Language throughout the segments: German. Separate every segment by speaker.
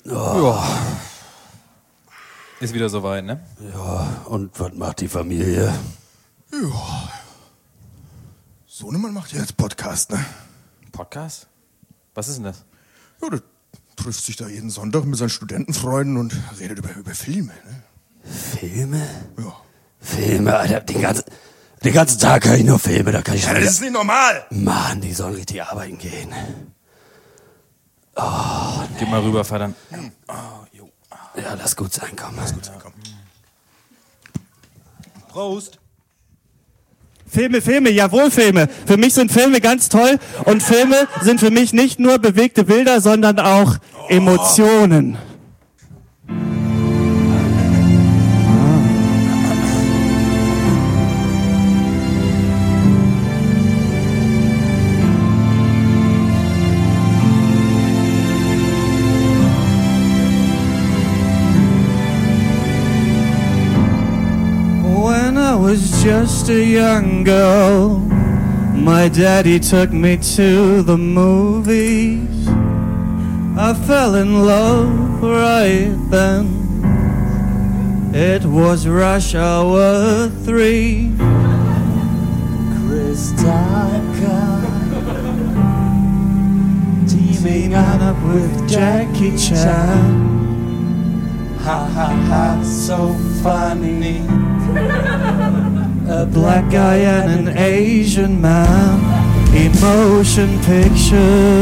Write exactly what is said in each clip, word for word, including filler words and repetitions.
Speaker 1: Oh. Ja. Ist wieder soweit, ne?
Speaker 2: Ja, und was macht die Familie?
Speaker 3: Ja. Sohnemann macht ja jetzt Podcast, ne?
Speaker 1: Podcast? Was ist denn das?
Speaker 3: Ja, der trifft sich da jeden Sonntag mit seinen Studentenfreunden und redet über, über Filme, ne?
Speaker 2: Filme?
Speaker 3: Ja.
Speaker 2: Filme, Alter, den ganzen, den ganzen Tag kann ich nur Filme, da kann ich
Speaker 3: Ja, das ist nicht normal!
Speaker 2: Mann, die sollen richtig arbeiten gehen. Oh, nee.
Speaker 1: Geh mal rüber, Vater.
Speaker 2: Oh, jo. Ja, lass gut sein, komm. Lass gut sein, komm.
Speaker 1: Prost!
Speaker 4: Filme, Filme, jawohl Filme. Für mich sind Filme ganz toll und Filme sind für mich nicht nur bewegte Bilder, sondern auch Emotionen. When I was just a young girl, my daddy took me to the movies. I fell in love right then. It was rush hour three.
Speaker 2: Chris Tucker teaming up with Jackie Chan. Ha ha ha, so funny.
Speaker 4: A black guy and an Asian man. Emotion pictures.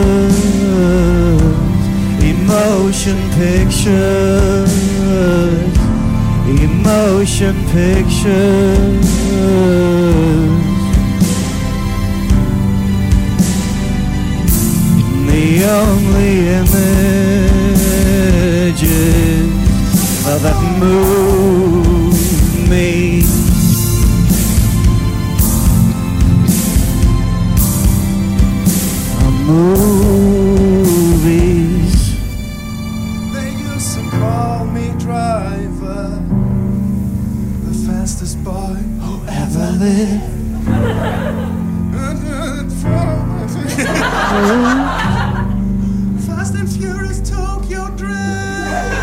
Speaker 4: Emotion pictures. Emotion pictures. The only images that move me are movies.
Speaker 5: They used to call me driver, the fastest boy who ever lived. Fast and Furious Tokyo Drift.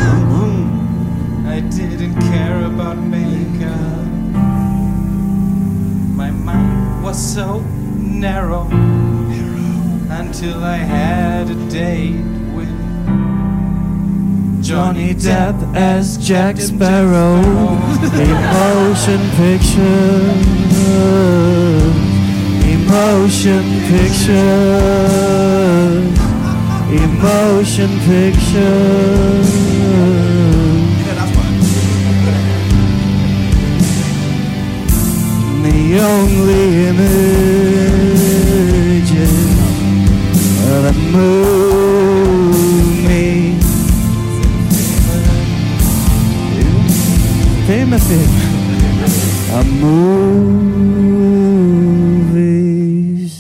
Speaker 5: I didn't care about makeup. My mind was so narrow, until I had a date with
Speaker 4: Johnny Depp as Jack Sparrow. Emotion pictures. Emotion pictures. Emotion pictures. The only images that move me. Famous film. Are movies.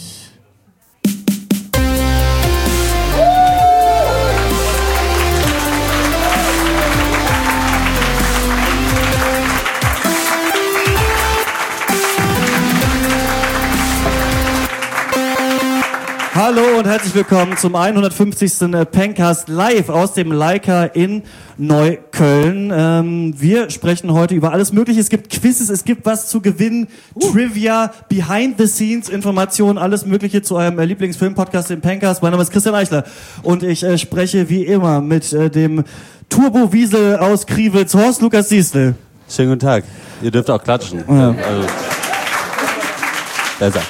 Speaker 4: Hallo und herzlich willkommen zum hundertfünfzigsten Pencast live aus dem Leica in Neukölln. Ähm, wir sprechen heute über alles Mögliche. Es gibt Quizzes, es gibt was zu gewinnen, uh. Trivia, Behind-the-Scenes-Informationen, alles Mögliche zu eurem äh, Lieblingsfilm-Podcast, dem Pencast. Mein Name ist Christian Eichler und ich äh, spreche wie immer mit äh, dem Turbo-Wiesel aus Kriwitz, Horst Lukas Diestel.
Speaker 2: Schönen guten Tag. Ihr dürft auch klatschen.
Speaker 4: Ja.
Speaker 2: Also, besser.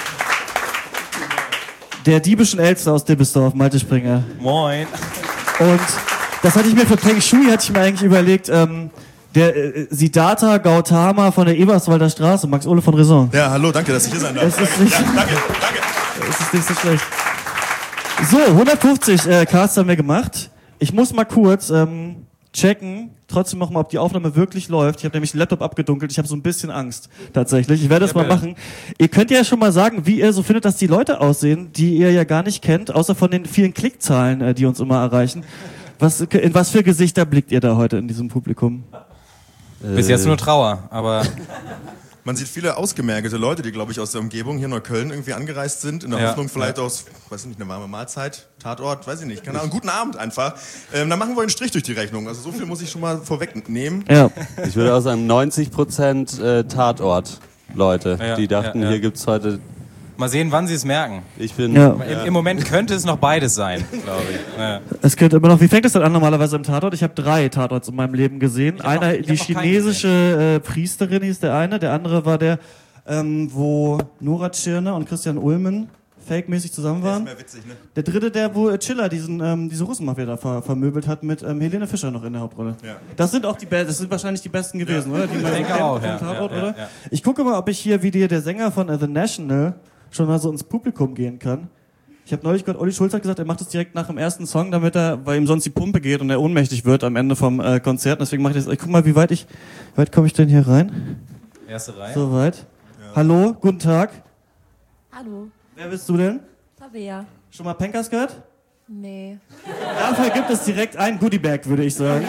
Speaker 4: Der diebischen Elster aus Dibbesdorf, Malte Springer.
Speaker 1: Moin.
Speaker 4: Und das hatte ich mir für Peng Shui, hatte ich mir eigentlich überlegt, ähm, der äh, Siddhartha Gautama von der Eberswalder Straße, Max Ole von Raison.
Speaker 3: Ja, hallo, danke, dass ich hier sein darf.
Speaker 4: Es ist nicht,
Speaker 3: ja, danke, danke.
Speaker 4: Es ist nicht so schlecht. So, hundertfünfzig äh, Casts haben wir gemacht. Ich muss mal kurz ähm, checken, trotzdem noch mal, ob die Aufnahme wirklich läuft. Ich habe nämlich den Laptop abgedunkelt. Ich habe so ein bisschen Angst, tatsächlich. Ich werde das ja, mal machen. Ihr könnt ja schon mal sagen, wie ihr so findet, dass die Leute aussehen, die ihr ja gar nicht kennt, außer von den vielen Klickzahlen, äh, die uns immer erreichen. Was, in was für Gesichter blickt ihr da heute in diesem Publikum?
Speaker 1: Bis jetzt nur Trauer, aber
Speaker 3: Man sieht viele ausgemergelte Leute, die, glaube ich, aus der Umgebung hier in Neukölln irgendwie angereist sind, in der
Speaker 1: Ja.
Speaker 3: Hoffnung vielleicht
Speaker 1: Ja.
Speaker 3: aus, weiß ich nicht, eine warme Mahlzeit, Tatort, weiß ich nicht, keine Ahnung, guten Abend einfach. Ähm, dann machen wir einen Strich durch die Rechnung. Also so viel muss ich schon mal vorwegnehmen.
Speaker 4: Ja.
Speaker 6: Ich würde auch sagen, neunzig Prozent äh, Tatort, Leute.
Speaker 1: Ja,
Speaker 6: die dachten,
Speaker 1: ja, ja.
Speaker 6: hier gibt's heute...
Speaker 1: Mal sehen, wann sie es merken.
Speaker 6: Ich bin...
Speaker 4: Ja.
Speaker 1: Im, Im Moment könnte es noch beides sein, glaube ich. Ja.
Speaker 4: Es könnte immer noch, wie fängt es denn an normalerweise im Tatort? Ich habe drei Tatorts in meinem Leben gesehen.
Speaker 1: hab
Speaker 4: Einer,
Speaker 1: noch- ich
Speaker 4: die
Speaker 1: hab noch keinen
Speaker 4: chinesische äh, Priesterin hieß der eine, der andere war der, ähm, wo Nora Tschirner und Christian Ulmen fake-mäßig zusammen waren.
Speaker 3: Mehr witzig, ne?
Speaker 4: Der dritte, der wo äh, Chiller diesen, ähm, diese Russenmafia da ver vermöbelt hat mit ähm, Helene Fischer noch in der Hauptrolle.
Speaker 3: Ja.
Speaker 4: Das sind auch die Be das sind wahrscheinlich die besten gewesen, oder? Die man so
Speaker 1: denke
Speaker 4: kennt
Speaker 1: auch,
Speaker 4: vom
Speaker 1: ja,
Speaker 4: Tatort,
Speaker 1: ja, ja,
Speaker 4: oder?
Speaker 1: ja.
Speaker 4: Ich gucke mal, ob ich hier wie dir der Sänger von äh, The National schon mal so ins Publikum gehen kann. Ich habe neulich gehört, Olli Schulz hat gesagt, er macht das direkt nach dem ersten Song, damit er, weil ihm sonst die Pumpe geht und er ohnmächtig wird am Ende vom äh, Konzert. Deswegen mache ich das. Ich guck mal, wie weit ich, wie weit komme ich denn hier rein?
Speaker 1: Erste Reihe.
Speaker 4: So weit. Hallo, guten Tag.
Speaker 7: Hallo,
Speaker 4: Wer bist du denn?
Speaker 7: Tabea.
Speaker 4: Schon mal Pencast gehört?
Speaker 7: Nee.
Speaker 4: Dafür gibt es direkt ein Goodiebag, würde ich sagen.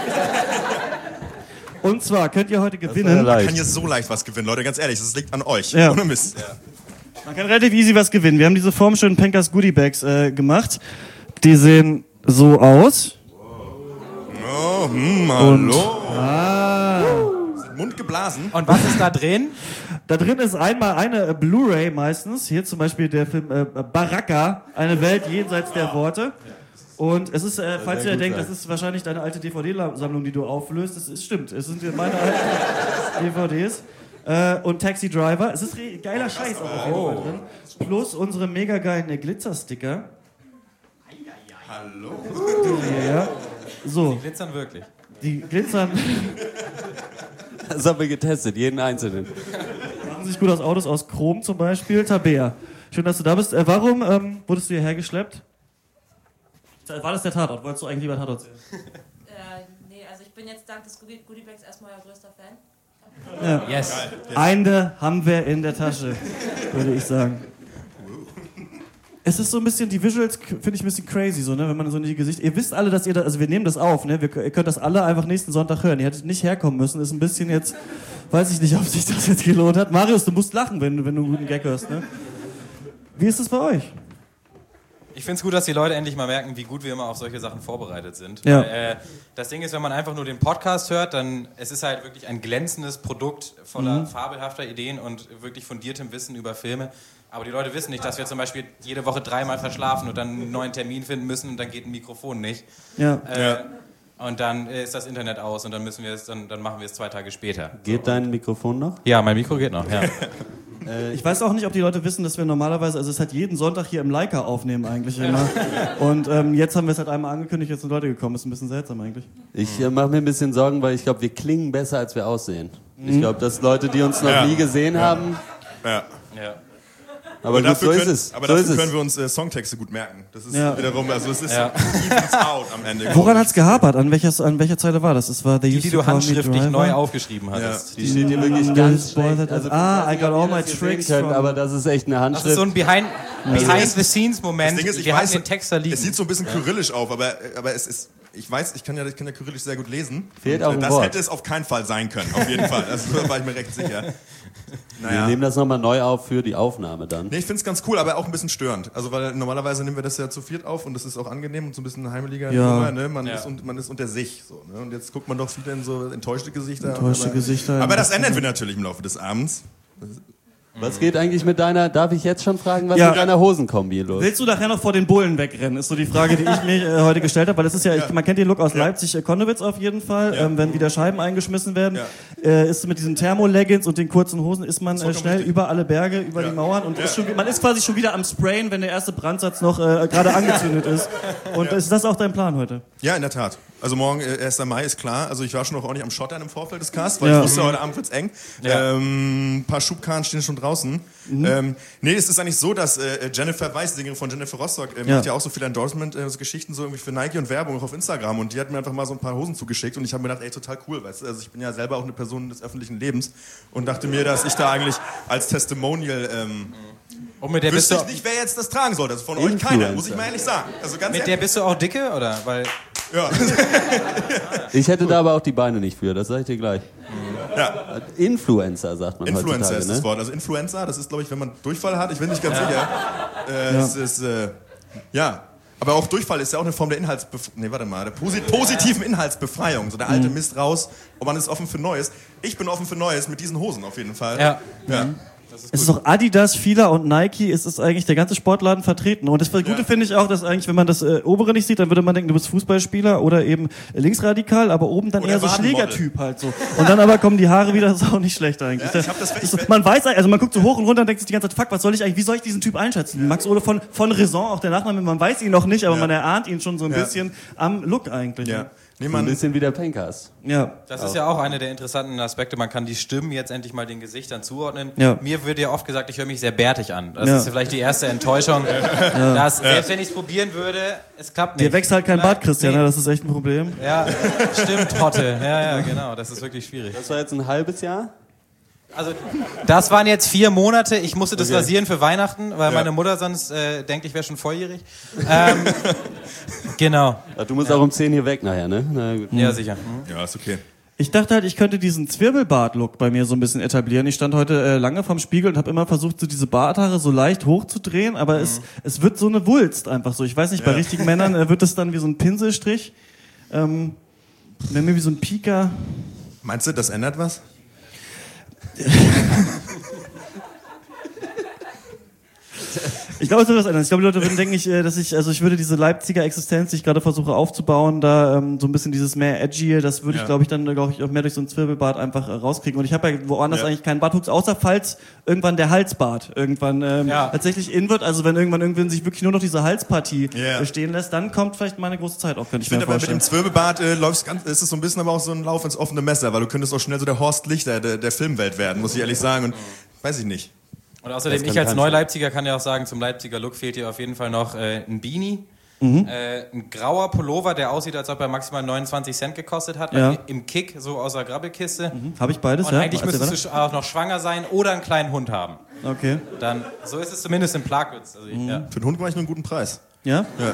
Speaker 4: Und zwar könnt ihr heute
Speaker 6: war ja
Speaker 4: gewinnen.
Speaker 3: Man
Speaker 6: leicht.
Speaker 3: kann hier so leicht was gewinnen, Leute, ganz ehrlich, das liegt an euch.
Speaker 4: Ja.
Speaker 3: Ohne Mist.
Speaker 4: Man kann relativ easy was gewinnen. Wir haben diese formschönen Pencast Goodiebags äh, gemacht. Die sehen so aus.
Speaker 3: Oh, hm, hallo.
Speaker 4: Ah.
Speaker 3: Mund geblasen.
Speaker 1: Und was ist da drin?
Speaker 4: Da drin ist einmal eine äh, Blu-ray meistens. Hier zum Beispiel der Film äh, Baraka, eine Welt jenseits der Worte. Und es ist, äh, falls ihr denkt, das ist wahrscheinlich deine alte D V D-Sammlung, die du auflöst, das ist, stimmt. Es sind meine alten D V Ds. Äh, und Taxi Driver. Es ist re- geiler Scheiß auch auf jeden Fall drin. Plus unsere mega geilen äh, Glitzer-Sticker.
Speaker 3: Hallo.
Speaker 4: Die hier, ja. So,
Speaker 1: Glitzern wirklich.
Speaker 4: die glitzern,
Speaker 6: Das haben wir getestet, jeden einzelnen.
Speaker 4: machen sich gut aus Autos aus Chrom zum Beispiel. Tabea, schön, dass du da bist. Äh, warum ähm, wurdest du hierher geschleppt? War das der Tatort? Wolltest du eigentlich lieber Tatort sehen?
Speaker 7: Äh, nee, also ich bin jetzt dank des Goodie- Goodiebags erstmal euer größter Fan.
Speaker 4: Ja.
Speaker 1: Yes.
Speaker 4: Eine haben wir in der Tasche, würde ich sagen. Es ist so ein bisschen, die Visuals k- finde ich ein bisschen crazy, so, ne, wenn man so in die Gesicht. Ihr wisst alle, dass ihr da, also wir nehmen das auf, ne, wir, k- ihr könnt das alle einfach nächsten Sonntag hören. Ihr hättet nicht herkommen müssen, ist ein bisschen jetzt, weiß ich nicht, ob sich das jetzt gelohnt hat. Marius, du musst lachen, wenn, du- wenn du einen guten Gag hörst, ne? Wie ist es bei euch?
Speaker 1: Ich finde es gut, dass die Leute endlich mal merken, wie gut wir immer auf solche Sachen vorbereitet sind.
Speaker 4: Ja.
Speaker 1: Weil, äh, das Ding ist, wenn man einfach nur den Podcast hört, dann es ist halt wirklich ein glänzendes Produkt voller
Speaker 4: Mhm.
Speaker 1: fabelhafter Ideen und wirklich fundiertem Wissen über Filme. Aber die Leute wissen nicht, dass wir zum Beispiel jede Woche dreimal verschlafen und dann einen neuen Termin finden müssen und dann geht ein Mikrofon nicht.
Speaker 4: Ja.
Speaker 1: Äh, Und dann äh, ist das Internet aus und dann müssen wir es, dann, dann machen wir es zwei Tage später.
Speaker 6: Geht dein Mikrofon noch?
Speaker 1: Ja, mein Mikro geht noch, ja.
Speaker 4: Ich weiß auch nicht, ob die Leute wissen, dass wir normalerweise, also es halt jeden Sonntag hier im Leica aufnehmen eigentlich immer. Und ähm, jetzt haben wir es halt einmal angekündigt, jetzt sind Leute gekommen. Ist ein bisschen seltsam eigentlich.
Speaker 6: Ich äh, mache mir ein bisschen Sorgen, weil ich glaube, wir klingen besser, als wir aussehen. Ich glaube, dass Leute, die uns noch
Speaker 3: Ja.
Speaker 6: nie gesehen haben,
Speaker 3: Ja.
Speaker 1: ja.
Speaker 6: aber gut,
Speaker 3: dafür
Speaker 6: so ist
Speaker 3: können,
Speaker 6: es.
Speaker 3: Aber
Speaker 6: so
Speaker 3: dafür
Speaker 6: ist
Speaker 3: können
Speaker 6: es.
Speaker 3: wir uns äh, Songtexte gut merken. Das ist
Speaker 4: Ja.
Speaker 3: wiederum, also es ist
Speaker 1: Ja.
Speaker 3: evens out am Ende.
Speaker 4: Woran hat's gehapert? An welcher, an welcher Zeile war das? Es war The
Speaker 1: Die,
Speaker 4: Used
Speaker 1: die
Speaker 4: to
Speaker 1: du
Speaker 4: Call Me
Speaker 1: handschriftlich
Speaker 4: Driver.
Speaker 1: neu aufgeschrieben hattest.
Speaker 6: Die steht hier wirklich
Speaker 4: Mm,
Speaker 6: ganz
Speaker 4: this
Speaker 6: schlecht.
Speaker 4: boy that-
Speaker 6: Also,
Speaker 4: Ah,
Speaker 6: ich weiß
Speaker 4: I
Speaker 6: nicht,
Speaker 4: got
Speaker 6: ob
Speaker 4: all
Speaker 6: ihr
Speaker 4: my
Speaker 6: das gesehen
Speaker 4: tricks
Speaker 6: könnt,
Speaker 4: from-
Speaker 6: aber das ist echt eine
Speaker 1: Das
Speaker 6: Handschrift.
Speaker 1: ist so ein Behind,
Speaker 3: Das
Speaker 1: Behind-the-Scenes-Moment.
Speaker 3: Ding ist, ich
Speaker 1: Wir
Speaker 3: weiß,
Speaker 1: hatten den Text da liegen.
Speaker 3: es sieht so ein bisschen kyrillisch auf, aber, aber es ist, ich weiß, ich kann ja, ich kann ja kyrillisch sehr gut lesen.
Speaker 6: Fehlt
Speaker 3: Und,
Speaker 6: auch
Speaker 3: äh,
Speaker 6: ein
Speaker 3: das
Speaker 6: Wort.
Speaker 3: hätte es auf keinen Fall sein können, auf jeden Fall. Also, da war ich mir recht sicher.
Speaker 6: Wir
Speaker 3: Naja.
Speaker 6: nehmen das nochmal neu auf für die Aufnahme dann.
Speaker 3: Nee, ich find's ganz cool, aber auch ein bisschen störend. Also, weil normalerweise nehmen wir das ja zu viert auf und das ist auch angenehm und so ein bisschen heimeliger
Speaker 4: Ja.
Speaker 3: Nummer, ne? Man,
Speaker 1: Ja.
Speaker 3: ist, und, man ist unter sich, so, ne? Und jetzt guckt man doch wieder in so enttäuschte Gesichter.
Speaker 4: Enttäuschte
Speaker 3: aber,
Speaker 4: Gesichter.
Speaker 3: Aber das ändern wir natürlich im Laufe des Abends.
Speaker 6: Was geht eigentlich mit deiner, darf ich jetzt schon fragen, was
Speaker 4: Ja.
Speaker 6: mit deiner Hosenkombi los?
Speaker 4: Willst du nachher noch vor den Bullen wegrennen? Ist so die Frage, die ich mir äh, heute gestellt habe, weil das ist ja, ich, man kennt den Look aus Leipzig, äh, Konnewitz auf jeden Fall,
Speaker 3: Ja.
Speaker 4: ähm, wenn wieder Scheiben eingeschmissen werden,
Speaker 3: Ja.
Speaker 4: äh, ist mit diesen Thermo-Leggings und den kurzen Hosen ist man äh,
Speaker 3: Vollkommen
Speaker 4: schnell
Speaker 3: richtig.
Speaker 4: über alle Berge, über
Speaker 3: Ja.
Speaker 4: die Mauern und
Speaker 3: Ja.
Speaker 4: ist schon, man ist quasi schon wieder am Sprayen, wenn der erste Brandsatz noch äh, gerade angezündet ist. Und ist das auch dein Plan heute?
Speaker 3: Ja, in der Tat. Also morgen, äh, erster Mai ist klar. Also ich war schon auch ordentlich am Schottern im Vorfeld des Casts, weil
Speaker 4: Ja.
Speaker 3: ich wusste, heute Abend wird's eng.
Speaker 1: Ja.
Speaker 3: Ähm, ein paar Schubkarren stehen schon draußen.
Speaker 4: Mhm.
Speaker 3: Ähm, nee, es ist eigentlich so, dass äh, Jennifer Weiss, die Sängerin von Jennifer Rostock, ähm,
Speaker 4: Ja.
Speaker 3: macht ja auch so viele Endorsement-Geschichten so irgendwie für Nike und Werbung auch auf Instagram. Und die hat mir einfach mal so ein paar Hosen zugeschickt und ich habe mir gedacht, ey, total cool, weißt du. Also ich bin ja selber auch eine Person des öffentlichen Lebens und dachte mir, dass ich da eigentlich als Testimonial ähm,
Speaker 1: Und mit der bist
Speaker 3: wüsste
Speaker 1: du,
Speaker 3: ich nicht, wer jetzt das tragen soll. Das ist von euch keiner, muss ich mal ehrlich sagen. Also ganz
Speaker 1: mit der
Speaker 3: ehrlich.
Speaker 1: bist du auch dicke, oder? Weil
Speaker 3: Ja.
Speaker 6: Ich hätte da aber auch die Beine nicht für, das sag ich dir gleich.
Speaker 3: Ja.
Speaker 6: Influencer, sagt man
Speaker 3: Influencer
Speaker 6: heutzutage,
Speaker 3: ist
Speaker 6: ne?
Speaker 3: das Wort. Also Influencer, das ist, glaube ich, wenn man Durchfall hat. Ich bin nicht ganz sicher. Äh,
Speaker 4: Ja.
Speaker 3: Es ist, äh, ja. Aber auch Durchfall ist ja auch eine Form der Inhaltsbefreiung. Nee, warte mal. Der posi positiven Inhaltsbefreiung. So der alte
Speaker 4: Mhm.
Speaker 3: Mist raus und man ist offen für Neues. Ich bin offen für Neues mit diesen Hosen auf jeden Fall.
Speaker 1: Ja.
Speaker 3: Ja.
Speaker 4: Es ist auch Adidas, Fila und Nike, es ist eigentlich der ganze Sportladen vertreten. Und das Gute
Speaker 3: Ja.
Speaker 4: finde ich auch, dass eigentlich, wenn man das äh, obere nicht sieht, dann würde man denken, du bist Fußballspieler oder eben linksradikal, aber oben dann
Speaker 3: Oder
Speaker 4: eher so
Speaker 3: Wadenmodel.
Speaker 4: Schlägertyp halt so. Und dann aber kommen die Haare wieder, das ist auch nicht schlecht eigentlich.
Speaker 3: Ja, ich hab das-
Speaker 4: Das
Speaker 3: ich-
Speaker 4: ist, man weiß, also man guckt so hoch und runter und denkt sich die ganze Zeit, fuck, was soll ich eigentlich, wie soll ich diesen Typ einschätzen? Max Ole von, von Raison, auch der Nachname, man weiß ihn noch nicht, aber
Speaker 3: Ja.
Speaker 4: man erahnt ihn schon so ein
Speaker 3: Ja.
Speaker 4: bisschen am Look eigentlich.
Speaker 3: Ja. Nee,
Speaker 6: Ein
Speaker 3: man,
Speaker 6: bisschen wie der Pencast.
Speaker 4: Ja.
Speaker 1: Das ist ja auch einer der interessanten Aspekte. Man kann die Stimmen jetzt endlich mal den Gesichtern zuordnen.
Speaker 4: Ja.
Speaker 1: Mir wird ja oft gesagt, ich höre mich sehr bärtig an. Das
Speaker 4: Ja.
Speaker 1: ist vielleicht die erste Enttäuschung. Dass, selbst wenn ich es probieren würde, es klappt nicht.
Speaker 4: Dir wächst halt kein
Speaker 1: Na,
Speaker 4: Bart, Christian,
Speaker 1: nee.
Speaker 4: ne? Das ist echt ein Problem.
Speaker 1: Ja, stimmt, Hotte. Ja, ja, genau. Das ist wirklich schwierig.
Speaker 6: Das war jetzt ein halbes Jahr?
Speaker 1: Also, das waren jetzt vier Monate. Ich musste das
Speaker 6: Okay.
Speaker 1: rasieren für Weihnachten, weil
Speaker 3: Ja.
Speaker 1: meine Mutter sonst äh, denkt, ich wäre schon volljährig. Ähm, genau.
Speaker 6: Ach, du musst auch um zehn hier weg nachher, ne? Na gut.
Speaker 1: Ja, sicher. Mhm.
Speaker 3: ja, ist okay.
Speaker 4: Ich dachte halt, ich könnte diesen Zwirbelbart-Look bei mir so ein bisschen etablieren. Ich stand heute äh, lange vorm Spiegel und habe immer versucht, so diese Barthaare so leicht hochzudrehen, aber es, es wird so eine Wulst einfach so. Ich weiß nicht, bei
Speaker 3: Ja.
Speaker 4: richtigen Männern äh, wird es dann wie so ein Pinselstrich. Ähm, wenn mir wie so ein Pika.
Speaker 3: Meinst du, das ändert was?
Speaker 4: Ich glaube, es wird was ändern. Ich glaube, die Leute würden denken, ich, äh, dass ich, also ich würde diese Leipziger Existenz, die ich gerade versuche aufzubauen, da ähm, so ein bisschen dieses mehr Edgy, das würde ich,
Speaker 3: Ja.
Speaker 4: glaube ich, dann, glaube ich, auch mehr durch so ein Zwirbelbart einfach äh, rauskriegen. Und ich habe ja woanders
Speaker 3: Ja.
Speaker 4: eigentlich keinen Bartwuchs, außer falls irgendwann der Halsbart irgendwann ähm,
Speaker 1: Ja.
Speaker 4: tatsächlich in wird. Also wenn irgendwann irgendwann sich wirklich nur noch diese Halspartie
Speaker 3: Ja.
Speaker 4: äh, stehen lässt, dann kommt vielleicht meine große Zeit auch, könnte ich,
Speaker 3: Ich
Speaker 4: mir
Speaker 3: finde aber mit
Speaker 4: vorstellen.
Speaker 3: dem Zwirbelbart äh, läufst ganz, ist es so ein bisschen aber auch so ein Lauf ins offene Messer, weil du könntest auch schnell so der Horst Lichter der, der Filmwelt werden, muss ich ehrlich sagen. Und weiß ich nicht.
Speaker 1: Und außerdem,
Speaker 6: Das kann
Speaker 1: ich als
Speaker 6: kein
Speaker 1: Neuleipziger kann ja auch sagen, zum Leipziger Look fehlt dir auf jeden Fall noch äh, ein Beanie,
Speaker 4: Mhm.
Speaker 1: äh, ein grauer Pullover, der aussieht, als ob er maximal neunundzwanzig Cent gekostet hat,
Speaker 4: Ja.
Speaker 1: im Kick, so aus der Grabbelkiste.
Speaker 4: Habe ich beides,
Speaker 1: Und
Speaker 4: ja?
Speaker 1: eigentlich
Speaker 4: Erzähl
Speaker 1: müsstest du auch noch schwanger sein oder einen kleinen Hund haben.
Speaker 4: weiter. Okay.
Speaker 1: Dann, so ist es zumindest im Plagwitz. Also ich,
Speaker 4: Mhm.
Speaker 1: ja.
Speaker 3: Für den Hund war ich nur einen guten Preis.
Speaker 4: Ja?
Speaker 3: Ja.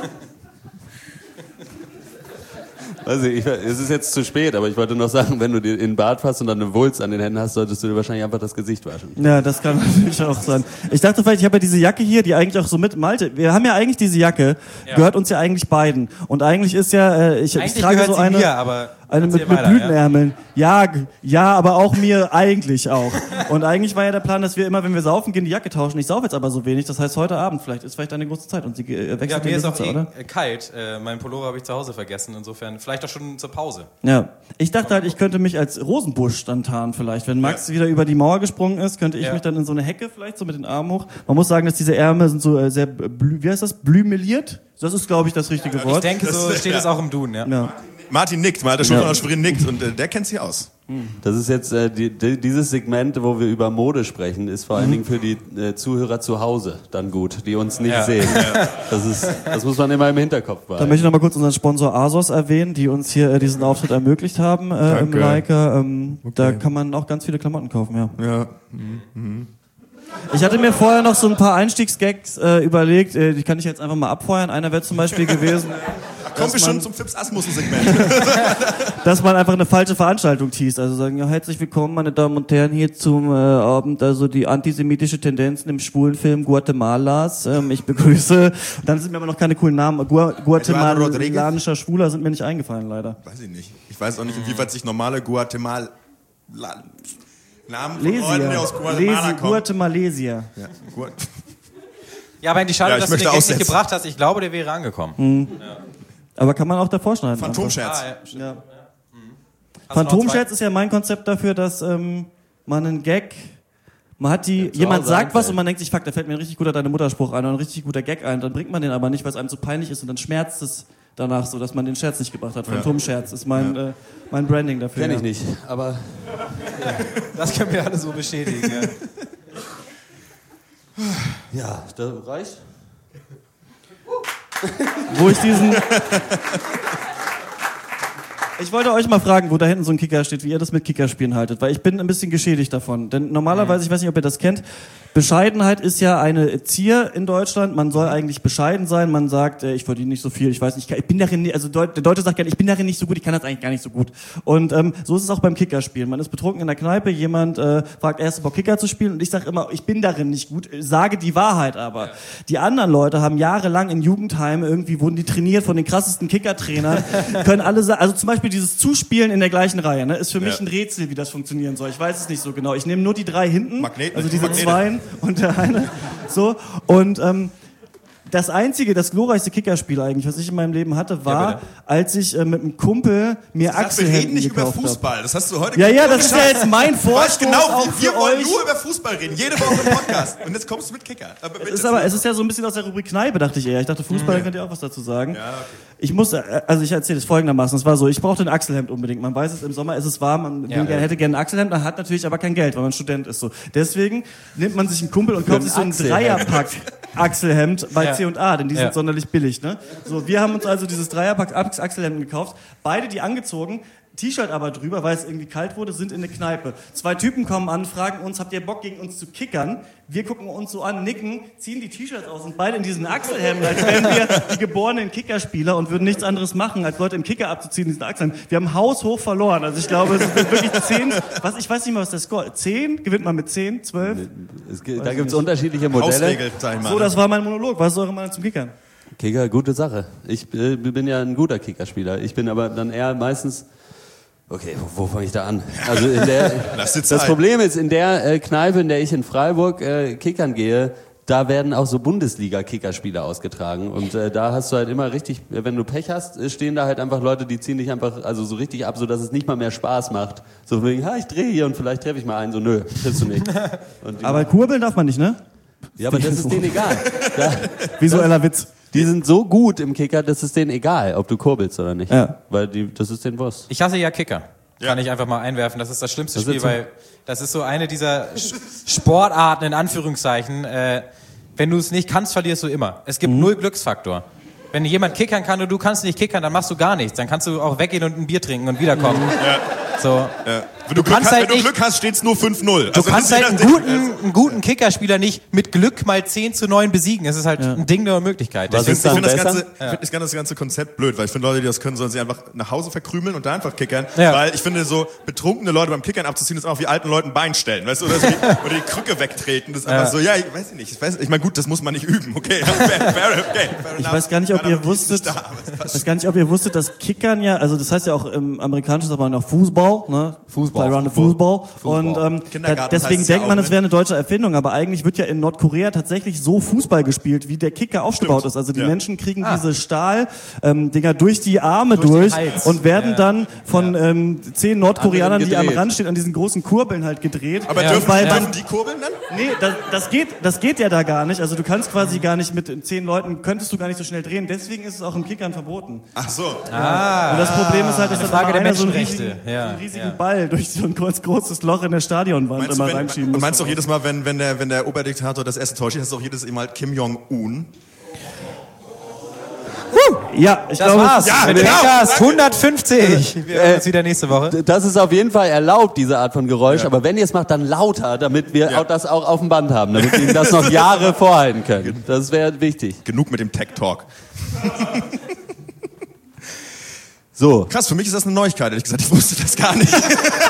Speaker 6: Also ich, es ist jetzt zu spät, aber ich wollte noch sagen, wenn du dir in den Bart fasst und dann eine Wulst an den Händen hast, solltest du dir wahrscheinlich einfach das Gesicht waschen.
Speaker 4: Ja, das kann natürlich auch sein. Ich dachte vielleicht, ich habe ja diese Jacke hier, die eigentlich auch so mit Malte. Wir haben ja eigentlich diese Jacke,
Speaker 1: Ja.
Speaker 4: gehört uns ja eigentlich beiden. Und eigentlich ist ja, äh, ich, ich
Speaker 1: Eigentlich
Speaker 4: trage
Speaker 1: gehört
Speaker 4: so
Speaker 1: sie
Speaker 4: eine,
Speaker 1: mir, aber
Speaker 4: eine
Speaker 1: erzähl
Speaker 4: mit, mit
Speaker 1: weiter,
Speaker 4: Blütenärmeln. Ja. g- ja, aber auch mir eigentlich auch. Und eigentlich war ja der Plan, dass wir immer, wenn wir saufen gehen, die Jacke tauschen. Ich saufe jetzt aber so wenig, das heißt heute Abend vielleicht ist vielleicht eine große Zeit und sie äh,
Speaker 1: Ja,
Speaker 4: wechselt
Speaker 1: mir
Speaker 4: den
Speaker 1: ist auch
Speaker 4: Besitzer,
Speaker 1: eh
Speaker 4: oder?
Speaker 1: äh, kalt. Äh, mein Pullover habe ich zu Hause vergessen. Insofern vielleicht auch schon zur Pause.
Speaker 4: Ja, ich dachte halt, ich könnte mich als Rosenbusch dann tarnen vielleicht. Wenn Max wieder über die Mauer gesprungen ist, könnte ich
Speaker 1: Ja.
Speaker 4: mich dann in so eine Hecke vielleicht so mit den Armen hoch. Man muss sagen, dass diese Ärmel sind so äh, sehr, blü wie heißt das, blümeliert? Das ist, glaube ich, das richtige
Speaker 1: Ich
Speaker 4: Wort.
Speaker 1: denke, so
Speaker 3: Das-
Speaker 1: steht
Speaker 3: ja.
Speaker 1: es auch im Duden. Ja.
Speaker 4: Ja.
Speaker 3: Martin nickt, mal der Schulter
Speaker 4: Ja.
Speaker 3: aus Schwerin nickt und äh, der kennt sich aus.
Speaker 6: Das ist jetzt äh, die, die, dieses Segment, wo wir über Mode sprechen, ist vor allen Dingen für die äh, Zuhörer zu Hause dann gut, die uns nicht
Speaker 1: Ja.
Speaker 6: sehen. Das ist, das muss man immer im Hinterkopf
Speaker 4: Dann
Speaker 6: behalten.
Speaker 4: möchte ich noch mal kurz unseren Sponsor ASOS erwähnen, die uns hier äh, diesen Auftritt ermöglicht haben äh, im
Speaker 3: Danke.
Speaker 4: Leica. Ähm, Da kann man auch ganz viele Klamotten kaufen, ja.
Speaker 3: Ja.
Speaker 4: Ich hatte mir vorher noch so ein paar Einstiegsgags äh, überlegt, äh, die kann ich jetzt einfach mal abfeuern. Einer wäre zum Beispiel gewesen,
Speaker 3: Kommen wir
Speaker 4: man-
Speaker 3: schon zum Fips Asmussen-Segment.
Speaker 4: dass man einfach eine falsche Veranstaltung teast. Also sagen, ja, herzlich willkommen, meine Damen und Herren, hier zum äh, Abend, also die antisemitische Tendenzen im schwulen Film Guatemalas. Ähm, ich begrüße. Dann sind mir aber noch keine coolen Namen. Gu
Speaker 3: Eduardo
Speaker 4: Guatemalanischer Schwuler sind mir nicht eingefallen, leider.
Speaker 3: Weiß ich nicht. Ich weiß auch nicht, inwieweit sich normale Guatemala Namen von Leuten, die
Speaker 4: Lesia.
Speaker 3: aus Guatemala
Speaker 4: Lesi,
Speaker 3: kommen.
Speaker 4: Guatemalesia.
Speaker 3: Ja. Guat
Speaker 1: Ja, aber die schade,
Speaker 3: Ja, ich
Speaker 1: dass du den
Speaker 3: möchte
Speaker 1: Gag nicht
Speaker 3: aussetzen.
Speaker 1: gebracht hast. Ich glaube, der wäre angekommen.
Speaker 4: Aber kann man auch davor schneiden.
Speaker 3: Phantomscherz.
Speaker 1: Ah, ja, stimmt.
Speaker 4: Ja.
Speaker 1: Hast du noch
Speaker 4: Phantomscherz ist ja mein Konzept dafür, dass ähm, man einen Gag, man hat die,
Speaker 6: zu
Speaker 4: jemand
Speaker 6: Hause
Speaker 4: sagt was
Speaker 6: einfällt.
Speaker 4: und man denkt sich, fuck, da fällt mir ein richtig guter Deine Mutterspruch ein oder ein richtig guter Gag ein, dann bringt man den aber nicht, weil es einem zu peinlich ist und dann schmerzt es danach so, dass man den Scherz nicht gebracht hat. Phantomscherz ist mein, äh, mein Branding dafür.
Speaker 6: Kenn
Speaker 4: ja.
Speaker 6: ich nicht, aber
Speaker 1: Das können wir alle so bestätigen. Ja.
Speaker 6: ja, das reicht.
Speaker 4: Wo ich diesen, Ich wollte euch mal fragen, wo da hinten so ein Kicker steht, wie ihr das mit Kickerspielen haltet, weil ich bin ein bisschen geschädigt davon. Denn normalerweise, ich weiß nicht, ob ihr das kennt, Bescheidenheit ist ja eine Zier in Deutschland. Man soll eigentlich bescheiden sein. Man sagt, äh, ich verdiene nicht so viel, ich weiß nicht, ich bin darin, nicht, also der Deutsche sagt gerne, ich bin darin nicht so gut, ich kann das eigentlich gar nicht so gut. Und ähm, so ist es auch beim Kickerspielen. Man ist betrunken in der Kneipe, jemand äh, fragt, erst Bock Kicker zu spielen und ich sage immer, ich bin darin nicht gut, sage die Wahrheit aber. Ja. Die anderen Leute haben jahrelang in Jugendheimen, irgendwie wurden die trainiert von den krassesten Kickertrainern, können alle sagen, also zum Beispiel dieses Zuspielen in der gleichen Reihe, ne, ist für mich ja. ein Rätsel, wie das funktionieren soll. Ich weiß es nicht so genau. Ich nehme nur die drei hinten,
Speaker 3: Magneten,
Speaker 4: also diese
Speaker 3: Magneten.
Speaker 4: zwei und der eine, so, und ähm, das einzige, das glorreichste Kickerspiel eigentlich, was ich in meinem Leben hatte, war, ja, als ich äh, mit einem Kumpel mir Achselhemden
Speaker 3: gekauft habe. Wir reden nicht über Fußball, hab. Das hast du heute
Speaker 4: Ja, ja, das ist ja jetzt mein Vorstoß.
Speaker 3: Genau, wir, wir wollen
Speaker 4: euch.
Speaker 3: nur über Fußball reden, jede Woche im Podcast. Und jetzt kommst du mit Kicker. Aber
Speaker 4: es ist aber, es ist ja so ein bisschen aus der Rubrik Kneipe, dachte ich eher. Ich dachte, Fußball, mhm. könnt ihr auch was dazu sagen. Ja, okay. Ich muss, also ich erzähle es folgendermaßen, es war so, ich brauchte ein Achselhemd unbedingt. Man weiß es, im Sommer ist es warm, man ja, ja. hätte gerne ein Achselhemd, man hat natürlich aber kein Geld, weil man Student ist. So. Deswegen nimmt man sich einen Kumpel und kauft sich so einen Dreierpack Achselhemd bei ja. C und A, denn die sind ja. sonderlich billig. Ne? So, wir haben uns also dieses Dreierpack Achselhemden gekauft, beide die angezogen, T-Shirt aber drüber, weil es irgendwie kalt wurde, sind in eine Kneipe. Zwei Typen kommen an, fragen uns, habt ihr Bock gegen uns zu kickern? Wir gucken uns so an, nicken, ziehen die T-Shirts aus und beide in diesen Achselhemden, als wären wir die geborenen Kickerspieler und würden nichts anderes machen, als Leute im Kicker abzuziehen in diesen Achselhemden. Wir haben haushoch verloren. Also ich glaube, es sind wirklich zehn, was, ich weiß nicht mal, was der Score, zehn? Gewinnt man mit zehn, zwölf?
Speaker 6: Es, da gibt es unterschiedliche Modelle.
Speaker 3: Hausregel, sag ich mal.
Speaker 4: So, das war mein Monolog. Was ist eure Meinung zum Kickern?
Speaker 6: Kicker, gute Sache. Ich äh, bin ja ein guter Kickerspieler. Ich bin aber dann eher meistens... Okay, wo, wo fange ich da an? Also in der, das Problem ist, in der äh, Kneipe, in der ich in Freiburg äh, kickern gehe, da werden auch so Bundesliga-Kickerspiele ausgetragen. Und äh, da hast du halt immer richtig, wenn du Pech hast, stehen da halt einfach Leute, die ziehen dich einfach also so richtig ab, so dass es nicht mal mehr Spaß macht. So wegen, ha, ich drehe hier und vielleicht treffe ich mal einen. So, nö, triffst du nicht. Und
Speaker 4: aber kurbeln darf man nicht, ne?
Speaker 6: Ja, aber das ist denen egal. Da,
Speaker 4: Visueller Witz.
Speaker 6: Die sind so gut im Kicker, das ist denen egal, ob du kurbelst oder nicht.
Speaker 4: Ja.
Speaker 6: Weil die, das ist denen Wurst.
Speaker 1: Ich hasse ja Kicker. Ja. Kann ich einfach mal einwerfen. Das ist das schlimmste das Spiel, weil das ist so eine dieser Sportarten, in Anführungszeichen. Äh, wenn du es nicht kannst, verlierst du immer. Es gibt mhm. null Glücksfaktor. Wenn jemand kickern kann und du kannst nicht kickern, dann machst du gar nichts. Dann kannst du auch weggehen und ein Bier trinken und wiederkommen. Ja. So.
Speaker 3: Ja. Wenn du, du Glück hast, halt wenn du Glück hast, steht's nur fünf null.
Speaker 1: Du also kannst halt einen guten, einen guten Kickerspieler nicht mit Glück mal zehn zu neun besiegen. Es ist halt ja. ein Ding der Möglichkeit.
Speaker 3: Was ich finde find das, ganze, ja. find das ganze Konzept blöd, weil ich finde, Leute, die das können, sollen sich einfach nach Hause verkrümeln und da einfach kickern. Ja. Weil ich finde, so betrunkene Leute beim Kickern abzuziehen, ist auch wie alten Leuten Bein stellen. Weißt du, oder, so die, oder die Krücke wegtreten. Das ist einfach ja. so, ja, ich weiß nicht. Ich, weiß, ich meine, gut, das muss man nicht üben. Okay, fair, fair, okay fair
Speaker 4: ich weiß gar nicht, ob ihr wusstet, da, ich weiß gar nicht, ob ihr wusstet, dass Kickern ja, also das heißt ja auch im Amerikanischen sagt man auch Fußball, ne?
Speaker 1: Fußball.
Speaker 4: Play around the Fußball. Und ähm, da, deswegen denkt man, es wäre eine deutsche Erfindung, aber eigentlich wird ja in Nordkorea tatsächlich so Fußball gespielt, wie der Kicker aufgebaut Stimmt. ist. Also die ja. Menschen kriegen ah. diese Stahl-Dinger ähm, durch die Arme durch, durch und werden ja. dann von ja. ähm, zehn Nordkoreanern, die am Rand stehen, an diesen großen Kurbeln halt gedreht.
Speaker 3: Aber ja. dürfen, weil dürfen man, die kurbeln dann?
Speaker 4: Nee, das, das, geht, das geht ja da gar nicht. Also du kannst quasi gar nicht mit zehn Leuten, könntest du gar nicht so schnell drehen. Deswegen ist es auch im Kickern verboten.
Speaker 3: Ach so.
Speaker 4: Ah. Und das Problem ist halt, dass da einer so einen riesigen,
Speaker 1: ja.
Speaker 4: einen riesigen
Speaker 1: ja.
Speaker 4: Ball durch so ein großes Loch in der Stadionwand
Speaker 3: meinst
Speaker 4: immer
Speaker 3: du, wenn,
Speaker 4: reinschieben
Speaker 3: und
Speaker 4: muss.
Speaker 3: meinst du auch jedes Mal, wenn, wenn, der, wenn der Oberdiktator das Essen täuscht, hast du auch jedes Mal Kim Jong-un?
Speaker 4: Ja, ich
Speaker 1: das
Speaker 4: glaube,
Speaker 1: war's.
Speaker 3: Ja,
Speaker 1: mit
Speaker 3: genau.
Speaker 1: Podcast hundertfünfzig. Wir hören uns wieder nächste Woche.
Speaker 6: Das ist auf jeden Fall erlaubt, diese Art von Geräusch. Ja. Aber wenn ihr es macht, dann lauter, damit wir ja. auch das auch auf dem Band haben, damit wir das noch Jahre vorhalten können. Das wäre wichtig.
Speaker 3: Genug mit dem Tech-Talk.
Speaker 6: So.
Speaker 3: Krass, für mich ist das eine Neuigkeit, ehrlich gesagt. Ich wusste das gar nicht.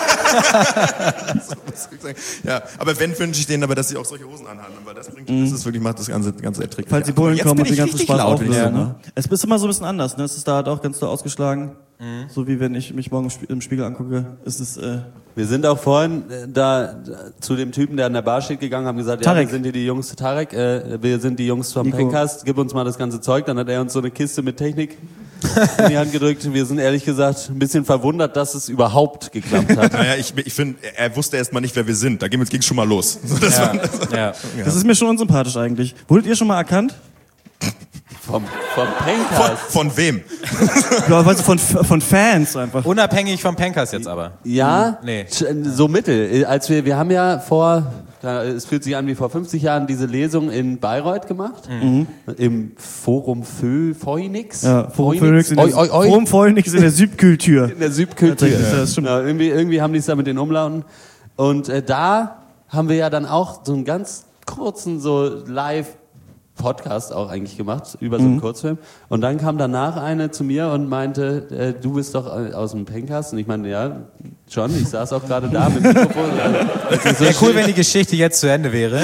Speaker 3: Ja, aber wenn, wünsche ich denen aber, dass sie auch solche Hosen anhaben, weil das bringt, das ist wirklich, macht das ganze, ganze erträglich.
Speaker 4: Falls die Bullen kommen und den ganzen Spaß
Speaker 3: laut,
Speaker 4: auflösen.
Speaker 3: ja,
Speaker 4: ne? Es ist immer so ein bisschen anders, ne? Es ist da halt auch ganz so ausgeschlagen. Mhm. So wie wenn ich mich morgen im Spiegel angucke, ist es, äh
Speaker 6: Wir sind auch vorhin äh, da, da zu dem Typen, der an der Bar steht, gegangen, haben gesagt,
Speaker 4: Tarek.
Speaker 6: ja, wir sind hier die Jungs, Tarek, äh, wir sind die Jungs vom
Speaker 4: Nico.
Speaker 6: Pencast, gib uns mal das ganze Zeug. Dann hat er uns so eine Kiste mit Technik in die Hand gedrückt. Wir sind ehrlich gesagt ein bisschen verwundert, dass es überhaupt geklappt hat.
Speaker 3: Naja, ich, ich finde, er wusste erst mal nicht, wer wir sind. Da ging es schon mal los. Das,
Speaker 1: ja.
Speaker 3: war, das,
Speaker 1: ja.
Speaker 3: ja.
Speaker 4: das ist mir schon unsympathisch eigentlich. Wurdet ihr schon mal erkannt?
Speaker 6: Vom, vom Pencast.
Speaker 3: Von, von wem?
Speaker 4: Ja, weißt du, von, von Fans einfach.
Speaker 1: Unabhängig vom Pencast jetzt aber.
Speaker 6: Ja,
Speaker 1: nee.
Speaker 6: so mittel. Als wir, wir haben ja vor es fühlt sich an wie vor fünfzig Jahren, diese Lesung in Bayreuth gemacht. Mhm. Im Forum Fö Phoenix.
Speaker 4: Ja, Forum Phoenix in der, oi, oi, oi. Forum Phoenix in der Südkultur.
Speaker 6: In der Südkultur.
Speaker 4: Ja, das
Speaker 6: ja. Ja, irgendwie, irgendwie haben die es da mit den Umlauten. Und äh, da haben wir ja dann auch so einen ganz kurzen so Live Podcast auch eigentlich gemacht, über so einen mhm. Kurzfilm. Und dann kam danach eine zu mir und meinte, äh, du bist doch aus dem Pencast. Und ich meinte, ja, schon, ich saß auch gerade da mit dem Mikrofon.
Speaker 1: So wäre cool, wenn die Geschichte jetzt zu Ende wäre.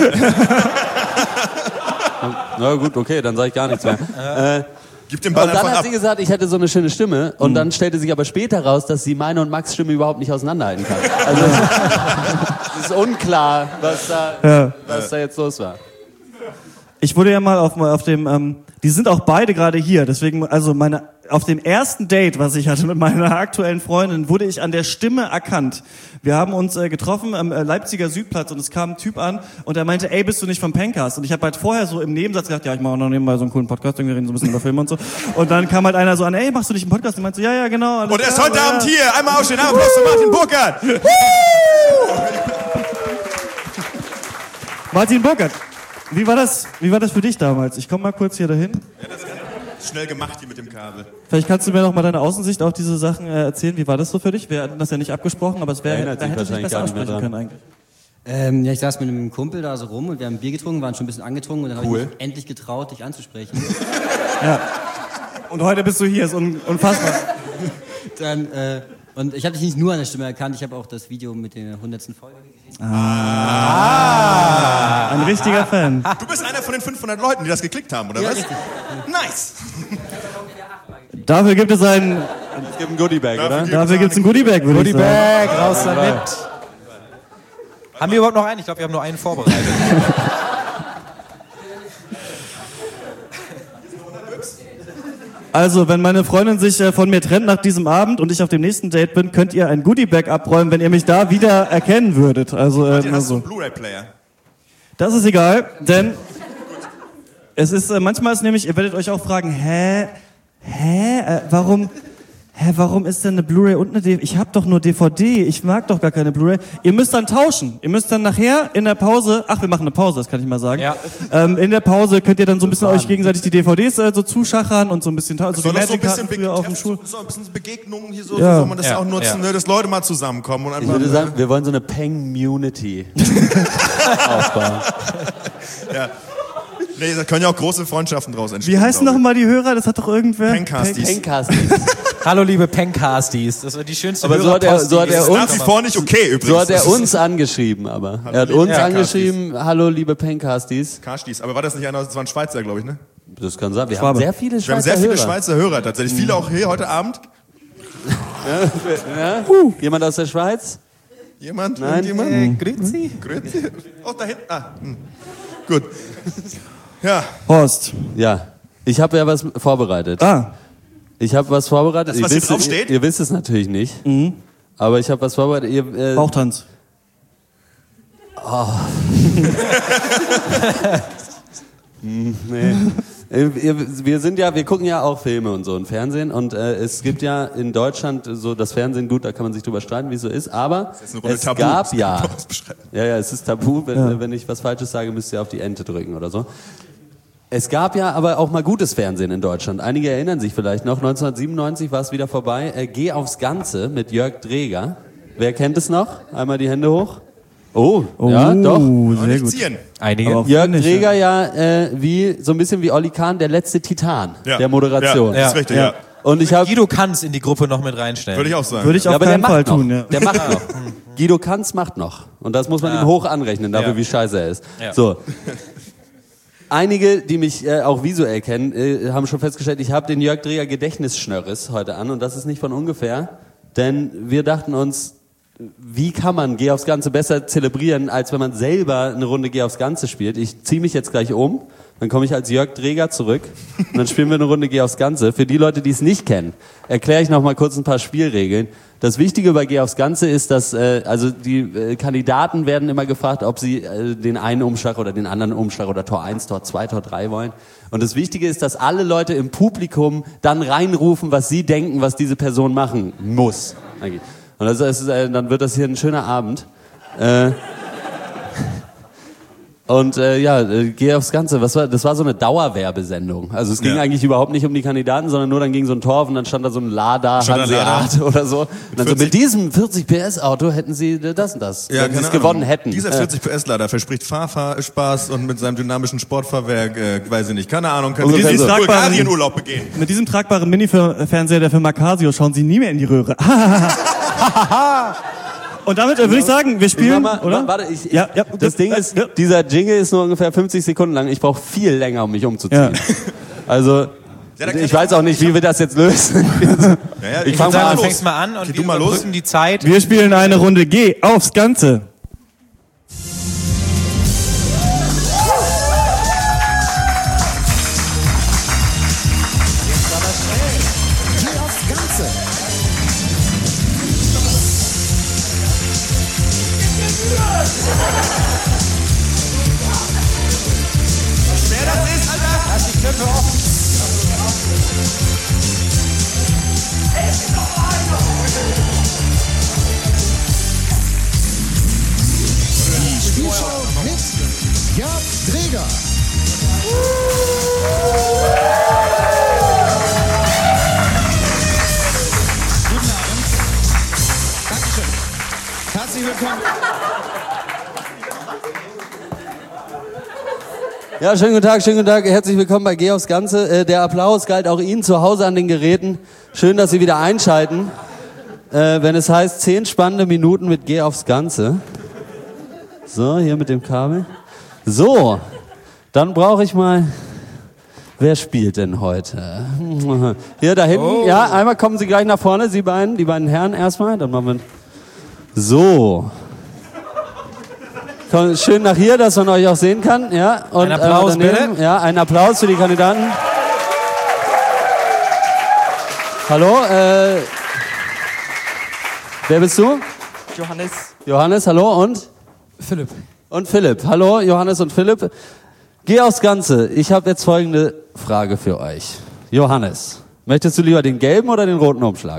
Speaker 6: Na gut, okay, dann sage ich gar nichts mehr.
Speaker 3: Ja. Äh, Gib den Ball
Speaker 6: und dann
Speaker 3: einfach
Speaker 6: hat
Speaker 3: ab.
Speaker 6: sie gesagt, ich hätte so eine schöne Stimme. Und mhm. dann stellte sich aber später raus, dass sie meine und Max' Stimme überhaupt nicht auseinanderhalten kann. Also es ist unklar, was da, ja. was da jetzt los war.
Speaker 4: Ich wurde ja mal auf, auf dem, ähm, die sind auch beide gerade hier, deswegen, also meine, auf dem ersten Date, was ich hatte mit meiner aktuellen Freundin, wurde ich an der Stimme erkannt. Wir haben uns äh, getroffen am äh, Leipziger Südplatz und es kam ein Typ an und er meinte, ey, bist du nicht vom Pencast? Und ich habe halt vorher so im Nebensatz gesagt, ja, ich mache auch noch nebenbei so einen coolen Podcast, wir reden so ein bisschen über Filme und so. Und dann kam halt einer so an, ey, machst du nicht einen Podcast? Und meinte so, ja, ja, genau.
Speaker 3: Und er ist heute Abend ja. hier, einmal aufstehen, Applaus für Martin Burkhardt.
Speaker 4: Martin Burkhardt. Wie war das, wie war das für dich damals? Ich komme mal kurz hier dahin.
Speaker 3: Ja, das ist schnell gemacht hier mit dem Kabel.
Speaker 4: Vielleicht kannst du mir noch mal deine Außensicht auf diese Sachen äh, erzählen. Wie war das so für dich? Wir hatten das ja nicht abgesprochen, aber es wäre, da hätte ich dich besser ansprechen können eigentlich.
Speaker 8: Ähm, ja, ich saß mit einem Kumpel da so rum und wir haben Bier getrunken, waren schon ein bisschen angetrunken und dann cool. habe ich mich endlich getraut, dich anzusprechen.
Speaker 4: Ja. Und heute bist du hier, ist un- unfassbar.
Speaker 8: Dann, äh, und ich habe dich nicht nur an der Stimme erkannt, ich habe auch das Video mit der hundertsten Folge gesehen.
Speaker 4: Ah. Ein richtiger Fan.
Speaker 3: Du bist einer von den fünfhundert Leuten, die das geklickt haben, oder
Speaker 8: ja,
Speaker 3: was?
Speaker 8: Richtig.
Speaker 3: Nice.
Speaker 4: Dafür gibt es ein...
Speaker 6: Es gibt ein Goodiebag, oder?
Speaker 4: Dafür gibt es ein Goodiebag, würde ich sagen.
Speaker 1: Goodiebag, raus damit. Haben wir überhaupt noch einen? Ich glaube, wir haben nur einen vorbereitet.
Speaker 4: Also, wenn meine Freundin sich äh, von mir trennt nach diesem Abend und ich auf dem nächsten Date bin, könnt ihr ein Goodiebag abräumen, wenn ihr mich da wieder erkennen würdet. Also, äh,
Speaker 3: Martin, hast
Speaker 4: so.
Speaker 3: du einen Blu-ray-Player?
Speaker 4: Das ist egal, denn es ist, äh, manchmal ist nämlich, ihr werdet euch auch fragen, hä, hä, äh, warum, hä, warum ist denn eine Blu-ray und eine D V D? Ich hab doch nur D V D, ich mag doch gar keine Blu-ray. Ihr müsst dann tauschen. Ihr müsst dann nachher in der Pause, ach, wir machen eine Pause, das kann ich mal sagen.
Speaker 1: Ja.
Speaker 4: Ähm, in der Pause könnt ihr dann so ein bisschen euch gegenseitig die D V Ds äh, so zuschachern und so ein bisschen tauschen.
Speaker 3: Also
Speaker 4: die
Speaker 3: so ein bisschen
Speaker 4: früher auf dem Schul.
Speaker 3: So ein bisschen Begegnungen hier so,
Speaker 4: Ja.
Speaker 3: so soll man das
Speaker 1: Ja.
Speaker 3: auch nutzen,
Speaker 1: Ja.
Speaker 3: ne, dass Leute mal zusammenkommen. Und
Speaker 6: Ich
Speaker 3: einfach,
Speaker 6: würde sagen, wir wollen so eine Peng-Munity aufbauen.
Speaker 3: ja. Nee, da können ja auch große Freundschaften draus entstehen.
Speaker 4: Wie heißen nochmal die Hörer? Das hat doch irgendwer...
Speaker 3: Pencasties.
Speaker 6: Pencasties.
Speaker 1: Hallo, liebe Pencasties. Das war die schönste
Speaker 6: Aber so hat er, so hat er
Speaker 3: Das ist
Speaker 6: uns,
Speaker 3: nach wie vor nicht okay übrigens.
Speaker 6: so hat er
Speaker 3: Das ist-
Speaker 6: uns angeschrieben, aber.
Speaker 3: Hallo,
Speaker 6: Er hat
Speaker 3: liebe
Speaker 6: uns
Speaker 3: Pencasties.
Speaker 6: angeschrieben, hallo liebe Pencasties.
Speaker 3: Casties. Aber war das nicht einer, das war ein Schweizer, glaube ich, ne?
Speaker 6: Das kann sein. Wir
Speaker 4: Schwabe.
Speaker 6: haben sehr viele Schweizer
Speaker 3: Wir haben sehr viele
Speaker 6: Hörer.
Speaker 3: Schweizer Hörer tatsächlich. Viele auch hier heute Abend.
Speaker 6: Ja? Jemand aus der Schweiz?
Speaker 3: Jemand?
Speaker 6: Nein.
Speaker 3: Irgendjemand?
Speaker 1: Äh, Grüezi.
Speaker 3: Grüezi. Oh, da hinten. Ah, hm. Gut. Ja.
Speaker 4: Horst.
Speaker 6: Ja. Ich habe ja was vorbereitet.
Speaker 4: Ah.
Speaker 6: Ich habe was vorbereitet.
Speaker 3: Das, was
Speaker 6: ihr,
Speaker 3: hier
Speaker 6: wisst,
Speaker 3: drauf steht?
Speaker 6: ihr, ihr wisst es natürlich nicht.
Speaker 4: Mhm.
Speaker 6: Aber ich habe was vorbereitet. Ihr, äh,
Speaker 4: Bauchtanz.
Speaker 6: Oh. hm, nee. Äh, ihr- Wir sind ja, wir gucken ja auch Filme und so im Fernsehen und äh, es gibt ja in Deutschland so das Fernsehen, gut, da kann man sich drüber streiten, wie es so ist, aber
Speaker 3: Das ist eine Runde
Speaker 6: es
Speaker 3: Tabu.
Speaker 6: gab
Speaker 3: Das kann
Speaker 6: ja,
Speaker 3: man kurz beschreiben.
Speaker 6: ja, ja, es ist tabu, wenn,
Speaker 4: Ja.
Speaker 6: wenn ich was Falsches sage, müsst ihr auf die Ente drücken oder so. Es gab ja aber auch mal gutes Fernsehen in Deutschland. Einige erinnern sich vielleicht noch, neunzehnhundertsiebenundneunzig war es wieder vorbei. Äh, Geh aufs Ganze mit Jörg Dreger. Wer kennt es noch? Einmal die Hände hoch. Oh,
Speaker 4: Oh,
Speaker 6: ja, doch.
Speaker 4: sehr
Speaker 3: Nicht
Speaker 4: gut.
Speaker 3: ziehen.
Speaker 1: Einige.
Speaker 4: Aber-
Speaker 6: Jörg
Speaker 4: Nicht,
Speaker 6: Dreger ja, äh, wie so ein bisschen wie Olli Kahn, der letzte Titan
Speaker 3: Ja.
Speaker 6: der Moderation.
Speaker 3: Ja, das ist richtig,
Speaker 4: Ja.
Speaker 3: ja.
Speaker 6: Und ich habe
Speaker 1: Guido Kanz in die Gruppe noch mit reinstellen.
Speaker 3: Würde ich auch sagen.
Speaker 4: Würde ich
Speaker 6: ja,
Speaker 4: auf
Speaker 6: aber der
Speaker 4: keinen
Speaker 6: macht
Speaker 4: Fall
Speaker 6: noch.
Speaker 4: tun, ja.
Speaker 6: Der macht noch. Guido Kanz macht noch. Und das muss man ihm hoch anrechnen, dafür
Speaker 1: Ja.
Speaker 6: wie scheiße er ist.
Speaker 1: Ja.
Speaker 6: So. Einige, die mich äh, auch visuell kennen, äh, haben schon festgestellt, ich habe den Jörg Dreger Gedächtnisschnörres heute an und das ist nicht von ungefähr, denn wir dachten uns, wie kann man Geh aufs Ganze besser zelebrieren, als wenn man selber eine Runde Geh aufs Ganze spielt. Ich ziehe mich jetzt gleich um, dann komme ich als Jörg Dreger zurück und dann spielen wir eine Runde Geh aufs Ganze. Für die Leute, die es nicht kennen, erkläre ich noch mal kurz ein paar Spielregeln. Das Wichtige bei Geh aufs Ganze ist, dass äh, also die äh, Kandidaten werden immer gefragt, ob sie äh, den einen Umschlag oder den anderen Umschlag oder Tor eins, Tor zwei, Tor drei wollen. Und das Wichtige ist, dass alle Leute im Publikum dann reinrufen, was sie denken, was diese Person machen muss. Und das ist, äh, dann wird das hier ein schöner Abend. Äh, Und äh, ja, äh, geh aufs Ganze. Was war, das war so eine Dauerwerbesendung. Also es ging
Speaker 3: Ja.
Speaker 6: eigentlich überhaupt nicht um die Kandidaten, sondern nur dann ging so ein Torf und dann stand da so ein Lada,
Speaker 3: Stand da
Speaker 6: Hanseat
Speaker 3: Lada.
Speaker 6: oder so. Und dann so, mit diesem vierzig P S Auto hätten sie das und das,
Speaker 3: Ja,
Speaker 6: wenn sie es
Speaker 3: keine
Speaker 6: gewonnen
Speaker 3: Ahnung.
Speaker 6: hätten.
Speaker 3: Dieser
Speaker 6: Äh,
Speaker 3: vierzig P S Lader verspricht Fahrfahrspaß und mit seinem dynamischen Sportfahrwerk, äh, weiß ich nicht, keine Ahnung, kann
Speaker 6: Ungefähr
Speaker 3: sie
Speaker 6: so.
Speaker 3: diesen Bulgarien-Urlaub begehen.
Speaker 4: Mit diesem tragbaren Mini-Fernseher der Firma Casio schauen Sie nie mehr in die Röhre. Und damit äh, würde ich sagen, wir spielen,
Speaker 6: Ich mach mal,
Speaker 4: oder?
Speaker 6: Warte, ich,
Speaker 4: Ja, ja,
Speaker 6: das Ding
Speaker 4: ja,
Speaker 6: ist,
Speaker 4: ja.
Speaker 6: dieser Jingle ist nur ungefähr fünfzig Sekunden lang. Ich brauche viel länger, um mich umzuziehen.
Speaker 4: Ja.
Speaker 6: Also,
Speaker 3: Ja, da kann
Speaker 6: ich weiß auch nicht, wie wir das jetzt lösen.
Speaker 3: Ja, ja,
Speaker 6: Ich
Speaker 1: Ich
Speaker 6: fang
Speaker 1: würde
Speaker 6: mal
Speaker 1: sagen,
Speaker 6: an.
Speaker 1: du fängst mal an und
Speaker 3: Geh
Speaker 1: wir
Speaker 3: du mal los.
Speaker 1: überbrücken die Zeit.
Speaker 4: Wir spielen eine Runde Geh aufs Ganze.
Speaker 9: Spielshow mit Jörg Dreger. Guten Abend. Dankeschön. Herzlich willkommen.
Speaker 6: Ja, schönen guten Tag, schönen guten Tag. Herzlich willkommen bei Geh aufs Ganze. Äh, der Applaus galt auch Ihnen zu Hause an den Geräten. Schön, dass Sie wieder einschalten. Äh, wenn es heißt, zehn spannende Minuten mit Geh aufs Ganze. So, hier mit dem Kabel. So, dann brauche ich mal... Wer spielt denn heute? Hier da hinten.
Speaker 1: Oh.
Speaker 6: Ja, einmal kommen Sie gleich nach vorne, Sie beiden, die beiden Herren erstmal. Dann machen wir... So. Kommt schön nach hier, dass man euch auch sehen kann. Ja, und
Speaker 1: Ein Applaus,
Speaker 6: äh, daneben,
Speaker 1: bitte.
Speaker 6: Ja, ein Applaus für die Kandidaten. Hallo, äh, wer bist du?
Speaker 10: Johannes.
Speaker 6: Johannes, hallo und?
Speaker 10: Philipp.
Speaker 6: Und Philipp. Hallo, Johannes und Philipp. Geh aufs Ganze. Ich habe jetzt folgende Frage für euch. Johannes, möchtest du lieber den gelben oder den roten Umschlag?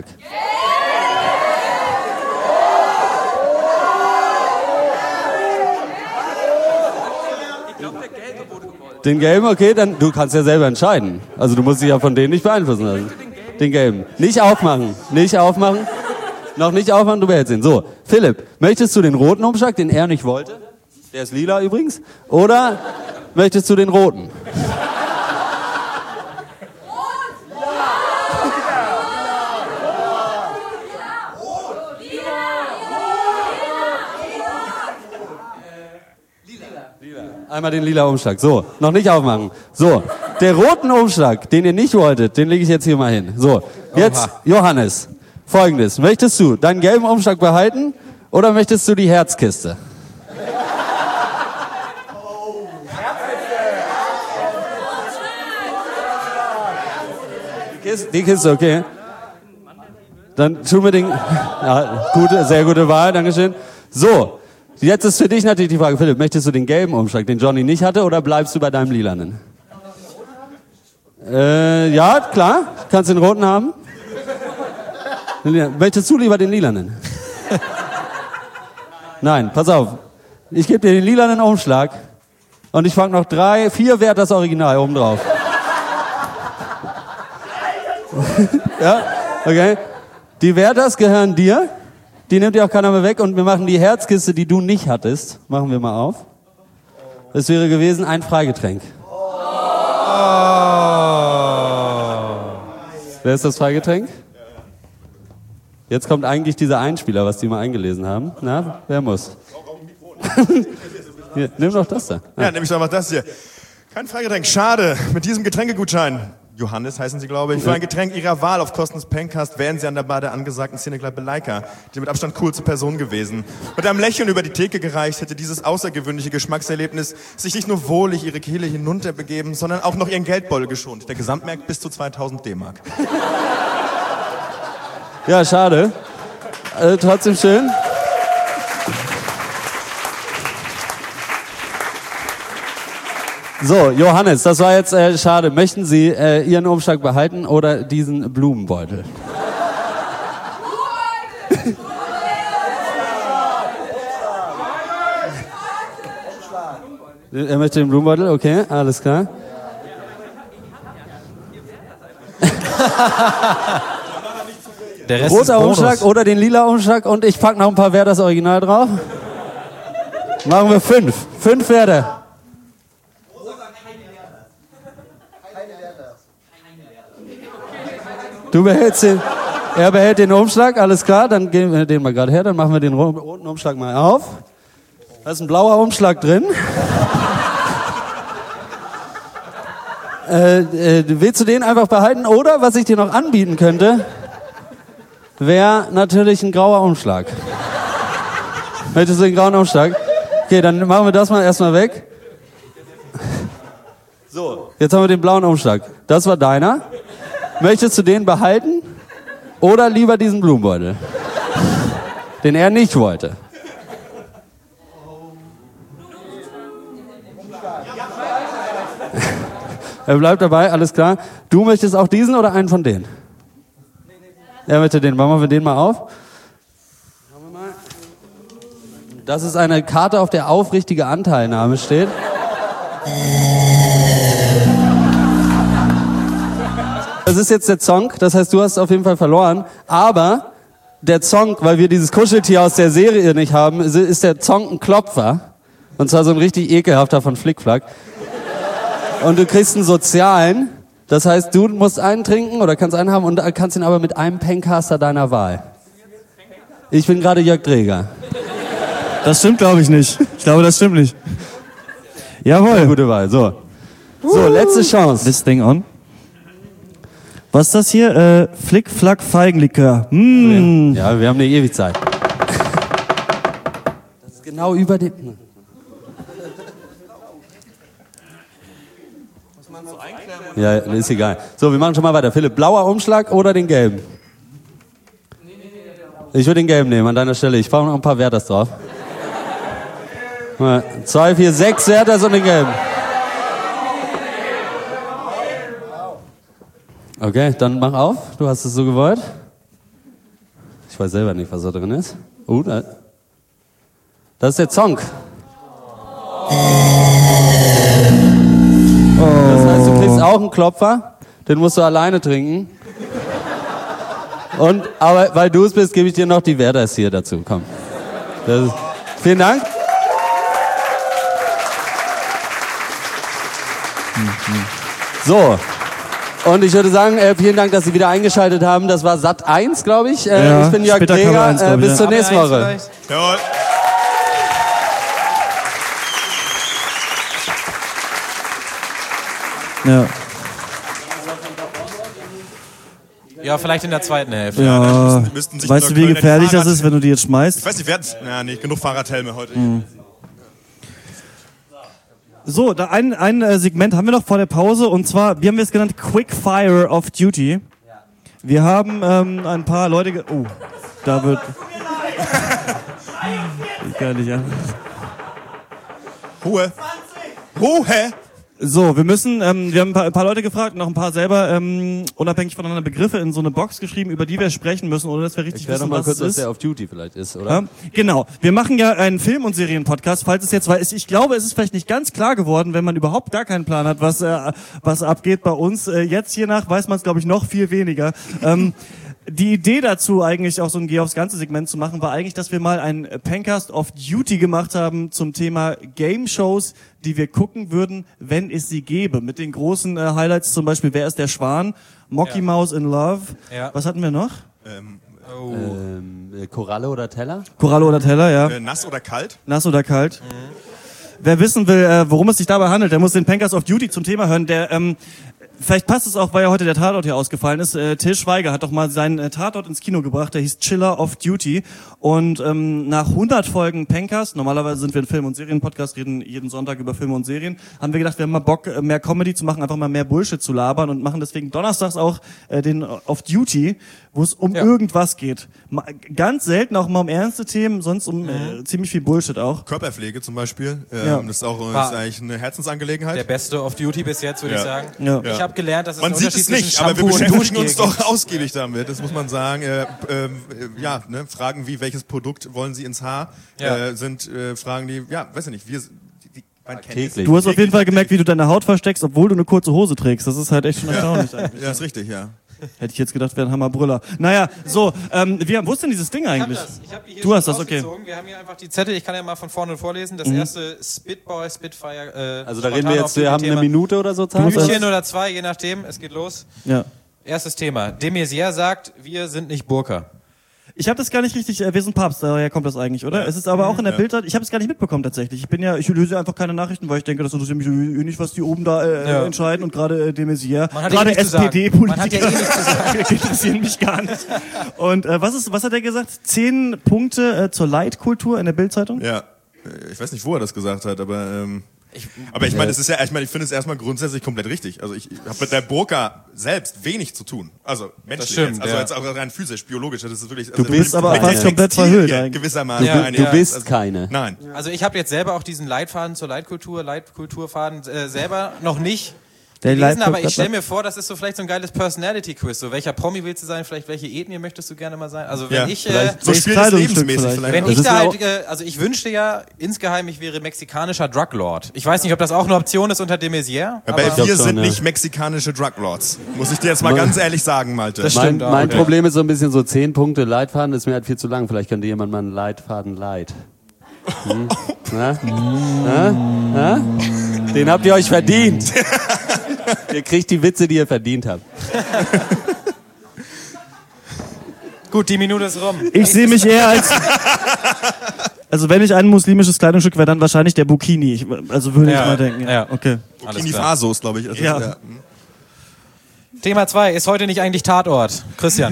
Speaker 6: Den gelben, okay, dann du kannst ja selber entscheiden. Also du musst dich ja von denen nicht beeinflussen lassen. Den gelben. Nicht aufmachen. Nicht aufmachen. Noch nicht aufmachen, du behältst ihn. So, Philipp, möchtest du den roten Umschlag, den er nicht wollte? Der ist lila übrigens. Oder möchtest du den roten? Einmal den lila Umschlag. So, noch nicht aufmachen. So, der roten Umschlag, den ihr nicht wolltet, den lege ich jetzt hier mal hin. So, jetzt,
Speaker 1: Oha.
Speaker 6: Johannes, folgendes. Möchtest du deinen gelben Umschlag behalten oder möchtest du die Herzkiste? Die Kiste, die Kiste, okay. Dann tun wir den... Ja, gute, sehr gute Wahl, Dankeschön. So, jetzt ist für dich natürlich die Frage, Philipp, möchtest du den gelben Umschlag, den Johnny nicht hatte, oder bleibst du bei deinem lilanen? Äh, ja, klar, kannst den roten haben. Möchtest du lieber den lilanen? Nein, pass auf. Ich gebe dir den lilanen Umschlag und ich fange noch drei, vier Wert das Original oben drauf. Ja, okay. Die Werthers gehören dir. Die nimmt dir auch keiner mehr weg und wir machen die Herzkiste, die du nicht hattest, machen wir mal auf. Das wäre gewesen ein Freigetränk.
Speaker 1: Oh.
Speaker 6: Wer ist das Freigetränk? Jetzt kommt eigentlich dieser Einspieler, was die mal eingelesen haben. Na, wer muss? Hier, nimm doch das da.
Speaker 3: Ja, nehme ich doch mal das hier. Kein Freigetränk, schade. Mit diesem Getränkegutschein, Johannes heißen Sie, glaube ich, für ein Getränk Ihrer Wahl auf Kosten des Pencast wären Sie an der bei der angesagten Szenekneipe Leica, die mit Abstand coolste Person gewesen. Mit einem Lächeln über die Theke gereicht, hätte dieses außergewöhnliche Geschmackserlebnis sich nicht nur wohlig Ihre Kehle hinunterbegeben, sondern auch noch Ihren Geldbeutel geschont. Der Gesamtmarkt bis zu zweitausend D-Mark.
Speaker 6: Ja, schade. Äh, trotzdem schön. So, Johannes, das war jetzt äh, schade. Möchten Sie äh, Ihren Umschlag behalten oder diesen Blumenbeutel? Er möchte den Blumenbeutel, okay, alles klar.
Speaker 1: Der Rest
Speaker 6: Roter Umschlag oder den lila Umschlag und ich pack noch ein paar Werders Original drauf. Machen wir fünf. Fünf Werder. Du behältst den, er behält den Umschlag, alles klar, dann gehen wir den mal gerade her, dann machen wir den roten Umschlag mal auf. Da ist ein blauer Umschlag drin. äh, äh, willst du den einfach behalten? Oder, was ich dir noch anbieten könnte, wäre natürlich ein grauer Umschlag. Möchtest du den grauen Umschlag? Okay, dann machen wir das mal erstmal weg. So, jetzt haben wir den blauen Umschlag. Das war deiner. Möchtest du den behalten oder lieber diesen Blumenbeutel, den er nicht wollte? Er bleibt dabei, alles klar. Du möchtest auch diesen oder einen von denen? Er möchte den. Machen wir den mal auf. Das ist eine Karte, auf der aufrichtige Anteilnahme steht. Das ist jetzt der Zonk, das heißt, du hast auf jeden Fall verloren. Aber der Zonk, weil wir dieses Kuscheltier aus der Serie nicht haben, ist der Zonk ein Klopfer. Und zwar so ein richtig ekelhafter von Flickflack. Und du kriegst einen sozialen. Das heißt, du musst einen trinken oder kannst einen haben und kannst ihn aber mit einem Pencaster deiner Wahl. Ich bin gerade Jörg Dreger.
Speaker 4: Das stimmt, glaube ich, nicht. Ich glaube, das stimmt nicht. Jawohl.
Speaker 6: Gute Wahl, so. So, letzte Chance.
Speaker 4: This thing on. Was ist das hier? Äh, Flick, Flack, Feigenlikör. Mm.
Speaker 6: Ja, wir haben eine Ewigzeit. Das ist genau über dem... Ja, ist egal. So, wir machen schon mal weiter. Philipp, blauer Umschlag oder den gelben? Ich würde den gelben nehmen an deiner Stelle. Ich brauche noch ein paar Werters drauf. Zwei, vier, sechs Werters und den gelben. Okay, dann mach auf. Du hast es so gewollt. Ich weiß selber nicht, was da drin ist. Oh, da. Das ist der Zonk. Das heißt, du kriegst auch einen Klopfer. Den musst du alleine trinken. Und, aber weil du es bist, gebe ich dir noch die Werders hier dazu. Komm. Das ist, vielen Dank. So. Und ich würde sagen, äh, vielen Dank, dass Sie wieder eingeschaltet haben. Das war Sat eins, glaube ich. Äh,
Speaker 4: ja,
Speaker 6: ich bin Jörg Dreger. Äh, bis ja. zur nächsten Woche.
Speaker 3: Jawohl.
Speaker 4: Ja.
Speaker 1: Ja, vielleicht in der zweiten Hälfte.
Speaker 4: Ja.
Speaker 3: Ja, müssten, müssten sich
Speaker 4: weißt du, wie gefährlich das ist, wenn du die jetzt schmeißt?
Speaker 3: Ich weiß nicht, wer hat's? Ja, nee, genug Fahrradhelme heute.
Speaker 4: Mhm. So, da ein, ein äh, Segment haben wir noch vor der Pause und zwar, wir haben es genannt Quick Fire of Duty. Wir haben ähm, ein paar Leute... Ge oh, da wird... Ich kann nicht an.
Speaker 3: Ruhe. Ruhe.
Speaker 4: So, wir müssen, ähm, wir haben ein paar, ein paar Leute gefragt, noch ein paar selber ähm, unabhängig voneinander Begriffe in so eine Box geschrieben, über die wir sprechen müssen, ohne dass wir richtig wissen,
Speaker 6: mal
Speaker 4: was
Speaker 6: kurz,
Speaker 4: es ist.
Speaker 6: was der auf Duty vielleicht ist, oder?
Speaker 4: Ja, genau. Wir machen ja einen Film- und Serienpodcast, falls es jetzt, weil ich glaube, es ist vielleicht nicht ganz klar geworden, wenn man überhaupt gar keinen Plan hat, was äh, was abgeht bei uns. Äh, jetzt hiernach weiß man es, glaube ich, noch viel weniger. Ähm, Die Idee dazu, eigentlich auch so ein Geh aufs ganze Segment zu machen, war eigentlich, dass wir mal einen Pencast of Duty gemacht haben zum Thema Game-Shows, die wir gucken würden, wenn es sie gäbe. Mit den großen äh, Highlights zum Beispiel, Wer ist der Schwan? Mocky ja. Mouse in Love. Ja. Was hatten wir noch?
Speaker 3: Ähm,
Speaker 6: oh. ähm, Koralle oder Teller?
Speaker 4: Koralle oder Teller, ja.
Speaker 3: Äh, nass oder kalt?
Speaker 4: Nass oder kalt. Mhm. Wer wissen will, äh, worum es sich dabei handelt, der muss den Pencast of Duty zum Thema hören. Der ähm, Vielleicht passt es auch, weil ja heute der Tatort hier ausgefallen ist. Äh, Till Schweiger hat doch mal seinen äh, Tatort ins Kino gebracht, der hieß Chiller of Duty. Und ähm, nach hundert Folgen Pencast, normalerweise sind wir ein Film- und Serien-Podcast, reden jeden Sonntag über Filme und Serien, haben wir gedacht, wir haben mal Bock, äh, mehr Comedy zu machen, einfach mal mehr Bullshit zu labern und machen deswegen donnerstags auch äh, den Of Duty, wo es um ja. irgendwas geht. Ma ganz selten auch mal um ernste Themen, sonst um äh, ziemlich viel Bullshit auch.
Speaker 3: Körperpflege zum Beispiel, ähm,
Speaker 4: ja.
Speaker 3: das ist auch das ist eigentlich eine Herzensangelegenheit.
Speaker 1: Der beste Of Duty bis jetzt, würde
Speaker 3: ja.
Speaker 1: ich sagen.
Speaker 4: Ja.
Speaker 1: Ich habe gelernt, dass es
Speaker 3: man
Speaker 1: einen
Speaker 3: sieht
Speaker 1: Unterschied
Speaker 3: es nicht,
Speaker 1: zwischen
Speaker 3: aber wir
Speaker 1: Shampoo und
Speaker 3: beschäftigen uns
Speaker 1: Duschgel
Speaker 3: doch ausgiebig damit. Das muss man sagen. Äh, äh, ja, ne, Fragen wie welches Produkt wollen Sie ins Haar, ja. äh, sind äh, Fragen, die ja, weiß ich nicht, wir die,
Speaker 6: Täglich.
Speaker 4: Du hast auf jeden Fall gemerkt, wie du deine Haut versteckst, obwohl du eine kurze Hose trägst. Das ist halt echt schon erstaunlich eigentlich.
Speaker 3: Ja, ist richtig, ja.
Speaker 4: Hätte ich jetzt gedacht, wäre ein Hammerbrüller. Naja, so, ähm, wie, wo ist denn dieses Ding eigentlich?
Speaker 1: Ich hab das. Ich hab die hier
Speaker 4: du hast
Speaker 1: schon
Speaker 4: das, okay.
Speaker 1: rausgezogen. Wir haben hier einfach die Zettel, ich kann ja mal von vorne vorlesen. Das
Speaker 4: Mhm.
Speaker 1: erste Spitboy, Spitfire. Äh,
Speaker 6: Also da reden wir jetzt, wir haben eine Minute oder so Zeit.
Speaker 1: Minütchen oder zwei, je nachdem. Es geht los.
Speaker 4: Ja.
Speaker 1: Erstes Thema. De Maizière sagt, wir sind nicht Burka.
Speaker 4: Ich habe das gar nicht richtig, äh, wir sind Papst, daher kommt das eigentlich, oder? Ja. Es ist aber auch in der
Speaker 3: Ja.
Speaker 4: Bild, ich habe es gar nicht mitbekommen tatsächlich. Ich bin ja, ich löse einfach keine Nachrichten, weil ich denke, das interessiert mich eh nicht, was die oben da äh,
Speaker 1: Ja.
Speaker 4: entscheiden und gerade äh, de Maizière,
Speaker 1: Man hat ja eh
Speaker 4: gerade
Speaker 1: nichts zu sagen. Man hat ja
Speaker 4: S P D-Politiker
Speaker 1: eh nichts zu sagen.
Speaker 4: interessieren mich gar nicht. Und äh, was ist, was hat er gesagt? Zehn Punkte äh, zur Leitkultur in der Bildzeitung?
Speaker 3: Ja, ich weiß nicht, wo er das gesagt hat, aber ähm, ich, aber ich meine, es ist ja, ich meine, ich finde es erstmal grundsätzlich komplett richtig. Also ich, ich habe mit der Burka selbst wenig zu tun. Also menschlich,
Speaker 1: stimmt,
Speaker 3: jetzt. also
Speaker 1: ja.
Speaker 3: jetzt auch rein physisch, biologisch. Das ist wirklich.
Speaker 6: Du
Speaker 3: also
Speaker 6: bist aber
Speaker 3: mit
Speaker 6: fast
Speaker 3: den
Speaker 4: komplett
Speaker 3: Textilien
Speaker 4: verhüllt eigentlich.
Speaker 3: Gewissermaßen.
Speaker 1: Ja,
Speaker 3: Nein,
Speaker 6: Du
Speaker 3: ja,
Speaker 6: bist
Speaker 3: also,
Speaker 6: keine.
Speaker 3: Nein.
Speaker 1: Also ich habe jetzt selber auch diesen Leitfaden zur Leitkultur, Leitkulturfaden äh, selber noch nicht
Speaker 4: Der
Speaker 1: gelesen, aber ich
Speaker 4: Leitkultur-
Speaker 1: stelle mir vor, das ist so vielleicht so ein geiles Personality-Quiz. So, welcher Promi willst du sein, vielleicht welche Ethnie möchtest du gerne mal sein? Also wenn
Speaker 3: Ja,
Speaker 1: ich... Äh,
Speaker 6: vielleicht
Speaker 3: So
Speaker 4: Welches
Speaker 3: Spiel des
Speaker 4: Kleidungsstück
Speaker 3: Lebensmäßig
Speaker 4: vielleicht?
Speaker 3: vielleicht.
Speaker 1: wenn
Speaker 6: Das
Speaker 1: ich
Speaker 6: ist
Speaker 1: da
Speaker 6: mir
Speaker 1: halt, äh, also ich wünschte ja, insgeheim, ich wäre mexikanischer Druglord. Ich weiß nicht, ob das auch eine Option ist unter de Maizière.
Speaker 3: Aber
Speaker 1: aber
Speaker 3: wir
Speaker 6: glaub schon,
Speaker 3: sind
Speaker 6: ja.
Speaker 3: nicht mexikanische Druglords. Muss ich dir jetzt mal ganz ehrlich sagen, Malte.
Speaker 1: Das
Speaker 6: Mein,
Speaker 1: stimmt auch,
Speaker 6: mein
Speaker 1: ja.
Speaker 6: Problem ist so ein bisschen so zehn Punkte Leitfaden, ist mir halt viel zu lang. Vielleicht könnte jemand mal einen Leitfaden leit. Hm? Na? Na? Na? Den habt ihr euch verdient. Ihr kriegt die Witze, die ihr verdient habt.
Speaker 1: Gut, die Minute ist rum.
Speaker 4: Ich sehe mich eher als, also wenn ich ein muslimisches Kleidungsstück wäre, dann wahrscheinlich der Burkini. Ich, also würde
Speaker 1: Ja,
Speaker 4: ich mal denken.
Speaker 1: ja.
Speaker 4: Okay.
Speaker 1: Alles
Speaker 3: Burkini
Speaker 1: klar.
Speaker 3: Faso ist, glaube ich. Also,
Speaker 4: Ja.
Speaker 3: ja.
Speaker 1: Thema zwei, ist heute nicht eigentlich Tatort? Christian.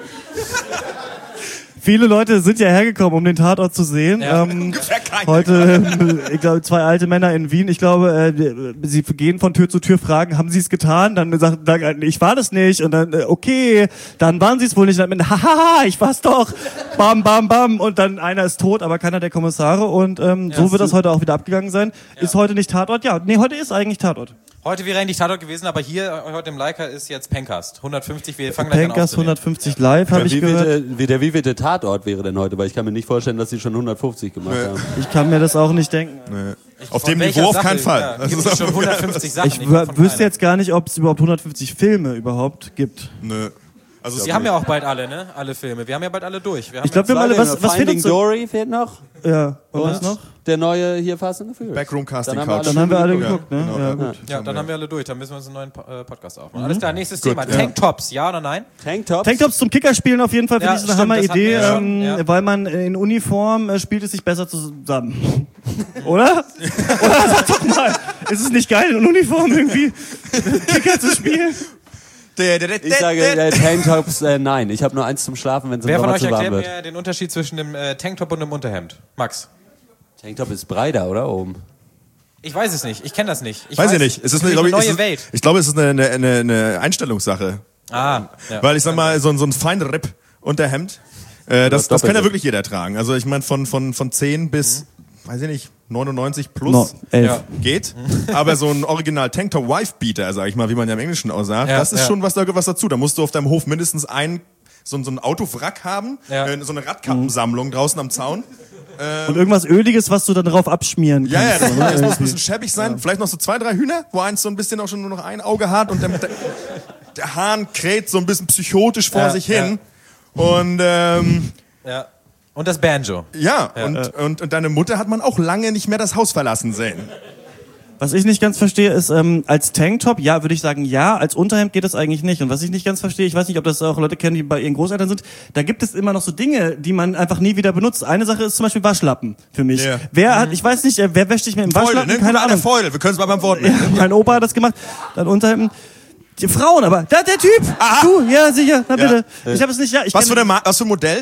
Speaker 4: Viele Leute sind ja hergekommen, um den Tatort zu sehen.
Speaker 1: Ja.
Speaker 4: Ähm,
Speaker 3: Ungefähr keiner.
Speaker 4: heute, äh, ich glaube, zwei alte Männer in Wien. Ich glaube, äh, sie gehen von Tür zu Tür, fragen, haben sie es getan? Dann sagt, dann, ich war das nicht. Und dann, äh, okay, dann waren sie es wohl nicht. Und dann, haha, ich war's doch. Bam, bam, bam. Und dann einer ist tot, aber keiner der Kommissare. Und ähm, so wird das heute auch wieder abgegangen sein. Ist heute nicht Tatort? Ja, nee, heute ist eigentlich Tatort.
Speaker 1: Heute wäre eigentlich Tatort gewesen, aber hier heute im Leica ist jetzt Pencast. hundertfünfzig, wir fangen gleich an
Speaker 4: Pencast
Speaker 1: aufzunehmen.
Speaker 4: hundertfünfzig live, habe
Speaker 6: Der
Speaker 4: ich gehört.
Speaker 6: wievielte, wie, der wievielte Tatort wäre denn heute? Weil ich kann mir nicht vorstellen, dass sie schon hundertfünfzig gemacht
Speaker 3: Nee.
Speaker 6: haben.
Speaker 4: Ich kann mir das auch nicht denken.
Speaker 3: Nee. Auf
Speaker 1: Von
Speaker 3: dem
Speaker 1: welcher
Speaker 3: Niveau auf
Speaker 1: Sache?
Speaker 3: keinen Fall.
Speaker 1: Ja,
Speaker 3: Das
Speaker 1: gibt
Speaker 3: ist
Speaker 1: es schon
Speaker 3: auch-
Speaker 1: hundertfünfzig Sachen.
Speaker 4: Ich
Speaker 1: nicht nur von
Speaker 4: wüsste
Speaker 1: keiner.
Speaker 4: jetzt gar nicht, ob es überhaupt hundertfünfzig Filme überhaupt gibt.
Speaker 3: Nö. Also
Speaker 1: Wir haben ja auch bald alle, ne? Alle Filme. Wir haben ja bald alle durch. Wir haben
Speaker 4: Ich glaube, wir haben alle, was, was fehlt
Speaker 6: Finding
Speaker 4: uns so?
Speaker 6: Dory fehlt noch.
Speaker 4: Ja, und was noch?
Speaker 6: Der neue hier Fast and the Furious.
Speaker 3: Backroom Casting
Speaker 6: Dann haben wir
Speaker 3: Couch.
Speaker 6: alle
Speaker 4: Dann haben wir alle
Speaker 6: Ja,
Speaker 4: geguckt, ne?
Speaker 3: genau,
Speaker 4: Ja,
Speaker 3: ja.
Speaker 4: gut.
Speaker 1: Ja, dann haben wir alle durch. Dann müssen wir uns einen neuen Po- äh, Podcast aufmachen.
Speaker 4: Mhm.
Speaker 1: Alles klar, nächstes
Speaker 3: Gut,
Speaker 1: Thema.
Speaker 3: ja.
Speaker 1: Tanktops, ja oder nein?
Speaker 6: Tanktops.
Speaker 4: Tanktops zum Kickerspielen auf jeden Fall finde
Speaker 1: Ja,
Speaker 4: ich eine
Speaker 1: stimmt, das
Speaker 4: Hammer-Idee,
Speaker 1: hatten wir schon,
Speaker 4: ähm,
Speaker 1: ja.
Speaker 4: weil man in Uniform äh, spielt es sich besser zusammen. Oder? Oder? Sag doch mal, ist es nicht geil, in Uniform irgendwie Kicker zu spielen?
Speaker 6: Ich sage äh, Tanktops, äh, nein. Ich habe nur eins zum Schlafen, wenn es im
Speaker 1: Wer von
Speaker 6: Sommer
Speaker 1: euch
Speaker 6: zu warm
Speaker 1: erklärt
Speaker 6: wird.
Speaker 1: mir den Unterschied zwischen dem äh, Tanktop und dem Unterhemd? Max.
Speaker 6: Tanktop ist breiter, oder? Oben.
Speaker 1: Ich weiß es nicht. Ich kenne das nicht. Ich
Speaker 3: Weiß ich nicht. Es ist eine,
Speaker 1: eine
Speaker 3: glaub ich,
Speaker 1: neue
Speaker 3: es ist,
Speaker 1: Welt.
Speaker 3: ich glaube, es ist eine, eine, eine Einstellungssache.
Speaker 1: Ah, ja.
Speaker 3: Weil ich sag mal, so, ein- so ein Feinripp-Unterhemd, äh, das, das kann ja
Speaker 6: Doppelripp.
Speaker 3: wirklich jeder tragen. Also ich meine, von, von, von zehn bis, weiß ich nicht, neunundneunzig plus
Speaker 4: No, elf.
Speaker 1: Ja.
Speaker 3: geht. Aber so ein Original Tanktop Wife-Beater, sag ich mal, wie man ja im Englischen aussagt,
Speaker 1: Ja,
Speaker 3: das ist
Speaker 1: ja.
Speaker 3: schon was, da gehört was dazu. Da musst du auf deinem Hof mindestens ein, so, ein- so ein Autowrack haben,
Speaker 1: Ja.
Speaker 3: äh, so eine Radkappensammlung draußen am Zaun.
Speaker 4: Und irgendwas Öliges, was du dann drauf abschmieren
Speaker 3: Ja, ja,
Speaker 4: kannst.
Speaker 3: das,
Speaker 4: oder?
Speaker 3: das muss ein
Speaker 4: Irgendwie.
Speaker 3: bisschen schäbig sein. Vielleicht noch so zwei, drei Hühner, wo eins so ein bisschen auch schon nur noch ein Auge hat und der, der, der Hahn kräht so ein bisschen psychotisch vor
Speaker 1: Ja,
Speaker 3: sich hin. Und ähm,
Speaker 1: Ja. Und das Banjo.
Speaker 3: ja, und, und, und deine Mutter hat man auch lange nicht mehr das Haus verlassen sehen.
Speaker 4: Was ich nicht ganz verstehe, ist, ähm, als Tanktop, ja, würde ich sagen, ja, als Unterhemd geht das eigentlich nicht. Und was ich nicht ganz verstehe, ich weiß nicht, ob das auch Leute kennen, die bei ihren Großeltern sind, da gibt es immer noch so Dinge, die man einfach nie wieder benutzt. Eine Sache ist zum Beispiel Waschlappen für mich.
Speaker 3: Ja.
Speaker 4: Wer hat, ich weiß nicht, äh, wer wäscht sich mit dem
Speaker 3: Feudel,
Speaker 4: Waschlappen?
Speaker 3: ne?
Speaker 4: Keine
Speaker 3: Eine
Speaker 4: Ahnung.
Speaker 3: Feudel, wir können es mal beim Wort
Speaker 4: Ja,
Speaker 3: nehmen.
Speaker 4: mein Opa hat das gemacht. Dann Unterhemden. Die Frauen aber. Da, der Typ!
Speaker 3: Aha.
Speaker 4: Du, ja, sicher, na
Speaker 3: Ja.
Speaker 4: bitte. Ich habe es nicht, ja, ich
Speaker 3: Was für,
Speaker 4: kenn-
Speaker 3: eine Ma was für ein Modell?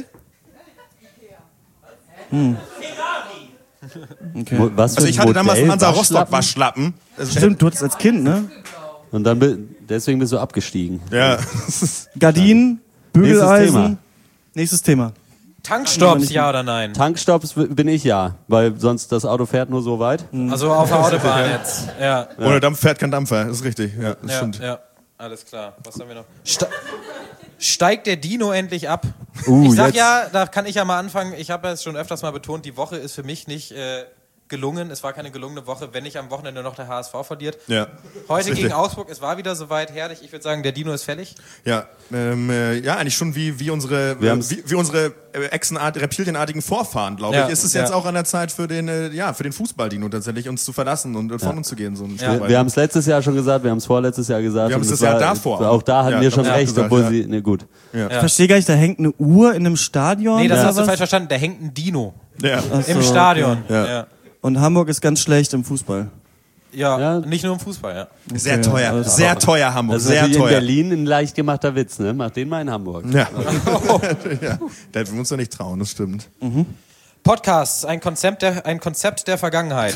Speaker 4: Okay.
Speaker 6: Was für
Speaker 3: Also
Speaker 6: ein
Speaker 3: ich hatte damals einen
Speaker 6: Modell?
Speaker 3: Hansa Rostock
Speaker 6: Waschlappen?
Speaker 3: Waschlappen. Das ist-
Speaker 4: Stimmt, du hattest als Kind, ne?
Speaker 6: Und dann bi- deswegen bist du abgestiegen.
Speaker 3: Ja.
Speaker 4: Gardinen,
Speaker 6: Nächstes
Speaker 4: Bügeleisen.
Speaker 6: Thema.
Speaker 4: Nächstes Thema.
Speaker 1: Tankstops, ja oder nein?
Speaker 6: Tankstops b- bin ich ja, weil sonst das Auto fährt nur so weit.
Speaker 1: Also auf der Autobahn jetzt. Ja.
Speaker 3: Ohne Dampf fährt kein Dampfer, das ist richtig. Ja, das
Speaker 1: Ja,
Speaker 3: stimmt.
Speaker 1: ja, alles klar. Was haben wir noch? Ste Steigt der Dino endlich ab?
Speaker 6: Uh,
Speaker 1: ich sag
Speaker 6: jetzt.
Speaker 1: ja, da kann ich ja mal anfangen. Ich habe es schon öfters mal betont, die Woche ist für mich nicht äh, gelungen. Es war keine gelungene Woche, wenn nicht am Wochenende noch der H S V verliert.
Speaker 3: Ja.
Speaker 1: Heute gegen Augsburg, es war wieder soweit, herrlich. Ich würde sagen, der Dino ist fällig.
Speaker 3: Ja, ähm, äh, ja, eigentlich schon wie, wie unsere, äh, wie, wie unsere äh, Echsenart, reptilienartigen Vorfahren, glaube
Speaker 1: Ja.
Speaker 3: ich. Ist es jetzt
Speaker 1: Ja.
Speaker 3: auch an der Zeit für den, äh, ja, für den Fußball-Dino tatsächlich, uns zu verlassen und äh, von uns zu gehen. So ein Stück
Speaker 6: Wir,
Speaker 3: weit.
Speaker 6: wir haben es letztes Jahr schon gesagt, wir haben es vorletztes Jahr gesagt.
Speaker 3: Wir haben
Speaker 6: und
Speaker 3: es das
Speaker 6: war-
Speaker 3: Jahr davor.
Speaker 6: Auch da hatten
Speaker 3: Ja,
Speaker 6: wir schon
Speaker 3: ja,
Speaker 6: recht,
Speaker 3: gesagt,
Speaker 6: obwohl
Speaker 3: ja.
Speaker 6: sie, ne, gut.
Speaker 3: Ja.
Speaker 4: Ich verstehe gar nicht, da hängt eine Uhr in einem Stadion.
Speaker 1: Nee, das
Speaker 4: oder
Speaker 1: hast du
Speaker 4: was?
Speaker 1: falsch verstanden. Da hängt ein Dino
Speaker 3: Ja.
Speaker 4: Ach so,
Speaker 1: im Stadion.
Speaker 3: Ja.
Speaker 1: Ja.
Speaker 4: Und Hamburg ist ganz schlecht im Fußball.
Speaker 1: Ja,
Speaker 6: Ja.
Speaker 1: nicht nur im Fußball, ja.
Speaker 3: Sehr
Speaker 4: Okay,
Speaker 3: teuer,
Speaker 4: alles
Speaker 3: sehr teuer Hamburg,
Speaker 6: Das ist
Speaker 3: sehr
Speaker 6: natürlich in
Speaker 3: teuer.
Speaker 6: Berlin ein leicht gemachter Witz, ne? Mach den mal in Hamburg.
Speaker 3: Ja. ja. Da wir uns doch nicht trauen, das stimmt.
Speaker 1: Podcasts, ein Konzept der, ein Konzept der Vergangenheit.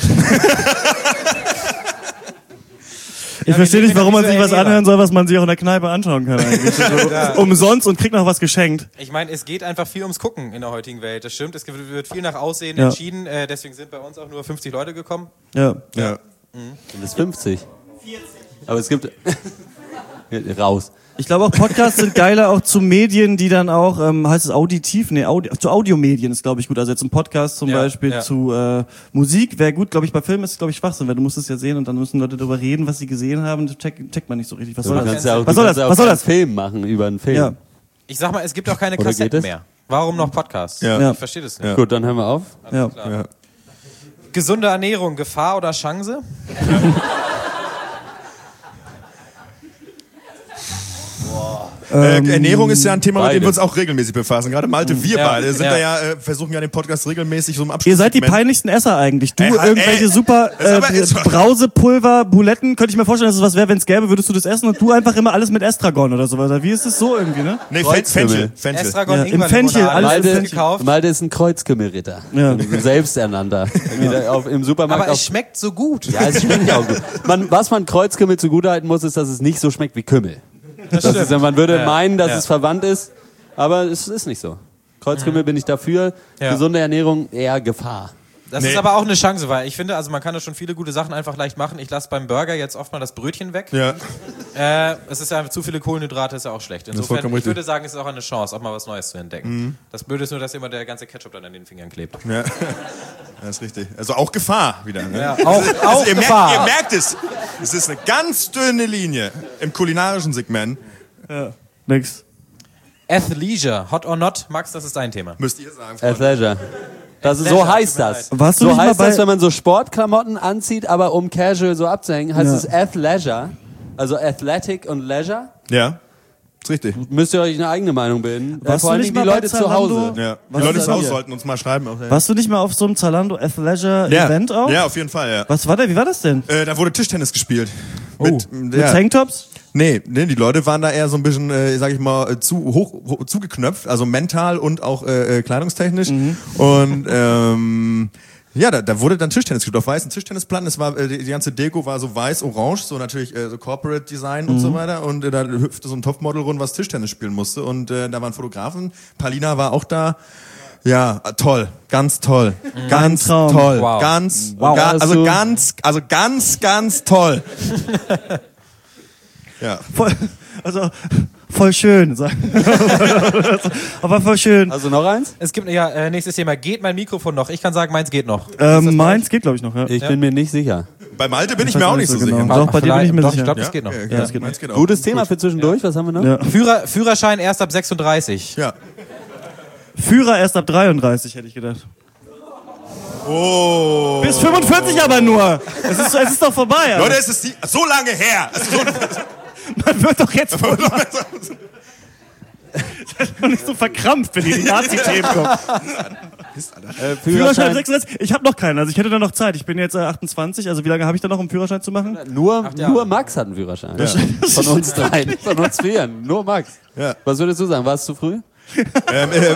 Speaker 4: Ich verstehe
Speaker 1: wir
Speaker 4: nicht,
Speaker 1: leben
Speaker 4: warum
Speaker 1: in
Speaker 4: man
Speaker 1: der
Speaker 4: sich was
Speaker 1: visuellen
Speaker 4: anhören soll, was man sich auch in der Kneipe anschauen kann eigentlich. So, umsonst und kriegt noch was geschenkt.
Speaker 1: Ich meine, es geht einfach viel ums Gucken in der heutigen Welt. Das stimmt, es wird viel nach Aussehen
Speaker 4: Ja.
Speaker 1: entschieden. Äh, deswegen sind bei uns auch nur fünfzig Leute gekommen.
Speaker 4: Ja.
Speaker 3: Ja.
Speaker 6: Das ist fünfzig. vierzig. Aber es gibt... Raus.
Speaker 4: Ich glaube auch Podcasts sind geiler auch zu Medien, die dann auch, ähm, heißt es auditiv? Nee, Audi zu Audiomedien ist, glaube ich, gut. Also jetzt ein Podcast zum
Speaker 1: Ja,
Speaker 4: Beispiel
Speaker 1: ja.
Speaker 4: zu äh, Musik wäre gut, glaube ich. Bei Filmen ist es, glaube ich, Schwachsinn, weil du musst es ja sehen und dann müssen Leute darüber reden, was sie gesehen haben. Das checkt, checkt man nicht so richtig. Was
Speaker 6: Du
Speaker 4: soll das?
Speaker 6: kannst ja auch,
Speaker 4: Was
Speaker 6: du
Speaker 4: soll
Speaker 6: kannst
Speaker 4: das?
Speaker 6: ja auch
Speaker 4: Was soll
Speaker 6: einen
Speaker 4: das?
Speaker 6: Film machen über einen Film.
Speaker 4: Ja.
Speaker 1: Ich sag mal, es gibt auch keine
Speaker 6: Oder geht
Speaker 1: Kassetten
Speaker 6: es?
Speaker 1: mehr. Warum noch Podcasts?
Speaker 3: Ja.
Speaker 4: Ja.
Speaker 1: Ich verstehe das nicht.
Speaker 3: Ja.
Speaker 6: Gut, dann hören wir auf.
Speaker 4: Ja.
Speaker 1: Klar.
Speaker 3: Ja.
Speaker 1: Gesunde Ernährung, Gefahr oder Chance?
Speaker 3: Äh, Ernährung ist ja ein Thema, mit dem
Speaker 6: beide.
Speaker 3: wir uns auch regelmäßig befassen. Gerade Malte, wir
Speaker 1: Ja,
Speaker 3: beide sind
Speaker 1: ja.
Speaker 3: da ja, äh, versuchen ja den Podcast regelmäßig so im Abschluss.
Speaker 4: Ihr seid die peinlichsten Esser eigentlich. Du,
Speaker 3: Ey, ey,
Speaker 4: irgendwelche
Speaker 3: ey.
Speaker 4: super
Speaker 3: Das ist
Speaker 4: äh,
Speaker 3: aber- ist-
Speaker 4: Brausepulver, Buletten. Könnte ich mir vorstellen, dass es was wäre, wenn es gäbe, würdest du das essen und du einfach immer alles mit Estragon oder sowas. Wie ist es so irgendwie, ne?
Speaker 3: Nee,
Speaker 6: Kreuzkümmel.
Speaker 3: Fenchel. Fenchel.
Speaker 1: Estragon,
Speaker 4: Ja, im
Speaker 1: Ingwer,
Speaker 4: Fenchel,
Speaker 1: Limonade,
Speaker 4: alles im
Speaker 1: alles
Speaker 4: Fenchel.
Speaker 1: gekauft.
Speaker 6: Malte ist ein Kreuzkümmelritter.
Speaker 4: Ja.
Speaker 6: Ein Selbsternannter. Wieder auf, im Supermarkt
Speaker 1: Aber
Speaker 6: auf,
Speaker 1: es schmeckt so gut.
Speaker 6: ja, es schmeckt ja auch gut. Man, was man Kreuzkümmel zugutehalten muss, ist, dass es nicht so schmeckt wie Kümmel. Das ist, ja, man würde
Speaker 1: Ja.
Speaker 6: meinen, dass
Speaker 1: Ja.
Speaker 6: es verwandt ist, aber es ist nicht so. Kreuzkümmel bin ich dafür.
Speaker 1: Ja.
Speaker 6: Gesunde Ernährung eher Gefahr.
Speaker 1: Das
Speaker 3: Nee.
Speaker 1: ist aber auch eine Chance, weil ich finde, also man kann da schon viele gute Sachen einfach leicht machen. Ich lasse beim Burger jetzt oft mal das Brötchen weg.
Speaker 3: Ja.
Speaker 1: Äh, es ist ja einfach zu viele Kohlenhydrate, ist ja auch schlecht. Insofern,
Speaker 3: vollkommen
Speaker 1: ich
Speaker 3: richtig.
Speaker 1: würde sagen, es ist auch eine Chance, auch mal was Neues zu entdecken. Das Blöde ist nur, dass immer der ganze Ketchup dann an den Fingern klebt.
Speaker 3: Ja. Das ist richtig. Also auch Gefahr wieder. Ne?
Speaker 1: Ja, auch,
Speaker 3: Also
Speaker 1: auch
Speaker 3: ihr,
Speaker 1: Gefahr.
Speaker 3: merkt, ihr merkt es. Es ist eine ganz dünne Linie im kulinarischen Segment.
Speaker 4: Nix.
Speaker 1: Athleisure, hot or not, Max, das ist dein Thema.
Speaker 3: Müsst ihr sagen. Freunde.
Speaker 6: Athleisure. Das ist, so
Speaker 1: Athleisure,
Speaker 6: heißt
Speaker 1: tut mir
Speaker 6: das.
Speaker 1: leid.
Speaker 4: Warst du
Speaker 6: So
Speaker 4: nicht mal
Speaker 6: heißt das,
Speaker 4: bei-
Speaker 6: wenn man so Sportklamotten anzieht, aber um casual so abzuhängen, heißt
Speaker 4: Ja.
Speaker 6: es Athleisure. Also Athletic und Leisure.
Speaker 3: Ja. Ist richtig.
Speaker 6: Müsst ihr euch eine eigene Meinung bilden. Äh,
Speaker 4: Warst
Speaker 6: Vor
Speaker 4: du
Speaker 6: allen
Speaker 4: nicht
Speaker 6: Dingen die
Speaker 4: mal bei
Speaker 6: Leute zu
Speaker 4: Zalando?
Speaker 6: Hause.
Speaker 3: Ja. Die
Speaker 4: Was
Speaker 3: Leute
Speaker 4: ist
Speaker 3: zu
Speaker 4: das
Speaker 3: Hause
Speaker 4: hier?
Speaker 3: sollten uns mal schreiben. Auch, ja.
Speaker 4: Warst du nicht mal auf so einem Zalando Athleisure
Speaker 3: Ja.
Speaker 4: Event auch?
Speaker 3: Ja, auf jeden Fall, ja.
Speaker 4: Was war da? Wie war das denn?
Speaker 3: Äh, da wurde Tischtennis gespielt.
Speaker 4: Oh.
Speaker 3: Mit,
Speaker 4: Mit
Speaker 3: ja.
Speaker 4: Tanktops?
Speaker 3: Nee, nee, die Leute waren da eher so ein bisschen, äh, sag ich mal, äh, zu hoch, hoch zugeknöpft, also mental und auch äh, äh, kleidungstechnisch.
Speaker 4: Mhm.
Speaker 3: Und ähm, ja, da, da wurde dann Tischtennis gespielt auf weißen Tischtennisplatten. Es war äh, die, die ganze Deko war so weiß-orange, so natürlich äh, so Corporate Design und
Speaker 4: Mhm.
Speaker 3: so weiter. Und äh, da hüpfte so ein Topmodel rum, was Tischtennis spielen musste. Und äh, da waren Fotografen. Palina war auch da. Ja, äh, toll, ganz toll, ganz
Speaker 4: Traum.
Speaker 3: toll,
Speaker 1: Wow.
Speaker 3: ganz,
Speaker 6: Wow.
Speaker 3: ga, also
Speaker 6: Also-
Speaker 3: ganz, also ganz, ganz toll. Ja.
Speaker 4: Voll, also voll schön. sag- Aber voll schön.
Speaker 6: Also noch eins?
Speaker 1: Es gibt, ja, äh, nächstes Thema. Geht mein Mikrofon noch? Ich kann sagen, meins geht noch.
Speaker 4: Ähm, meins geht, glaube ich, noch. Ja.
Speaker 6: Ich bin mir nicht sicher.
Speaker 3: Bei Malte bin ich
Speaker 4: weiß
Speaker 3: mir auch
Speaker 4: auch
Speaker 3: nicht so
Speaker 4: nicht so
Speaker 3: sicher.
Speaker 4: genau. Doch, bei dir bin ich mir
Speaker 1: Doch,
Speaker 4: sicher.
Speaker 1: Ich glaube,
Speaker 3: Ja?
Speaker 1: das geht noch.
Speaker 3: Okay,
Speaker 4: Ja, das geht
Speaker 3: meins geht auch.
Speaker 6: Gutes Thema für zwischendurch. Was haben wir noch?
Speaker 4: Ja.
Speaker 1: Führer, Führerschein erst ab sechsunddreißig.
Speaker 3: Ja.
Speaker 4: Führer erst ab dreiunddreißig, hätte ich gedacht.
Speaker 3: Oh.
Speaker 4: Bis fünfundvierzig aber nur. Es ist, es ist doch vorbei.
Speaker 3: Leute, es ist die, so lange her. Also so,
Speaker 4: Man wird doch jetzt wohl mal. Seid doch nicht so verkrampft, wenn die Nazi-Themen kommen.
Speaker 6: Äh,
Speaker 4: Führerschein sechsunddreißig? Ich habe noch keinen, also ich hätte da noch Zeit. Ich bin jetzt äh, achtundzwanzig, also wie lange habe ich da noch, um Führerschein zu machen?
Speaker 6: Nur,
Speaker 1: Jahre.
Speaker 6: nur Max hat einen Führerschein. Von uns dreien. Von uns vieren. Nur Max.
Speaker 3: Ja.
Speaker 6: Was würdest du sagen? War es zu früh?
Speaker 3: ähm, äh,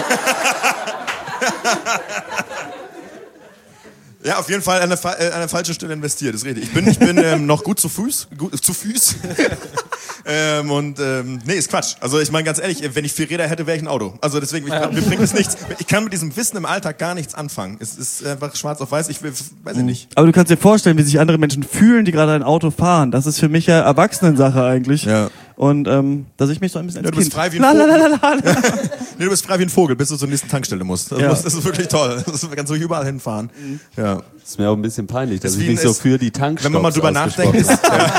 Speaker 3: ja, auf jeden Fall an der, fa- äh, an der falschen Stelle investiert, ist richtig. Ich bin, ich bin ähm, noch gut zu Fuß, gut, zu Fuß. Ähm, und ähm, nee, ist Quatsch. Also ich meine ganz ehrlich, wenn ich vier Räder hätte, wäre ich ein Auto. Also deswegen, ich, mir bringt es nichts. Ich kann mit diesem Wissen im Alltag gar nichts anfangen. Es ist einfach schwarz auf weiß. Ich will, weiß ich nicht.
Speaker 4: Aber du kannst dir vorstellen, wie sich andere Menschen fühlen, die gerade ein Auto fahren. Das ist für mich ja Erwachsenensache eigentlich.
Speaker 3: Ja.
Speaker 4: Und ähm, dass ich mich so ein bisschen als
Speaker 3: ja, du bist
Speaker 4: Kind...
Speaker 3: frei wie ein Vogel. nee, du bist frei wie ein Vogel, bis du zur nächsten Tankstelle musst. Das,
Speaker 4: Ja.
Speaker 3: muss, das ist wirklich toll. Das kannst du überall hinfahren. Mhm. Ja.
Speaker 6: Das ist mir auch ein bisschen peinlich, dass ich
Speaker 3: Deswegen
Speaker 6: mich so
Speaker 3: ist-
Speaker 6: für die Tankstelle.
Speaker 3: Wenn man mal drüber nachdenkt, ist, ja.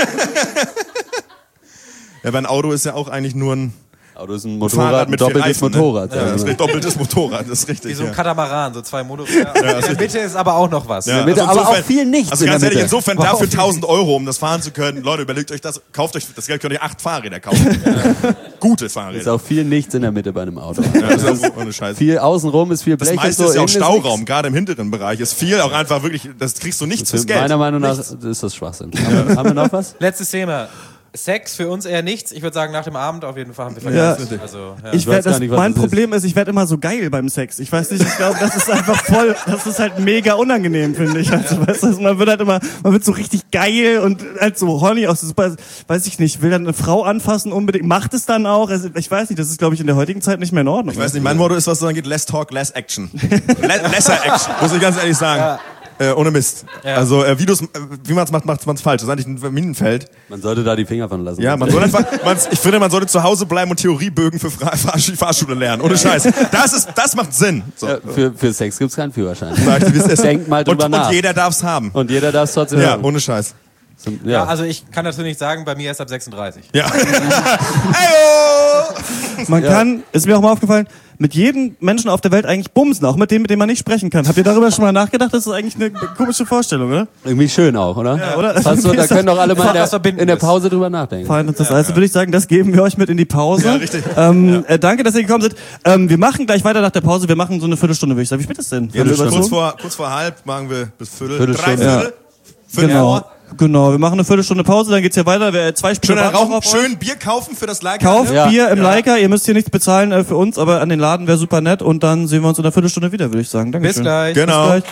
Speaker 3: ja, weil ein Auto ist ja auch eigentlich nur ein
Speaker 6: Auto ist ein
Speaker 3: Fahrrad
Speaker 6: Motorrad, ein
Speaker 3: mit vier
Speaker 6: doppeltes
Speaker 3: Reifen,
Speaker 6: Motorrad.
Speaker 3: Ne? Ja, das ist ein doppeltes Motorrad, das ist richtig.
Speaker 1: Wie so ein
Speaker 3: ja.
Speaker 1: Katamaran, so zwei Motorräder. In der Mitte ist aber auch noch was.
Speaker 3: Ja,
Speaker 6: der Mitte,
Speaker 3: also
Speaker 6: aber
Speaker 3: insofern-
Speaker 6: auch viel nichts
Speaker 3: Also
Speaker 6: in
Speaker 3: ganz
Speaker 6: der
Speaker 3: ehrlich,
Speaker 6: Mitte.
Speaker 3: insofern
Speaker 1: Wow.
Speaker 3: dafür tausend Euro, um das fahren zu können. Leute, überlegt euch das, kauft euch, das Geld könnt ihr acht Fahrräder kaufen. Gute
Speaker 6: Ist
Speaker 3: Fahrräder.
Speaker 6: auch viel nichts in der Mitte bei einem Auto.
Speaker 3: Ja, das ist auch ohne Scheiße.
Speaker 6: Viel außenrum ist viel
Speaker 3: Das
Speaker 6: Blech
Speaker 3: meiste
Speaker 6: und so.
Speaker 3: ist ja auch
Speaker 6: innen
Speaker 3: Stauraum,
Speaker 6: nichts.
Speaker 3: gerade im hinteren Bereich ist viel auch einfach wirklich, das kriegst du nichts fürs
Speaker 6: Für
Speaker 3: Geld.
Speaker 6: meiner Meinung nach
Speaker 3: Nichts.
Speaker 6: ist das Schwachsinn. Haben, wir, haben wir noch was?
Speaker 1: Letztes Thema. Sex für uns eher nichts. Ich würde sagen, nach dem Abend auf jeden Fall haben wir
Speaker 4: Ja.
Speaker 1: vergessen. Also, ja.
Speaker 4: Ich
Speaker 6: weiß
Speaker 4: werd,
Speaker 6: gar
Speaker 4: das,
Speaker 6: nicht, was
Speaker 4: mein
Speaker 6: das ist.
Speaker 4: Problem ist, ich werde immer so geil beim Sex. Ich weiß nicht, ich glaube, das ist einfach voll, das ist halt mega unangenehm, finde ich. Also, weißt du, man wird halt immer, man wird so richtig geil und halt so horny, auch so super, weiß ich nicht, will dann eine Frau anfassen unbedingt, macht es dann auch. Also, ich weiß nicht, das ist, glaube ich, in der heutigen Zeit nicht mehr in Ordnung.
Speaker 3: Ich weiß nicht, mein Motto ist, was so angeht, less talk, less action. Le lesser action, muss ich ganz ehrlich sagen.
Speaker 1: Ja.
Speaker 3: Äh, ohne Mist.
Speaker 1: Ja.
Speaker 3: Also äh, wie, du's, äh, wie man es macht, macht man es falsch. Das ist eigentlich ein Minenfeld.
Speaker 6: Man sollte da die Finger von lassen.
Speaker 3: Ja, man soll einfach, man, ich finde, man sollte zu Hause bleiben und Theoriebögen für Fra Fahrsch Fahrschule lernen. Ohne Scheiß. Das, ist, das macht Sinn. So.
Speaker 6: Ja, für, für Sex gibt's keinen Führerschein.
Speaker 3: Sag ich, wie es ist.
Speaker 6: Denkt mal drüber
Speaker 3: und,
Speaker 6: nach.
Speaker 3: Und jeder darf es haben.
Speaker 6: Und jeder darf es trotzdem
Speaker 3: Ja,
Speaker 6: haben.
Speaker 3: ohne Scheiß.
Speaker 6: Ja.
Speaker 1: Ja, also ich kann dazu nicht sagen, bei mir erst ab sechsunddreißig.
Speaker 3: Ja. Heyo!
Speaker 4: Man kann, ist mir auch mal aufgefallen, mit jedem Menschen auf der Welt eigentlich bumsen, auch mit dem, mit dem man nicht sprechen kann. Habt ihr darüber schon mal nachgedacht? Das ist eigentlich eine komische Vorstellung, oder?
Speaker 6: Irgendwie schön auch, oder?
Speaker 4: Ja, oder?
Speaker 6: Fast so, da können doch alle mal in
Speaker 1: Was
Speaker 6: der,
Speaker 1: Verbindendes.
Speaker 6: in der Pause drüber nachdenken.
Speaker 4: Fein und das also würde ich sagen, das geben wir euch mit in die Pause.
Speaker 3: Ja, richtig.
Speaker 4: Ähm, äh, danke, dass ihr gekommen seid. Ähm, wir machen gleich weiter nach der Pause. Wir machen so eine Viertelstunde, würde ich sagen. Wie spät ist denn?
Speaker 3: Ja,
Speaker 4: Viertel
Speaker 3: kurz,
Speaker 4: über
Speaker 3: vor, kurz vor halb machen wir bis Viertel.
Speaker 6: Viertelstunde.
Speaker 3: Drei Viertel. Viertel
Speaker 4: Genau.
Speaker 3: Uhr.
Speaker 4: Genau, wir machen eine Viertelstunde Pause, dann geht's hier weiter. Wir, zwei Spiele
Speaker 3: Schön
Speaker 4: warten noch
Speaker 3: rauchen,
Speaker 4: auf euch.
Speaker 3: schön Bier kaufen für das Like.
Speaker 4: Kauft
Speaker 6: Ja.
Speaker 4: Bier im Leica. Ihr müsst hier nichts bezahlen äh, für uns, aber an den Laden wäre super nett. Und dann sehen wir uns in einer Viertelstunde wieder, würde ich sagen. Dankeschön.
Speaker 1: Bis gleich.
Speaker 3: Genau.
Speaker 4: Bis gleich.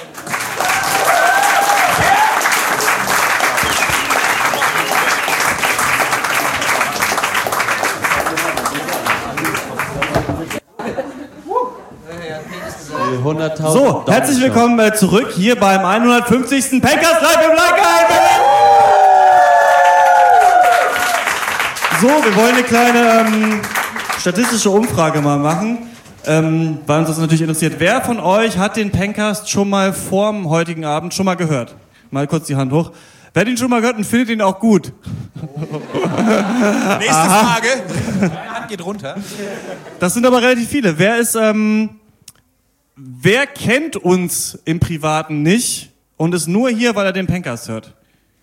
Speaker 6: hunderttausend
Speaker 4: So, herzlich willkommen äh, zurück hier beim hundertfünfzigsten Pankers Live im Leica in Berlin. So, wir wollen eine kleine ähm, statistische Umfrage mal machen, ähm, weil uns das natürlich interessiert. Wer von euch hat den Pankers schon mal vorm heutigen Abend schon mal gehört? Mal kurz die Hand hoch. Wer hat ihn schon mal gehört und findet ihn auch gut?
Speaker 3: Nächste Frage.
Speaker 1: Meine Hand geht runter.
Speaker 4: Das sind aber relativ viele. Wer ist, ähm, wer kennt uns im Privaten nicht und ist nur hier, weil er den Pankers hört?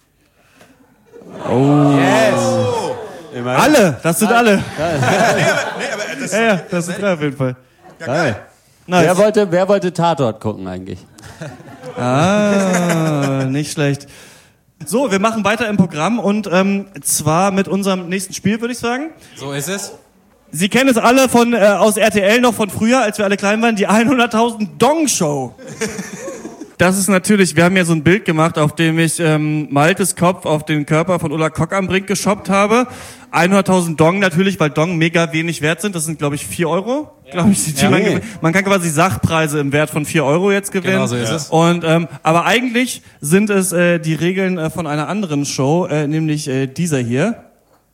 Speaker 1: Yes.
Speaker 4: Alle, das sind alle.
Speaker 3: Nee, aber das,
Speaker 4: Ja, ja, das sind drei auf jeden Fall.
Speaker 3: ja, geil.
Speaker 4: Nice.
Speaker 6: Wer wollte, wer wollte Tatort gucken eigentlich?
Speaker 4: Ah, nicht schlecht. So, wir machen weiter im Programm und ähm, zwar mit unserem nächsten Spiel, würde ich sagen.
Speaker 1: So ist es.
Speaker 4: Sie kennen es alle von äh, aus R T L noch von früher, als wir alle klein waren, die hunderttausend Dong Show. Das ist natürlich, wir haben ja so ein Bild gemacht, auf dem ich ähm, Maltes Kopf auf den Körper von Ulla Kock am Brink geschoppt habe. hunderttausend Dong natürlich, weil Dong mega wenig wert sind. Das sind, glaube ich, vier Euro. Ja. Glaube ich, die
Speaker 1: Ja.
Speaker 4: man, gewinnt. Man kann quasi Sachpreise im Wert von vier Euro jetzt gewinnen.
Speaker 1: Genau so ist es.
Speaker 4: Und ähm, aber eigentlich sind es äh, die Regeln äh, von einer anderen Show, äh, nämlich äh, dieser hier.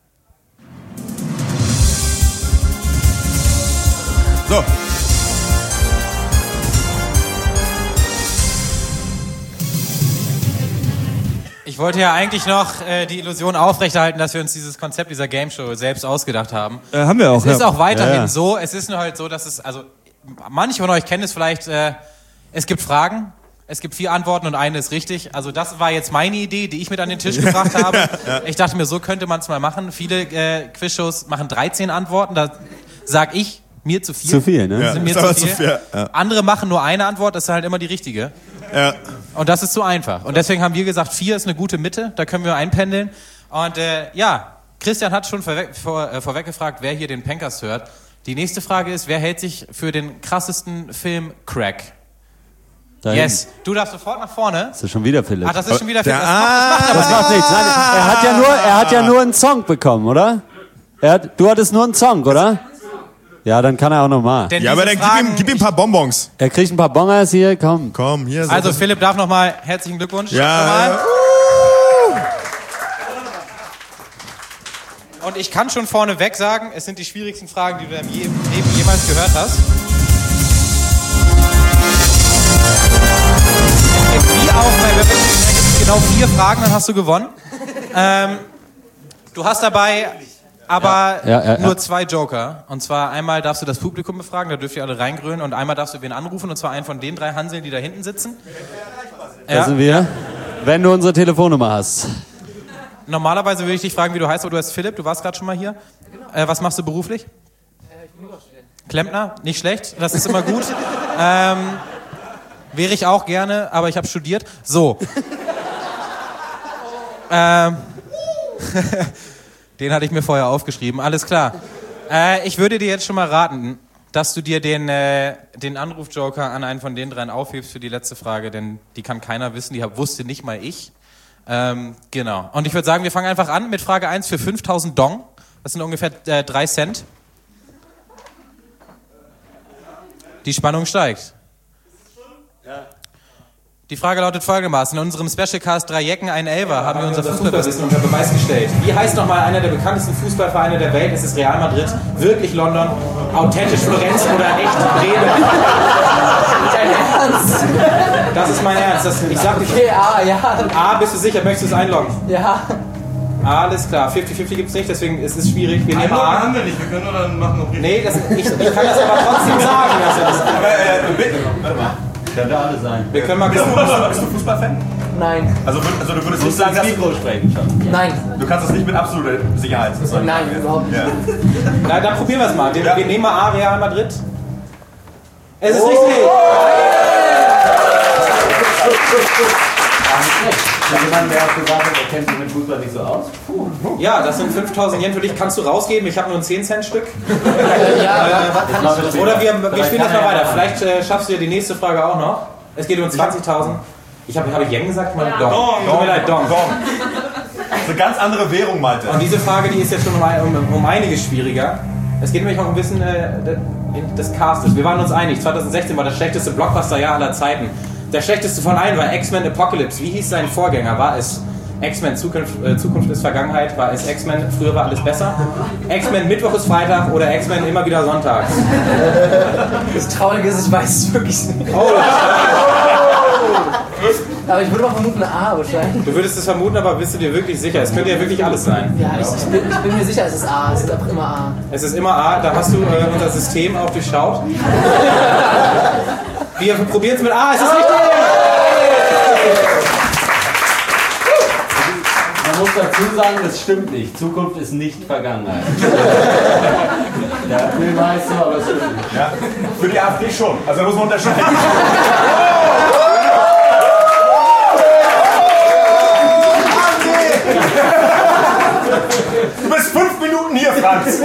Speaker 3: So.
Speaker 1: Ich wollte ja eigentlich noch äh, die Illusion aufrechterhalten, dass wir uns dieses Konzept dieser Game Show selbst ausgedacht haben.
Speaker 4: Äh, haben wir auch.
Speaker 1: Es ist
Speaker 4: ja.
Speaker 1: auch weiterhin
Speaker 6: Ja, ja.
Speaker 1: so, es ist nur halt so, dass es, also manche von euch kennen es vielleicht, äh, es gibt Fragen, es gibt vier Antworten und eine ist richtig. Also das war jetzt meine Idee, die ich mit an den Tisch gebracht habe. Ja. Ich dachte mir, so könnte man es mal machen. Viele äh, Quizshows machen dreizehn Antworten, da sag ich, mir zu viel.
Speaker 6: Zu viel, ne?
Speaker 3: Ja,
Speaker 1: Sind mir
Speaker 3: ist aber
Speaker 1: zu viel.
Speaker 3: zu viel, ja.
Speaker 1: Andere machen nur eine Antwort, das ist halt immer die richtige.
Speaker 3: Ja.
Speaker 1: Und das ist zu einfach. Und deswegen haben wir gesagt, vier ist eine gute Mitte, da können wir einpendeln. Und äh, ja, Christian hat schon vorweg, vor, äh, vorweg gefragt, wer hier den Pankers hört. Die nächste Frage ist, wer hält sich für den krassesten Film Crack?
Speaker 6: Dahin.
Speaker 1: Yes. Du darfst sofort nach vorne.
Speaker 6: Das ist schon wieder Philipp.
Speaker 1: Ach, das ist schon wieder Philipp.
Speaker 3: Der
Speaker 1: Das macht, das macht
Speaker 6: Das macht nichts. Nein, er hat ja nur, er hat ja nur einen Song bekommen, oder? Er hat, du hattest nur einen Song, oder? Ja, dann kann er auch nochmal.
Speaker 3: Ja, aber dann gib ihm, gib ihm ein paar Bonbons.
Speaker 6: Er kriegt ein paar Bongers hier, komm.
Speaker 3: Komm, hier. So
Speaker 1: Also Philipp darf nochmal herzlichen Glückwunsch.
Speaker 3: Ja.
Speaker 1: Und ich kann schon vorneweg sagen, es sind die schwierigsten Fragen, die du in deinem Leben jemals gehört hast. Es gibt wie auch bei Werbung, da gibt es genau vier Fragen, dann hast du gewonnen. Ähm, du hast dabei aber
Speaker 6: ja, ja, ja,
Speaker 1: nur
Speaker 6: ja.
Speaker 1: zwei Joker. Und zwar einmal darfst du das Publikum befragen, da dürft ihr alle reingrölen. Und einmal darfst du wen anrufen, und zwar einen von den drei Hanseln, die da hinten sitzen.
Speaker 6: Da
Speaker 1: Ja.
Speaker 6: sind wir. Wenn du unsere Telefonnummer hast.
Speaker 1: Normalerweise würde ich dich fragen, wie du heißt, aber du heißt Philipp, du warst gerade schon mal hier. Äh, was machst du beruflich?
Speaker 10: Ich bin Überstudent.
Speaker 1: Klempner, nicht schlecht, das ist immer gut. ähm, wäre ich auch gerne, aber ich habe studiert. So. ähm, den hatte ich mir vorher aufgeschrieben, alles klar. Äh, ich würde dir jetzt schon mal raten, dass du dir den, äh, den Anrufjoker an einen von den dreien aufhebst für die letzte Frage, denn die kann keiner wissen, die wusste nicht mal ich. Ähm, genau. Und ich würde sagen, wir fangen einfach an mit Frage eins für fünftausend Dong. Das sind ungefähr äh, drei Cent. Die Spannung steigt. Die Frage lautet folgendermaßen. In unserem Specialcast Drei Jecken, ein Elfer haben wir unser Fußballwissen unter Beweis gestellt. Wie heißt nochmal einer der bekanntesten Fußballvereine der Welt? Ist es Real Madrid, wirklich London, authentisch Florenz oder echt Bremen? Dein Ernst? Das ist mein Ernst. Das, ich sag nicht.
Speaker 10: Okay, A, ja.
Speaker 1: A, bist du sicher? Möchtest du es einloggen?
Speaker 10: Ja.
Speaker 1: Alles klar. fünfzig fünfzig gibt es nicht, deswegen ist es schwierig. Wir nehmen A.
Speaker 11: haben wir nicht. Wir können nur dann machen noch
Speaker 1: Nee, das, ich, ich kann das aber trotzdem sagen. Dass er das
Speaker 11: Aber, äh, bitte. Warte mal.
Speaker 6: Könnte alles sein.
Speaker 1: Wir können mal
Speaker 11: Bist du,
Speaker 1: gucken.
Speaker 11: bist du, bist du Fußballfan?
Speaker 10: Nein.
Speaker 11: Also, also du würdest
Speaker 6: Du
Speaker 11: nicht sagen, dass
Speaker 6: Mikro sprechen schon.
Speaker 10: Nein.
Speaker 11: du kannst es nicht mit absoluter Sicherheit sagen.
Speaker 10: Nein, überhaupt nicht.
Speaker 11: Ja.
Speaker 1: Na, dann probieren wir es mal. Wir,
Speaker 11: Ja.
Speaker 1: wir nehmen mal A, Real Madrid. Es ist richtig.
Speaker 6: Jemand, der hat gesagt, er kennt sich mit Fußball nicht so aus.
Speaker 1: Ja, das sind fünftausend Yen für dich. Kannst du rausgeben? Ich habe nur ein zehn Cent Stück.
Speaker 10: Ja,
Speaker 1: Äh, oder wir, wir spielen das mal weiter. Vielleicht äh, schaffst du ja die nächste Frage auch noch. Es geht um zwanzigtausend. Ich habe hab ich Yen gesagt? Ich meine Dong. Tut mir leid, Dong.
Speaker 11: Das ist eine ganz andere Währung, Malte.
Speaker 1: Und diese Frage, die ist jetzt schon um, ein- um, um einiges schwieriger. Es geht nämlich auch um ein bisschen äh, des Castes. Wir waren uns einig, zwanzig sechzehn war das schlechteste Blockbuster-Jahr aller Zeiten. Der schlechteste von allen war X-Men Apocalypse. Wie hieß sein Vorgänger? War es X-Men Zukunft, äh, Zukunft ist Vergangenheit? War es X-Men Früher war alles besser? X-Men Mittwoch ist Freitag oder X-Men immer wieder sonntags?
Speaker 10: das Traurige ist, ich weiß es wirklich nicht.
Speaker 1: Oh,
Speaker 10: Aber ich würde mal vermuten, eine A wahrscheinlich.
Speaker 1: du würdest es vermuten, aber bist du dir wirklich sicher? Es könnte ja wirklich alles sein.
Speaker 10: Ja, ich, ich, bin, ich bin mir sicher, es ist A. Es ist einfach immer A.
Speaker 1: Es ist immer A, da hast du äh, unser System auch durchschaut. Wir probieren es mit A, es ist richtig!
Speaker 6: Man muss dazu sagen, das stimmt nicht. Zukunft ist nicht Vergangenheit. Der Film heißt so, aber es stimmt nicht.
Speaker 11: Ja. Für die AfD schon. Also da muss man unterscheiden. Du bist fünf Minuten hier, Franz.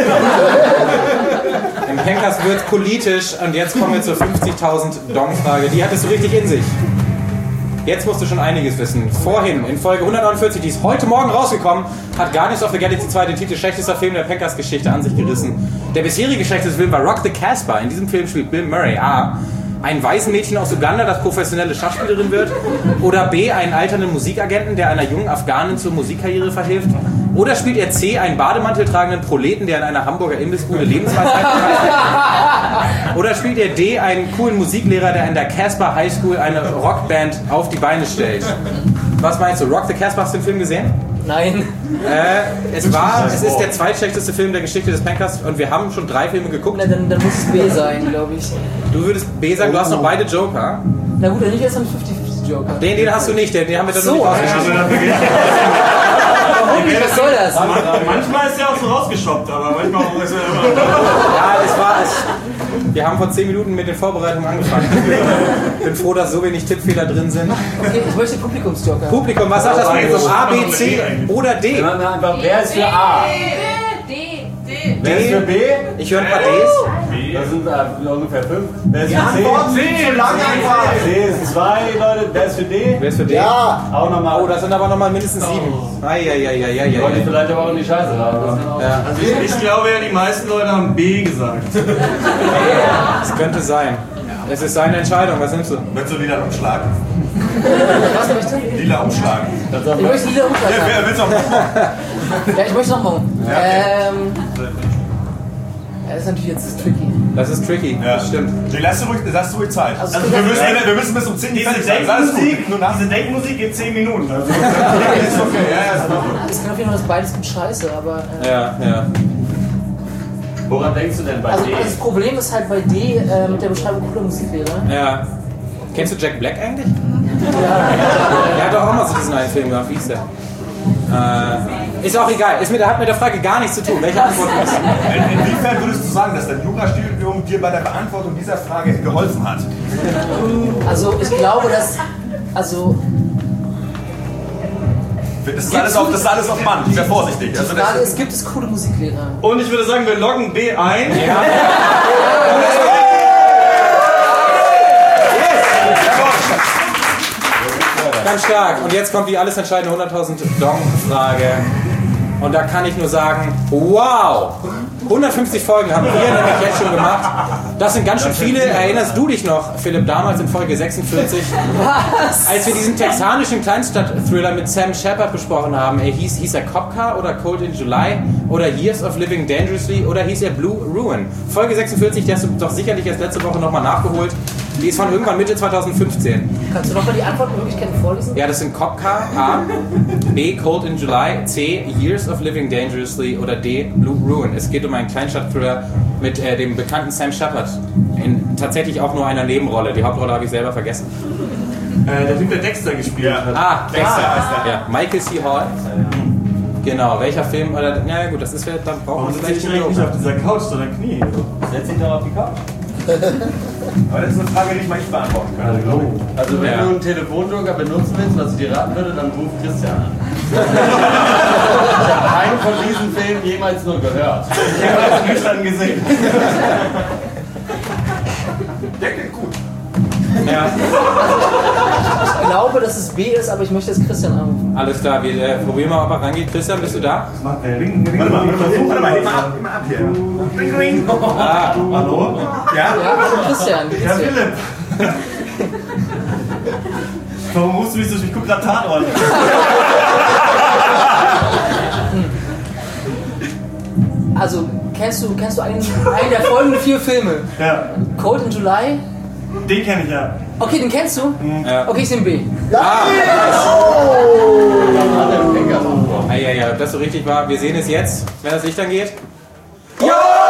Speaker 1: Im Pencast wird politisch und jetzt kommen wir zur fünfzigtausend Dong-Frage. Die hattest du richtig in sich. Jetzt musst du schon einiges wissen. Vorhin, in Folge hundertneunundvierzig, die ist heute Morgen rausgekommen, hat Guardians of the Galaxy zwei den Titel schlechtester Film der Pencast-Geschichte an sich gerissen. Der bisherige schlechteste Film war Rock the Casbah. In diesem Film spielt Bill Murray A. ein Waisenmädchen aus Uganda, das professionelle Schachspielerin wird. Oder B. einen alternden Musikagenten, der einer jungen Afghanin zur Musikkarriere verhilft. Oder spielt er C. einen bademanteltragenden Proleten, der in einer Hamburger Imbissbude Lebensweisheit hat? Oder spielt er D. einen coolen Musiklehrer, der in der Casbah High School eine Rockband auf die Beine stellt? Was meinst du? Rock the Casbah, hast du den Film gesehen?
Speaker 10: Nein.
Speaker 1: Äh, es war, es ist der zweitschlechteste Film der Geschichte des Pencast und wir haben schon drei Filme geguckt.
Speaker 10: Na, dann, dann muss es B sein, glaube ich.
Speaker 1: Du würdest B sagen, du hast noch beide Joker.
Speaker 10: Na gut, dann nicht erst ein fünfzig fünfzig Joker.
Speaker 1: Den, den hast du nicht, den, den haben wir dann
Speaker 10: So.
Speaker 1: noch nicht ausgeschrieben.
Speaker 10: Warum nicht? Was soll das?
Speaker 11: Manchmal ist ja auch so rausgestoppt, aber manchmal auch ist er immer.
Speaker 1: Ja, es war es. Wir haben vor zehn Minuten mit den Vorbereitungen angefangen. Ich bin froh, dass so wenig Tippfehler drin sind.
Speaker 10: Okay, ich möchte Publikumsjoker.
Speaker 1: Publikum, was sagt das Publikum? A, B, C oder D?
Speaker 6: Einfach, wer ist für A?
Speaker 7: D, D. D.
Speaker 6: Wer ist für B?
Speaker 1: Ich höre ein paar Ds.
Speaker 6: Das sind äh, ungefähr fünf. Wer ist
Speaker 11: Ja,
Speaker 6: für C?
Speaker 11: C, so lange einfach.
Speaker 6: C ist zwei, Leute. Wer ist für D?
Speaker 1: Wer ist für D?
Speaker 2: Ja.
Speaker 6: Auch nochmal.
Speaker 1: Oh, das sind aber nochmal mindestens sieben. Eieieiei.
Speaker 6: Die wollen vielleicht aber auch in die Scheiße raten.
Speaker 1: Ja.
Speaker 11: Also ich, ich glaube ja, die meisten Leute haben B gesagt.
Speaker 1: Das könnte sein. Es ist seine Entscheidung. Was nimmst du?
Speaker 3: Willst du lila umschlagen?
Speaker 10: Was möchte ich?
Speaker 3: Lila umschlagen.
Speaker 10: Ich möchte Lieder umschlagen.
Speaker 3: Ja, wer will's auch machen?
Speaker 10: Ja, ich möchte noch machen.
Speaker 3: Ja, okay.
Speaker 10: Ähm. Ja, das ist natürlich jetzt tricky.
Speaker 1: Das ist tricky.
Speaker 3: Ja.
Speaker 1: Das stimmt.
Speaker 3: Nee, lass dir ruhig, lass dir ruhig Zeit.
Speaker 10: Also,
Speaker 3: Also, wir, müssen, wir müssen bis um zehn
Speaker 11: Diese
Speaker 3: fertig sein. Alles gut.
Speaker 11: Denkmusik,
Speaker 3: Nur nach
Speaker 11: diese Denkmusik geht zehn Minuten. Also.
Speaker 3: ist okay. Ja, ja, ist okay.
Speaker 10: Es kann auf jeden Fall, dass beides gut scheiße, aber. Äh,
Speaker 1: Ja, ja.
Speaker 6: Woran denkst du denn bei
Speaker 10: also,
Speaker 6: D?
Speaker 10: also das Problem ist halt bei D äh, mit der Beschreibung cooler Musiklehrer.
Speaker 1: Ja. Kennst du Jack Black eigentlich?
Speaker 10: Ja.
Speaker 1: Der hat doch auch mal so diesen einen Film gemacht. Wie hieß der? Äh, ist auch egal. Ist mit, hat mit der Frage gar nichts zu tun. Welche Antwort ist?
Speaker 3: In, inwiefern würdest du sagen, dass dein Jurastudium dir bei der Beantwortung dieser Frage geholfen hat?
Speaker 10: Also ich glaube, dass. Also.
Speaker 3: Das ist alles auf, das ist alles auf Band. Sehr vorsichtig.
Speaker 10: Die
Speaker 3: Also,
Speaker 10: Frage
Speaker 3: das,
Speaker 10: ist, gibt es coole Musiklehrer?
Speaker 11: Und ich würde sagen, wir loggen B ein.
Speaker 1: Ja. Ganz stark. Und jetzt kommt die alles entscheidende hunderttausend Dong-Frage. Und da kann ich nur sagen, wow! hundertfünfzig Folgen haben wir nämlich jetzt schon gemacht. Das sind ganz schön viele. Erinnerst du dich noch, Philipp, damals in Folge sechsundvierzig?
Speaker 10: Was?
Speaker 1: Als wir diesen texanischen Kleinstadt-Thriller mit Sam Shepard besprochen haben, er hieß, hieß er Cop Car oder Cold in July oder Years of Living Dangerously oder hieß er Blue Ruin? Folge sechsundvierzig, die hast du doch sicherlich erst letzte Woche nochmal nachgeholt. Die ist von irgendwann Mitte zweitausendfünfzehn.
Speaker 10: Kannst du nochmal die Antwortmöglichkeiten vorlesen?
Speaker 1: Ja, das sind Cop Car, A, B, Cold in July, C, Years of Living Dangerously oder D, Blue Ruin. Es geht um einen Kleinstadt-Thriller mit äh, dem bekannten Sam Shepard. In tatsächlich auch nur einer Nebenrolle. Die Hauptrolle habe ich selber vergessen.
Speaker 11: Äh, der Typ, der Dexter gespielt hat.
Speaker 1: Ah, Dexter
Speaker 3: Ah.
Speaker 1: heißt er. Ja, Michael C. Hall. Genau, welcher Film? Oder, na ja, gut, das ist dann braucht
Speaker 11: Warum
Speaker 1: man
Speaker 11: sitzt
Speaker 1: vielleicht
Speaker 11: ich direkt nicht
Speaker 1: Joker.
Speaker 11: auf dieser Couch, sondern Knie?
Speaker 6: Setz dich doch auf die Couch.
Speaker 3: aber das ist eine Frage, die ich mal nicht beantworten kann.
Speaker 6: Also wenn
Speaker 1: Ja.
Speaker 6: du einen Telefonjoker benutzen willst, was ich dir raten würde, dann ruf Christian an. Ich habe keinen von diesen Filmen jemals nur gehört.
Speaker 11: Ich habe es nüchtern gesehen.
Speaker 3: Der klingt gut.
Speaker 1: Ja,
Speaker 10: Ich glaube, dass es B ist, aber ich möchte jetzt Christian anrufen.
Speaker 1: alles klar, wir äh, probieren mal, ob er rangeht. Christian, bist du da?
Speaker 11: Warte mal,
Speaker 3: Warte mal, warte mal, heb mal ab, heb mal ab hier. Ring, ring.
Speaker 1: Ah,
Speaker 11: Hallo?
Speaker 3: Ja?
Speaker 10: Ja, hallo Christian. wie geht's
Speaker 11: Ja,
Speaker 10: dir?
Speaker 11: Philipp. Warum rufst du mich so? Ich guck grad Tatort.
Speaker 10: Also, kennst du, kennst du einen, einen der folgenden vier Filme?
Speaker 11: Ja,
Speaker 10: Cold in July?
Speaker 11: den kenne ich ja.
Speaker 10: Okay, den kennst du?
Speaker 1: Ja.
Speaker 10: Okay, ich nehme B.
Speaker 1: Ah, ja, ja, ja, ob das so richtig war. Wir sehen es jetzt, wenn das Licht angeht.
Speaker 10: Geil!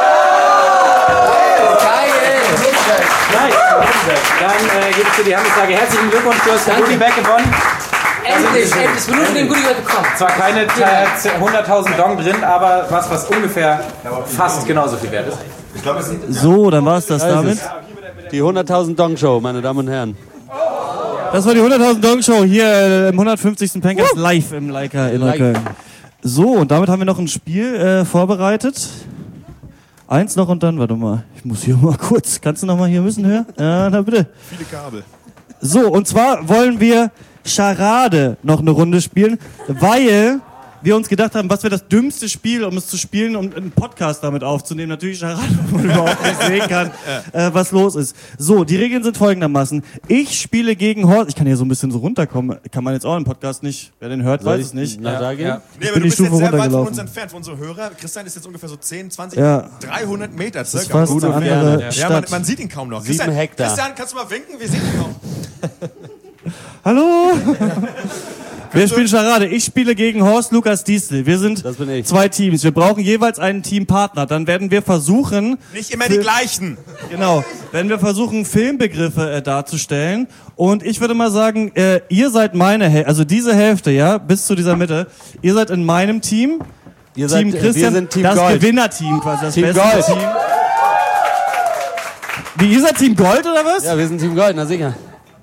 Speaker 1: Nice. Dann äh, gibt es dir die Handelsfrage. Herzlichen Glückwunsch, du hast den Goodie Bag gewonnen.
Speaker 10: Endlich, endlich. Ich bin nur für den Goodie Bag bekommen.
Speaker 1: Zwar keine äh, hunderttausend Dong drin, aber was, was ungefähr fast genauso viel wert ist.
Speaker 3: Ich glaube, es sind
Speaker 4: So, dann war es das damit.
Speaker 6: Die hunderttausend Dong Show, meine Damen und Herren.
Speaker 4: Das war die hunderttausend Dong Show hier äh, im hundertfünfzigsten Pencast live im Leica in Neukölln. So, und damit haben wir noch ein Spiel äh, vorbereitet. Eins noch und dann, warte mal, ich muss hier mal kurz, kannst du noch mal hier müssen hören? Ja, na bitte.
Speaker 3: viele Kabel.
Speaker 4: So, und zwar wollen wir Charade noch eine Runde spielen, weil wir uns gedacht haben, was wäre das dümmste Spiel, um es zu spielen, um einen Podcast damit aufzunehmen. Natürlich Charade, wo man überhaupt nicht sehen kann, äh, was los ist. So, die Regeln sind folgendermaßen. Ich spiele gegen Horst. Ich kann hier so ein bisschen so runterkommen. Kann man jetzt auch im Podcast nicht. Wer den hört, weiß es nicht.
Speaker 6: Na, da gehen?
Speaker 1: Ja.
Speaker 3: Nee,
Speaker 4: bin
Speaker 3: aber du
Speaker 4: die
Speaker 3: bist
Speaker 4: Stufe
Speaker 3: jetzt sehr weit von
Speaker 4: runtergelaufen.
Speaker 3: uns entfernt, von unseren Hörer. Christian ist jetzt ungefähr so zehn, zwanzig,
Speaker 4: Ja.
Speaker 3: dreihundert Meter
Speaker 4: Das ist
Speaker 3: circa.
Speaker 4: fast
Speaker 3: Gut
Speaker 4: eine
Speaker 3: ungefähr.
Speaker 4: andere
Speaker 3: Ja, man,
Speaker 4: Stadt.
Speaker 3: man sieht ihn kaum noch.
Speaker 6: Sieben
Speaker 3: Christian,
Speaker 6: Hektar.
Speaker 3: Christian, kannst du mal winken? Wir sehen ihn kaum.
Speaker 4: Hallo! Wir spielen Charade. Ich spiele gegen Horst Lukas Diesel. Wir sind
Speaker 6: Das bin ich.
Speaker 4: zwei Teams. Wir brauchen jeweils einen Teampartner. Dann werden wir versuchen,
Speaker 3: Nicht immer die gleichen.
Speaker 4: genau, werden wir versuchen, Filmbegriffe äh, darzustellen. Und ich würde mal sagen, äh, ihr seid meine Hälfte, also diese Hälfte, ja, bis zu dieser Mitte. Ihr seid in meinem Team.
Speaker 6: Ihr seid,
Speaker 4: Team Christian,
Speaker 6: wir sind Team
Speaker 4: das
Speaker 6: Gold.
Speaker 4: Gewinnerteam quasi, das
Speaker 6: Team
Speaker 4: beste
Speaker 6: Gold.
Speaker 4: Team. Wie, ihr seid Team Gold oder was?
Speaker 6: Ja, wir sind Team Gold, na sicher.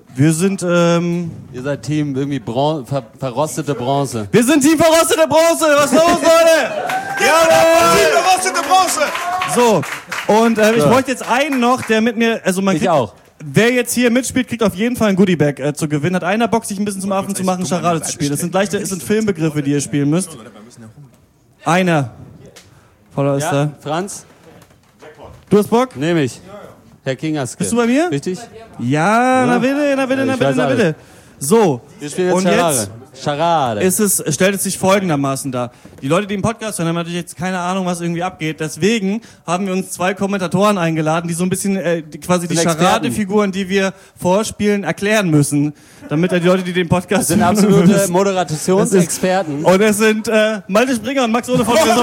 Speaker 4: Wir sind, ähm...
Speaker 6: Ihr seid Team irgendwie Bron- ver- verrostete Bronze.
Speaker 4: Wir sind Team verrostete Bronze! Was ist los, Leute?
Speaker 3: Jawohl! Team verrostete Bronze!
Speaker 4: So, und äh, ich
Speaker 6: So.
Speaker 4: bräuchte jetzt einen noch, der mit mir... Also man
Speaker 6: Ich
Speaker 4: kriegt,
Speaker 6: auch.
Speaker 4: Wer jetzt hier mitspielt, kriegt auf jeden Fall ein Goodiebag äh, zu gewinnen. Hat einer Bock, sich ein bisschen zum Affen zu machen, Charade zu spielen. Das sind leichte, es sind Filmbegriffe, die ihr spielen müsst. Einer. Voller ist
Speaker 6: Ja,
Speaker 4: da.
Speaker 6: Franz?
Speaker 4: Du hast Bock?
Speaker 6: Nehme ich. Herr Kingerske.
Speaker 4: Bist du bei mir?
Speaker 6: Richtig?
Speaker 4: Ja, na bitte, na bitte,
Speaker 6: Ja,
Speaker 4: na
Speaker 6: ich
Speaker 4: bitte,
Speaker 6: weiß
Speaker 4: na
Speaker 6: alles.
Speaker 4: bitte. So.
Speaker 6: Wir spielen jetzt
Speaker 4: und
Speaker 6: Charade.
Speaker 4: jetzt
Speaker 6: Charade.
Speaker 4: ist es, stellt es sich folgendermaßen dar. Die Leute, die im Podcast hören, haben natürlich jetzt keine Ahnung, was irgendwie abgeht. Deswegen haben wir uns zwei Kommentatoren eingeladen, die so ein bisschen äh, die, quasi die
Speaker 6: Sind Experten.
Speaker 4: Charade-Figuren, die wir vorspielen, erklären müssen. Damit die Leute, die den Podcast
Speaker 6: Das sind
Speaker 4: hören,
Speaker 6: absolute
Speaker 4: wissen.
Speaker 6: Moderationsexperten.
Speaker 4: Und es sind äh, Malte Springer und Max Ohnevoll.
Speaker 3: Hallo!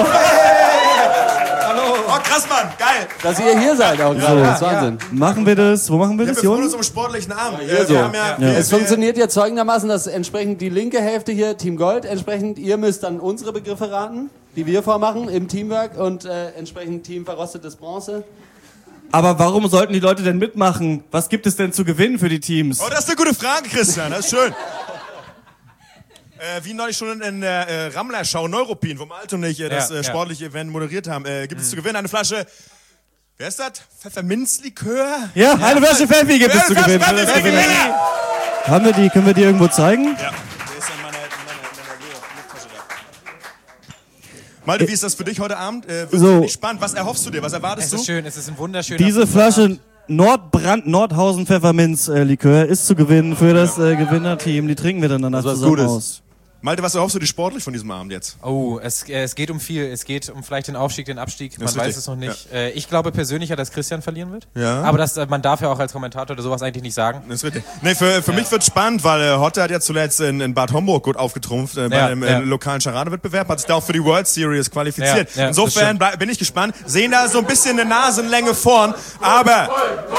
Speaker 3: Oh, krass, Mann, geil!
Speaker 6: Dass ihr hier seid auch gerade, das ist Wahnsinn.
Speaker 4: Machen wir das? Wo machen wir
Speaker 3: Ja,
Speaker 4: das,
Speaker 3: wir freuen
Speaker 4: Jungs?
Speaker 3: uns um sportlichen Abend.
Speaker 6: Hier
Speaker 3: Äh,
Speaker 6: so.
Speaker 3: wir haben ja,
Speaker 4: Ja.
Speaker 3: wir,
Speaker 6: Es
Speaker 3: wir,
Speaker 6: funktioniert jetzt folgendermaßen, dass entsprechend die linke Hälfte hier Team Gold, entsprechend ihr müsst dann unsere Begriffe raten, die wir vormachen im Teamwork und äh, entsprechend Team verrostetes Bronze.
Speaker 4: Aber warum sollten die Leute denn mitmachen? Was gibt es denn zu gewinnen für die Teams?
Speaker 3: Oh, das ist eine gute Frage, Christian, das ist schön. Äh, wie neulich schon in der äh, Rammler-Schau Neuruppin, wo Malte und ich äh, das
Speaker 1: Ja,
Speaker 3: äh,
Speaker 1: ja.
Speaker 3: sportliche Event moderiert haben, äh, gibt es zu gewinnen eine Flasche, wer ist das? Pfefferminzlikör?
Speaker 4: Ja, eine Flasche Pfeffi gibt es zu gewinnen.
Speaker 3: Pfeffi, Pfeffi,
Speaker 4: Pfeffi.
Speaker 3: Pfeffi.
Speaker 4: Haben wir die? Können wir die irgendwo zeigen?
Speaker 3: Ja, der ist in meiner, in meiner, in meiner Lufttasche da. Malte, wie ist das für dich heute Abend? Äh,
Speaker 4: So.
Speaker 3: so. Spannend. Was erhoffst du dir? Was erwartest
Speaker 1: Es
Speaker 3: du?
Speaker 1: ist schön, es ist ein wunderschöner...
Speaker 4: Diese Flasche Nordbrand Nordhausen Pfefferminz äh, Likör ist zu gewinnen für das äh, Gewinnerteam. Die trinken wir dann danach
Speaker 6: was
Speaker 4: zusammen
Speaker 6: Gutes.
Speaker 4: aus.
Speaker 3: Malte, was erhoffst du dir sportlich von diesem Abend jetzt?
Speaker 1: Oh, es, äh, es geht um viel. Es geht um vielleicht den Aufstieg, den Abstieg. Man
Speaker 3: Das ist
Speaker 1: weiß
Speaker 3: richtig.
Speaker 1: es noch nicht. Äh, ich glaube persönlich, dass Christian verlieren wird.
Speaker 3: Ja.
Speaker 1: Aber das, äh, man darf ja auch als Kommentator oder sowas eigentlich nicht sagen.
Speaker 3: Das ist richtig. Nee, für, für mich wird spannend, weil äh, Hotte hat ja zuletzt in, in Bad Homburg gut aufgetrumpft äh, bei
Speaker 1: Ja,
Speaker 3: einem
Speaker 1: ja.
Speaker 3: äh, lokalen Charadewettbewerb, hat sich da auch für die World Series qualifiziert.
Speaker 1: Ja, ja, das
Speaker 3: Insofern
Speaker 1: stimmt.
Speaker 3: blei- bin ich gespannt. Sehen da so ein bisschen eine Nasenlänge vorn, aber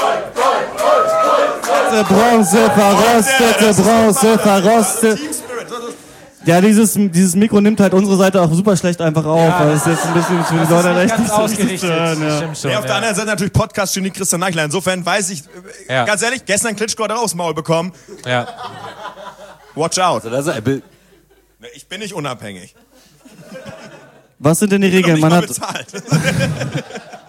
Speaker 4: Bronze, verrostete Bronze, verrostet.
Speaker 3: Team Spirit. so- so-
Speaker 4: Ja, dieses, dieses Mikro nimmt halt unsere Seite auch super schlecht einfach auf.
Speaker 1: Ja,
Speaker 4: weil es jetzt ein bisschen für die Leute recht
Speaker 1: ganz
Speaker 4: nicht so richtig
Speaker 1: ausgerichtet.
Speaker 4: zu hören, ja.
Speaker 1: Stimmt schon,
Speaker 3: Nee, auf der
Speaker 1: ja.
Speaker 3: anderen Seite natürlich Podcast-Genie Christian Neichler. Insofern weiß ich, äh,
Speaker 1: Ja.
Speaker 3: ganz ehrlich, gestern Klitschko hat er aufs Maul bekommen.
Speaker 1: Ja.
Speaker 3: Watch out.
Speaker 6: Das ist, äh,
Speaker 3: Nee, Ich bin nicht unabhängig.
Speaker 4: Was sind denn die
Speaker 3: Ich bin
Speaker 4: Regeln?
Speaker 3: noch
Speaker 4: Man
Speaker 3: nicht mal
Speaker 4: hat,
Speaker 3: bezahlt.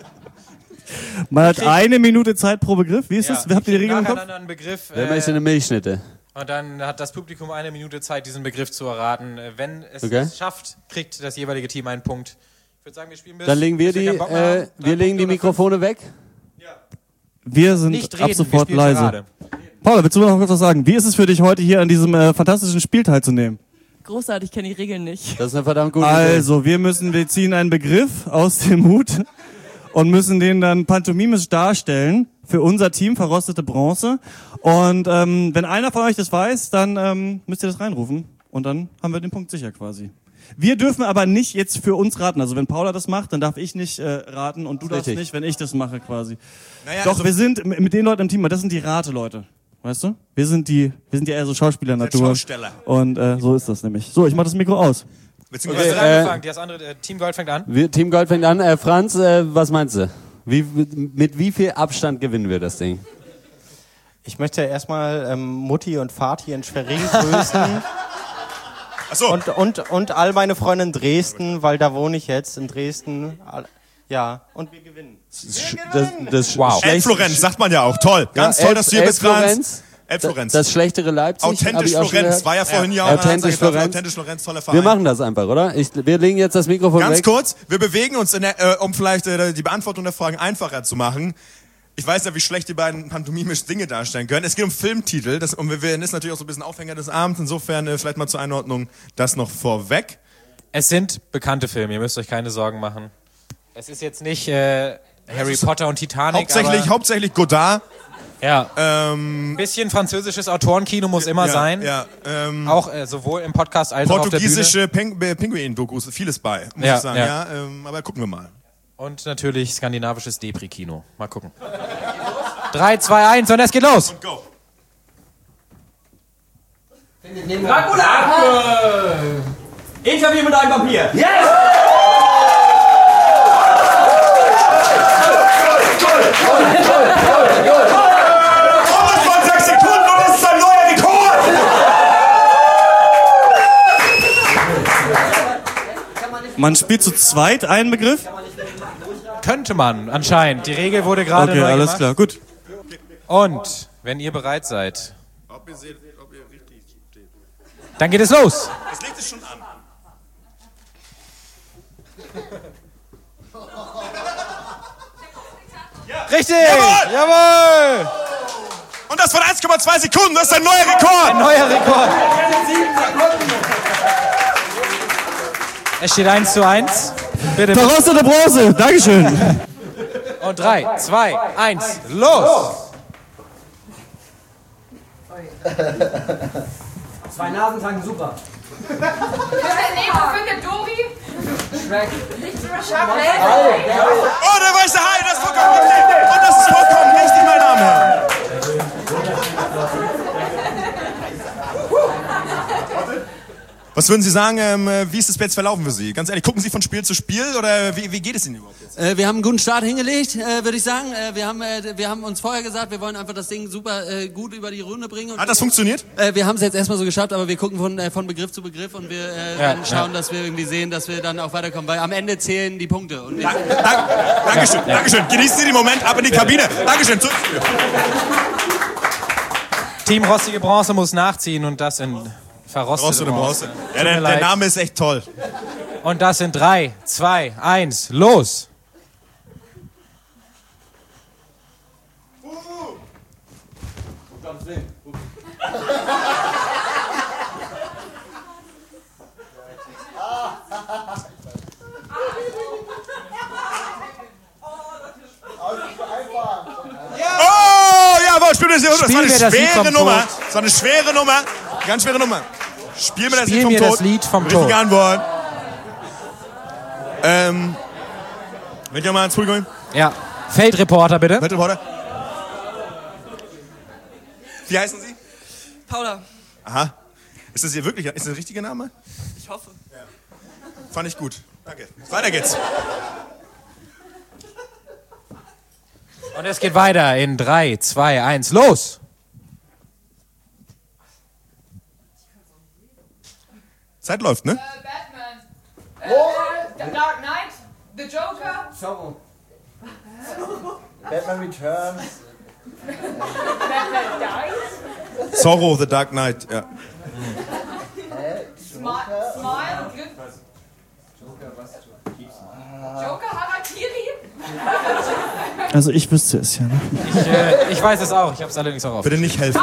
Speaker 4: man hat eine Minute Zeit pro Begriff. Wie ist
Speaker 1: Ja.
Speaker 4: das? Habt ihr die Regeln im Kopf?
Speaker 1: Nacheinander einen Begriff.
Speaker 6: wer
Speaker 1: Äh,
Speaker 6: möchte eine Milchschnitte?
Speaker 1: und dann hat das Publikum eine Minute Zeit, diesen Begriff zu erraten. Äh, Wenn es
Speaker 6: Okay.
Speaker 1: es schafft, kriegt das jeweilige Team einen Punkt. Ich würde sagen, wir spielen bis...
Speaker 6: Dann legen wir
Speaker 1: bis
Speaker 6: die,
Speaker 1: keinen Bock mehr
Speaker 6: äh,
Speaker 1: haben. Drei
Speaker 6: wir legen die
Speaker 1: Punkte oder
Speaker 6: Mikrofone weg.
Speaker 4: Wir sind
Speaker 1: Nicht reden,
Speaker 4: ab
Speaker 1: wir
Speaker 4: sofort
Speaker 1: spielen
Speaker 4: leise.
Speaker 1: Charade.
Speaker 4: Paula, willst du noch kurz was sagen? Wie ist es für dich, heute hier an diesem äh, fantastischen Spiel teilzunehmen?
Speaker 12: Großartig, ich kenne die Regeln nicht.
Speaker 6: Das ist eine verdammt gute Idee.
Speaker 4: Also, wir müssen, wir ziehen einen Begriff aus dem Hut und müssen den dann pantomimisch darstellen für unser Team, verrostete Bronze. Und ähm, wenn einer von euch das weiß, dann ähm, müsst ihr das reinrufen und dann haben wir den Punkt sicher quasi. Wir dürfen aber nicht jetzt für uns raten. Also wenn Paula das macht, dann darf ich nicht äh, raten und du darfst
Speaker 6: Richtig.
Speaker 4: nicht, wenn ich das mache quasi.
Speaker 3: Naja,
Speaker 4: Doch,
Speaker 3: also-
Speaker 4: wir sind m- mit den Leuten im Team, das sind die Rate-Leute. Weißt du? Wir sind die, wir sind ja eher so Schauspieler-Natur.
Speaker 3: Schausteller.
Speaker 4: Und äh, so ist das nämlich. So, ich mach das Mikro aus.
Speaker 3: Beziehungsweise
Speaker 1: Wer hat
Speaker 6: äh,
Speaker 1: angefangen? Das andere äh, Team Gold fängt an.
Speaker 6: Wir, Team Gold fängt an. Äh, Franz, äh, was meinst du? Wie, mit, mit wie viel Abstand gewinnen wir das Ding?
Speaker 13: Ich möchte erstmal ähm, Mutti und Vati in Schwerin grüßen.
Speaker 3: Ach so.
Speaker 13: Und, und, und all meine Freunde in Dresden, weil da wohne ich jetzt, in Dresden. All- Ja, und wir gewinnen.
Speaker 6: Das, das
Speaker 1: Wow.
Speaker 3: El Florenz, sagt man ja auch. Toll. Ganz
Speaker 6: Ja,
Speaker 3: toll,
Speaker 6: El-
Speaker 3: dass du hier
Speaker 6: El
Speaker 3: bist, Franz.
Speaker 6: Florenz.
Speaker 3: El Florenz.
Speaker 6: Das schlechtere Leipzig. hab
Speaker 3: Authentisch
Speaker 6: ich auch schon
Speaker 3: Florenz.
Speaker 6: gehört.
Speaker 3: War ja vorhin ja auch
Speaker 6: Authentisch
Speaker 3: gesagt,
Speaker 6: Florenz.
Speaker 3: Authentisch Florenz, toller Verein.
Speaker 6: Wir machen das einfach, oder? Ich, wir legen jetzt das Mikrofon
Speaker 3: Ganz
Speaker 6: weg.
Speaker 3: kurz, wir bewegen uns, in der, äh, um vielleicht äh, die Beantwortung der Fragen einfacher zu machen. Ich weiß ja, wie schlecht die beiden pantomimisch Dinge darstellen können. Es geht um Filmtitel. Das, und wir, wir das ist natürlich auch so ein bisschen Aufhänger des Abends. Insofern äh, vielleicht mal zur Einordnung das noch vorweg.
Speaker 1: Es sind bekannte Filme, ihr müsst euch keine Sorgen machen. Es ist jetzt nicht äh, Harry Potter und Titanic,
Speaker 3: Hauptsächlich,
Speaker 1: aber
Speaker 3: hauptsächlich Godard.
Speaker 1: ja,
Speaker 3: Ähm,
Speaker 1: ein bisschen französisches Autorenkino muss immer
Speaker 3: ja,
Speaker 1: sein.
Speaker 3: Ja, ähm,
Speaker 1: Auch äh, sowohl im Podcast als auch auf der Bühne.
Speaker 3: portugiesische Ping- äh, Pinguin-Dokus, vieles bei, muss
Speaker 1: Ja,
Speaker 3: ich sagen.
Speaker 1: ja.
Speaker 3: Ja. Ähm, aber gucken wir mal.
Speaker 1: Und natürlich skandinavisches Depri-Kino. Mal gucken. drei, zwei, eins und es geht los.
Speaker 3: Und go.
Speaker 10: Dracula! Interview mit einem Vampir. Yes!
Speaker 11: von sechs Sekunden und es ist ein
Speaker 4: Man spielt zu zweit einen Begriff?
Speaker 1: Könnte man, anscheinend. Die Regel wurde gerade
Speaker 4: Okay,
Speaker 1: neu
Speaker 4: alles
Speaker 1: gemacht.
Speaker 4: klar, gut.
Speaker 1: Und, wenn ihr bereit seid, dann geht es los.
Speaker 3: Das Licht ist schon an.
Speaker 1: Richtig!
Speaker 3: Jawohl!
Speaker 1: Jawohl!
Speaker 3: Und das von eins Komma zwei Sekunden, das ist ein neuer Rekord!
Speaker 1: Ein neuer Rekord! Es steht eins zu eins. Bitte.
Speaker 4: Verrostete Bronze, Dankeschön.
Speaker 1: Und drei, zwei, eins, los!
Speaker 10: Zwei Nasen sagen super.
Speaker 14: Für den Dori.
Speaker 3: Oh, der weiße Hai, das ist vollkommen richtig! Und das ist vollkommen richtig, meine Damen und Herren! Was würden Sie sagen, ähm, wie ist das jetzt verlaufen für Sie? Ganz ehrlich, gucken Sie von Spiel zu Spiel oder wie, wie geht es Ihnen überhaupt jetzt?
Speaker 6: Äh, wir haben einen guten Start hingelegt, äh, würde ich sagen. Äh, wir, haben, äh, wir haben uns vorher gesagt, wir wollen einfach das Ding super äh, gut über die Runde bringen. Und
Speaker 3: Hat das funktioniert?
Speaker 6: Äh, wir haben es jetzt erstmal so geschafft, aber wir gucken von, äh, von Begriff zu Begriff und wir äh,
Speaker 1: Ja,
Speaker 6: dann schauen,
Speaker 1: ja.
Speaker 6: dass wir irgendwie sehen, dass wir dann auch weiterkommen, weil am Ende zählen die Punkte. Und
Speaker 3: Dank, dank, Dankeschön,
Speaker 1: Ja.
Speaker 3: Dankeschön. Genießen Sie den Moment, ab in die Kabine. Dankeschön. Zurück.
Speaker 1: Team Rostige Bronze muss nachziehen und das in verrostete
Speaker 3: Rostete
Speaker 1: Bronze.
Speaker 3: Bronze.
Speaker 1: Tut
Speaker 3: Ja,
Speaker 1: mir
Speaker 3: der, der
Speaker 1: leid.
Speaker 3: Name ist echt toll.
Speaker 1: Und das in drei, zwei, eins, los!
Speaker 3: Oh, jawohl, spiel mir das, das war
Speaker 1: Spiel
Speaker 3: eine
Speaker 1: mir das Lied
Speaker 3: schwere
Speaker 1: vom
Speaker 3: Nummer.
Speaker 1: Tod.
Speaker 3: Das war eine schwere Nummer. Ganz schwere Nummer. Spiel mir das
Speaker 1: Spiel
Speaker 3: Lied vom
Speaker 1: mir
Speaker 3: Tod.
Speaker 1: das Lied vom
Speaker 3: Richtige
Speaker 1: Tod.
Speaker 3: Antwort. Ähm, wenn ihr mal ins Publikum.
Speaker 1: Ja. Feldreporter, bitte.
Speaker 3: Feldreporter. Wie heißen Sie?
Speaker 15: Paula.
Speaker 3: Aha. Ist das hier wirklich, ist das der richtige Name?
Speaker 15: Ich hoffe.
Speaker 3: Fand ich gut. Danke. Weiter geht's.
Speaker 1: Und es geht weiter in drei, zwei, eins, los!
Speaker 3: Zeit läuft, ne?
Speaker 14: Batman. Äh, The Dark Knight. The Joker.
Speaker 16: Zorro. Batman Returns.
Speaker 14: Batman Dies.
Speaker 3: Zorro, The Dark Knight, ja.
Speaker 14: Smile. Smile. Glück. Joker Harakiri.
Speaker 4: Also ich wüsste es ja. Ne?
Speaker 1: Ich, äh, ich weiß es auch, ich habe es allerdings auch auf.
Speaker 3: Bitte nicht helfen.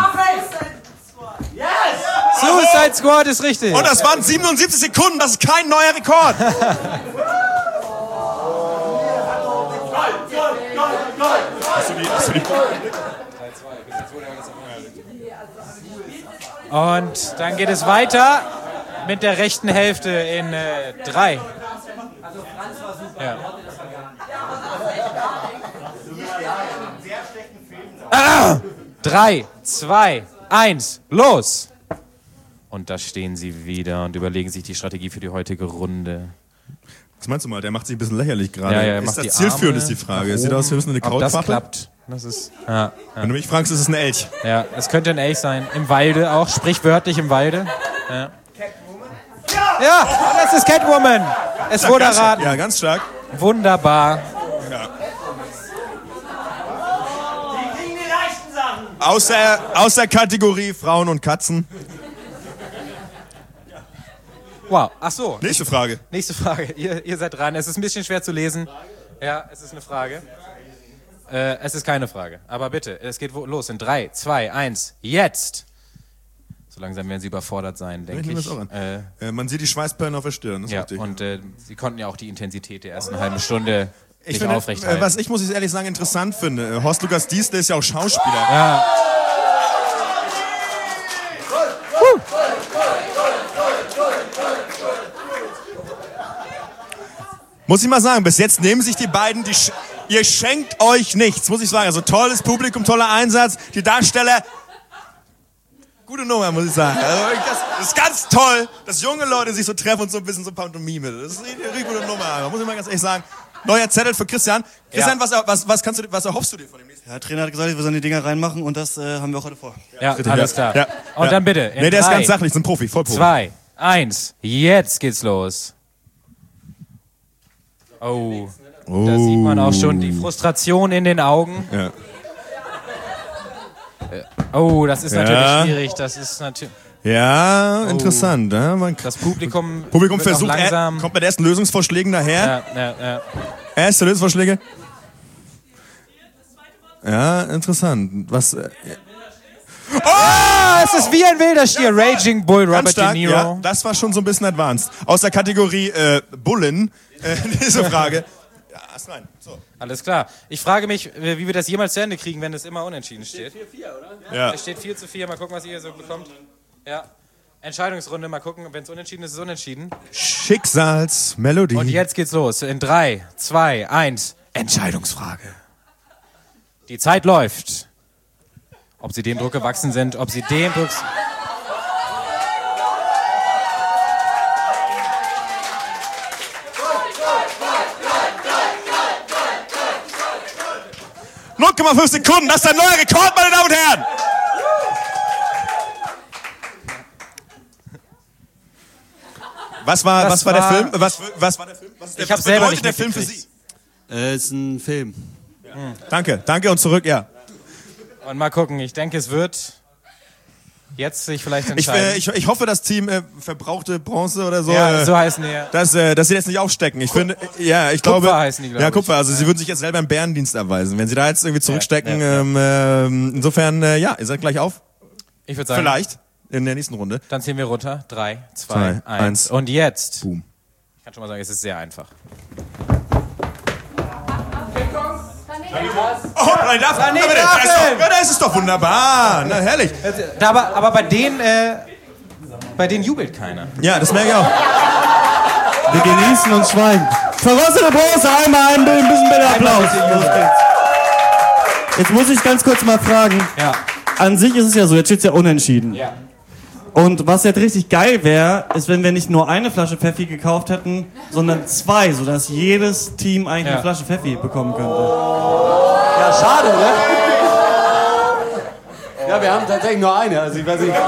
Speaker 1: Suicide Squad ist richtig.
Speaker 3: Und das waren siebenundsiebzig Sekunden, das ist kein neuer Rekord. Hast du die, hast du die
Speaker 1: Und dann geht es weiter mit der rechten Hälfte in äh, drei. Ja. Ah! Drei, zwei, eins, los! Und da stehen sie wieder und überlegen sich die Strategie für die heutige Runde.
Speaker 3: Was meinst du mal? Der macht sich ein bisschen lächerlich gerade.
Speaker 1: Ja, ja, er
Speaker 3: ist
Speaker 1: macht
Speaker 3: das
Speaker 1: die
Speaker 3: zielführend,
Speaker 1: Arme
Speaker 3: ist die Frage.
Speaker 1: nach
Speaker 3: Sieht aus, wir müssen eine
Speaker 1: Ob das
Speaker 3: Krautpappe.
Speaker 1: klappt. Das ist, ja, ja.
Speaker 3: Wenn du mich fragst, ist es ein Elch.
Speaker 1: Ja, es könnte ein Elch sein. Im Walde auch, sprichwörtlich im Walde. Ja, ja und das ist Catwoman. Es
Speaker 3: Ja,
Speaker 1: wurde
Speaker 3: ganz stark.
Speaker 1: erraten.
Speaker 3: Ja, ganz stark.
Speaker 1: Wunderbar.
Speaker 3: Ja. Aus der, aus der Kategorie Frauen und Katzen.
Speaker 1: Wow, ach so.
Speaker 3: Nächste Frage.
Speaker 1: Nächste Frage. Ihr, ihr seid dran. Es ist ein bisschen schwer zu lesen. Ja, es ist eine Frage. Äh, es ist keine Frage. Aber bitte, es geht wo- los in drei, zwei, eins, jetzt! So langsam werden sie überfordert sein, denke
Speaker 3: Ich nehme
Speaker 1: ich.
Speaker 3: das auch an.
Speaker 1: Äh,
Speaker 3: Äh, man sieht die Schweißperlen auf der Stirn. Das ist
Speaker 1: ja,
Speaker 3: richtig.
Speaker 1: und äh, sie konnten ja auch die Intensität der ersten halben Stunde
Speaker 3: Ich
Speaker 1: nicht
Speaker 3: finde,
Speaker 1: aufrecht
Speaker 3: äh,
Speaker 1: halten.
Speaker 3: was ich, muss ich ehrlich sagen, interessant finde, äh, Horst Lukas Diestel ist ja auch Schauspieler.
Speaker 1: Ja.
Speaker 3: Muss ich mal sagen, bis jetzt nehmen sich die beiden, die sch ihr schenkt euch nichts, muss ich sagen. Also tolles Publikum, toller Einsatz, die Darsteller, gute Nummer, muss ich sagen. Also das, das ist ganz toll, dass junge Leute sich so treffen und so ein bisschen so Pantomime. Das ist eine richtig gute Nummer, muss ich mal ganz ehrlich sagen. Neuer Zettel für Christian. Christian,
Speaker 4: Ja.
Speaker 3: was, was, was, kannst du, was erhoffst du dir von dem nächsten?
Speaker 4: Ja, der Trainer hat gesagt, wir sollen die Dinger reinmachen und das äh, haben wir auch heute vor.
Speaker 1: Ja, alles klar.
Speaker 3: Ja.
Speaker 1: Und
Speaker 3: Ja.
Speaker 1: dann bitte. in
Speaker 3: Nee, der ist
Speaker 1: drei,
Speaker 3: ganz sachlich, ist ein Profi, Vollprofi.
Speaker 1: Zwei, eins, jetzt geht's los. Oh. oh, da sieht man auch schon die Frustration in den Augen.
Speaker 3: Ja.
Speaker 1: Oh, das ist
Speaker 3: ja.
Speaker 1: natürlich schwierig. Das ist natürlich.
Speaker 3: Ja, oh. interessant. Ne? Man
Speaker 1: das Publikum,
Speaker 3: Publikum versucht,
Speaker 1: langsam
Speaker 3: er, kommt mit ersten Lösungsvorschlägen daher.
Speaker 1: Ja, ja, ja.
Speaker 3: Erste Lösungsvorschläge. Ja, interessant. Was? Äh,
Speaker 1: oh, es ist wie ein wilder Stier. Raging Bull, Robert
Speaker 3: stark,
Speaker 1: De Niro.
Speaker 3: Ja, das war schon so ein bisschen advanced. Aus der Kategorie äh, Bullen, äh, diese Frage. Ja, erst rein. So.
Speaker 1: Alles klar. Ich frage mich, wie wir das jemals zu Ende kriegen, wenn es immer unentschieden steht.
Speaker 6: vier vier, oder?
Speaker 3: Ja.
Speaker 1: Es steht vier zu vier. Mal gucken, was ihr so bekommt. Ja. Entscheidungsrunde. Mal gucken, wenn es unentschieden ist, ist es unentschieden.
Speaker 3: Schicksalsmelodie.
Speaker 1: Und jetzt geht's los. In drei, zwei, eins. Entscheidungsfrage. Die Zeit läuft. Ob sie dem Druck gewachsen sind, ob sie dem Druck...
Speaker 3: null Komma fünf Sekunden, das ist ein neuer Rekord, meine Damen und Herren! Was war,
Speaker 1: Das
Speaker 3: was war der
Speaker 1: war-
Speaker 3: Film? Was, was war der Film? Was, ist der,
Speaker 1: Ich hab's
Speaker 3: was
Speaker 1: selber
Speaker 3: bedeutet
Speaker 1: nicht
Speaker 3: der Film für
Speaker 1: mitgekriegt.
Speaker 3: Sie?
Speaker 6: Äh, ist ein Film.
Speaker 3: Hm. Danke, danke und zurück, ja.
Speaker 1: Und mal gucken, ich denke, es wird jetzt sich vielleicht
Speaker 3: Ich,
Speaker 1: entscheiden.
Speaker 3: äh, ich, ich hoffe, das Team äh, verbrauchte Bronze oder so.
Speaker 1: Ja,
Speaker 3: äh,
Speaker 1: so heißen die, ja.
Speaker 3: Dass, äh, dass sie jetzt nicht aufstecken. Ich finde, äh, ja, ich
Speaker 1: Kupfer
Speaker 3: glaube.
Speaker 1: heißen die, glaub
Speaker 3: ja,
Speaker 1: ich.
Speaker 3: Kupfer. Also sie würden sich jetzt selber einen Bärendienst erweisen, wenn sie da jetzt irgendwie zurückstecken.
Speaker 1: Ja, ja,
Speaker 3: ähm, ähm, insofern, äh, ja, ihr seid gleich auf.
Speaker 1: Ich würde sagen,
Speaker 3: Vielleicht in der nächsten Runde.
Speaker 1: dann ziehen wir runter. Drei, zwei,
Speaker 3: Zwei,
Speaker 1: eins.
Speaker 3: eins.
Speaker 1: Und jetzt.
Speaker 3: Boom.
Speaker 1: Ich kann schon mal sagen, es ist sehr einfach.
Speaker 3: Oh, nein, darf,
Speaker 1: Planet
Speaker 3: aber da, ist
Speaker 1: Affen!
Speaker 3: doch, ja, da ist es doch wunderbar. Na, herrlich.
Speaker 1: Da, aber, aber bei denen, äh, bei denen jubelt keiner.
Speaker 3: Ja, das merke ich auch.
Speaker 4: Wir genießen und schweigen. Verrostete Bronze, einmal ein bisschen bitte Applaus. Los geht's. Jetzt muss ich ganz kurz mal fragen.
Speaker 1: Ja.
Speaker 4: An sich ist es ja so, jetzt steht es ja unentschieden.
Speaker 1: Ja.
Speaker 4: Und was jetzt richtig geil wäre, ist, wenn wir nicht nur eine Flasche Pfeffi gekauft hätten, sondern zwei, sodass jedes Team eigentlich
Speaker 1: Ja.
Speaker 4: eine Flasche Pfeffi bekommen könnte.
Speaker 6: Ja, schade, ne? Ja, wir haben tatsächlich nur eine. Also ich weiß nicht.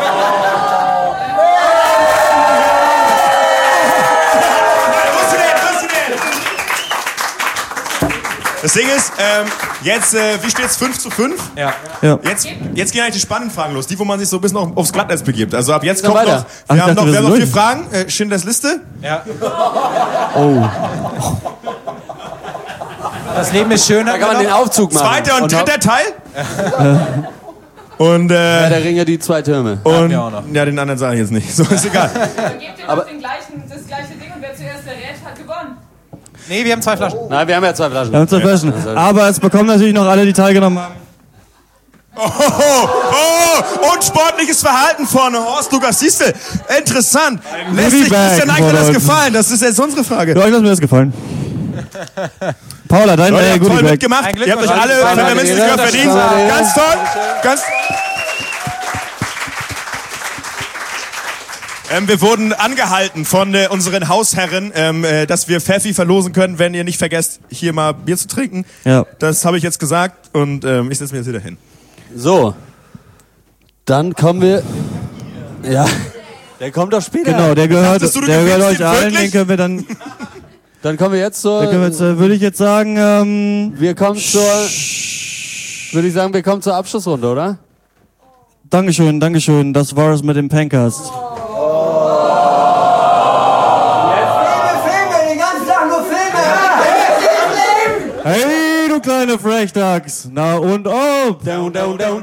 Speaker 3: Das Ding ist, ähm, jetzt, äh, wie steht's? fünf zu fünf?
Speaker 1: Ja.
Speaker 4: Ja.
Speaker 3: Jetzt, jetzt gehen eigentlich die spannenden Fragen los, die, wo man sich so ein bisschen auf, aufs Glatteis begibt. Also ab jetzt
Speaker 6: Dann
Speaker 3: kommt
Speaker 6: weiter.
Speaker 3: noch,
Speaker 4: Ach,
Speaker 3: wir
Speaker 4: ich
Speaker 3: haben
Speaker 4: dachte,
Speaker 3: noch,
Speaker 4: wir
Speaker 3: wir haben
Speaker 4: sind
Speaker 3: noch vier
Speaker 4: durch.
Speaker 3: Fragen. Äh, Schindlers Liste.
Speaker 1: Ja.
Speaker 4: Oh.
Speaker 1: Das Leben ist schöner.
Speaker 6: Da kann man den Aufzug machen.
Speaker 3: Zweiter und,
Speaker 6: Und
Speaker 3: dritter Teil. Und,
Speaker 6: Ja,
Speaker 3: äh,
Speaker 6: der Ringe die zwei Türme.
Speaker 3: und
Speaker 1: wir auch noch.
Speaker 3: ja, den anderen sage ich jetzt nicht. So, ist egal.
Speaker 14: Dann gebt ihr
Speaker 6: Aber-
Speaker 14: doch den gleichen, das gleiche Ding und wer zuerst errät, hat gewonnen.
Speaker 1: Nee, wir haben zwei Flaschen.
Speaker 6: Nein, wir haben ja zwei Flaschen.
Speaker 4: Wir haben zwei Flaschen. Aber es bekommen natürlich noch alle, die teilgenommen haben.
Speaker 3: Oh, oh, oh, und sportliches Verhalten von Horst Lukas. Siehst du, interessant. Lässt sich
Speaker 4: Goodiebag
Speaker 3: Christian
Speaker 4: von
Speaker 3: Eichler das
Speaker 4: uns.
Speaker 3: gefallen? Das ist jetzt unsere Frage.
Speaker 4: Ja, euch lassen mir das gefallen. Paula, dein
Speaker 3: Leute, ihr
Speaker 4: äh,
Speaker 3: habt toll
Speaker 4: Goodiebag.
Speaker 3: mitgemacht.
Speaker 1: Ein
Speaker 3: Ihr habt euch
Speaker 1: Glückwunsch.
Speaker 3: alle
Speaker 1: Zwei
Speaker 3: Pfefferminzlikör
Speaker 6: Leute,
Speaker 3: verdient.
Speaker 6: zwei Leute.
Speaker 3: Ganz toll. Ganz Ähm, wir wurden angehalten von äh, unseren Hausherren, ähm, äh, dass wir Pfeffi verlosen können, wenn ihr nicht vergesst, hier mal Bier zu trinken.
Speaker 4: Ja.
Speaker 3: Das habe ich jetzt gesagt und ähm, ich setze mich jetzt wieder hin.
Speaker 6: So. Dann kommen wir. Ja. Der kommt doch später.
Speaker 4: Genau, der gehört,
Speaker 3: Dachtest du, du
Speaker 4: der gehört
Speaker 3: gewinnst
Speaker 4: euch
Speaker 3: ihn
Speaker 4: allen,
Speaker 3: wirklich?
Speaker 4: den können wir dann,
Speaker 6: Dann kommen wir jetzt zur.
Speaker 4: den können wir jetzt, äh, würde ich jetzt sagen, ähm,
Speaker 6: Wir kommen zur. Würde ich sagen, wir kommen zur Abschlussrunde, oder?
Speaker 4: Dankeschön, Dankeschön, das war's mit dem Pencast.
Speaker 10: Filme, den ganzen Tag nur Filme!
Speaker 4: Hey, du kleine Frechdachs, na und ob? Down, down, down, down,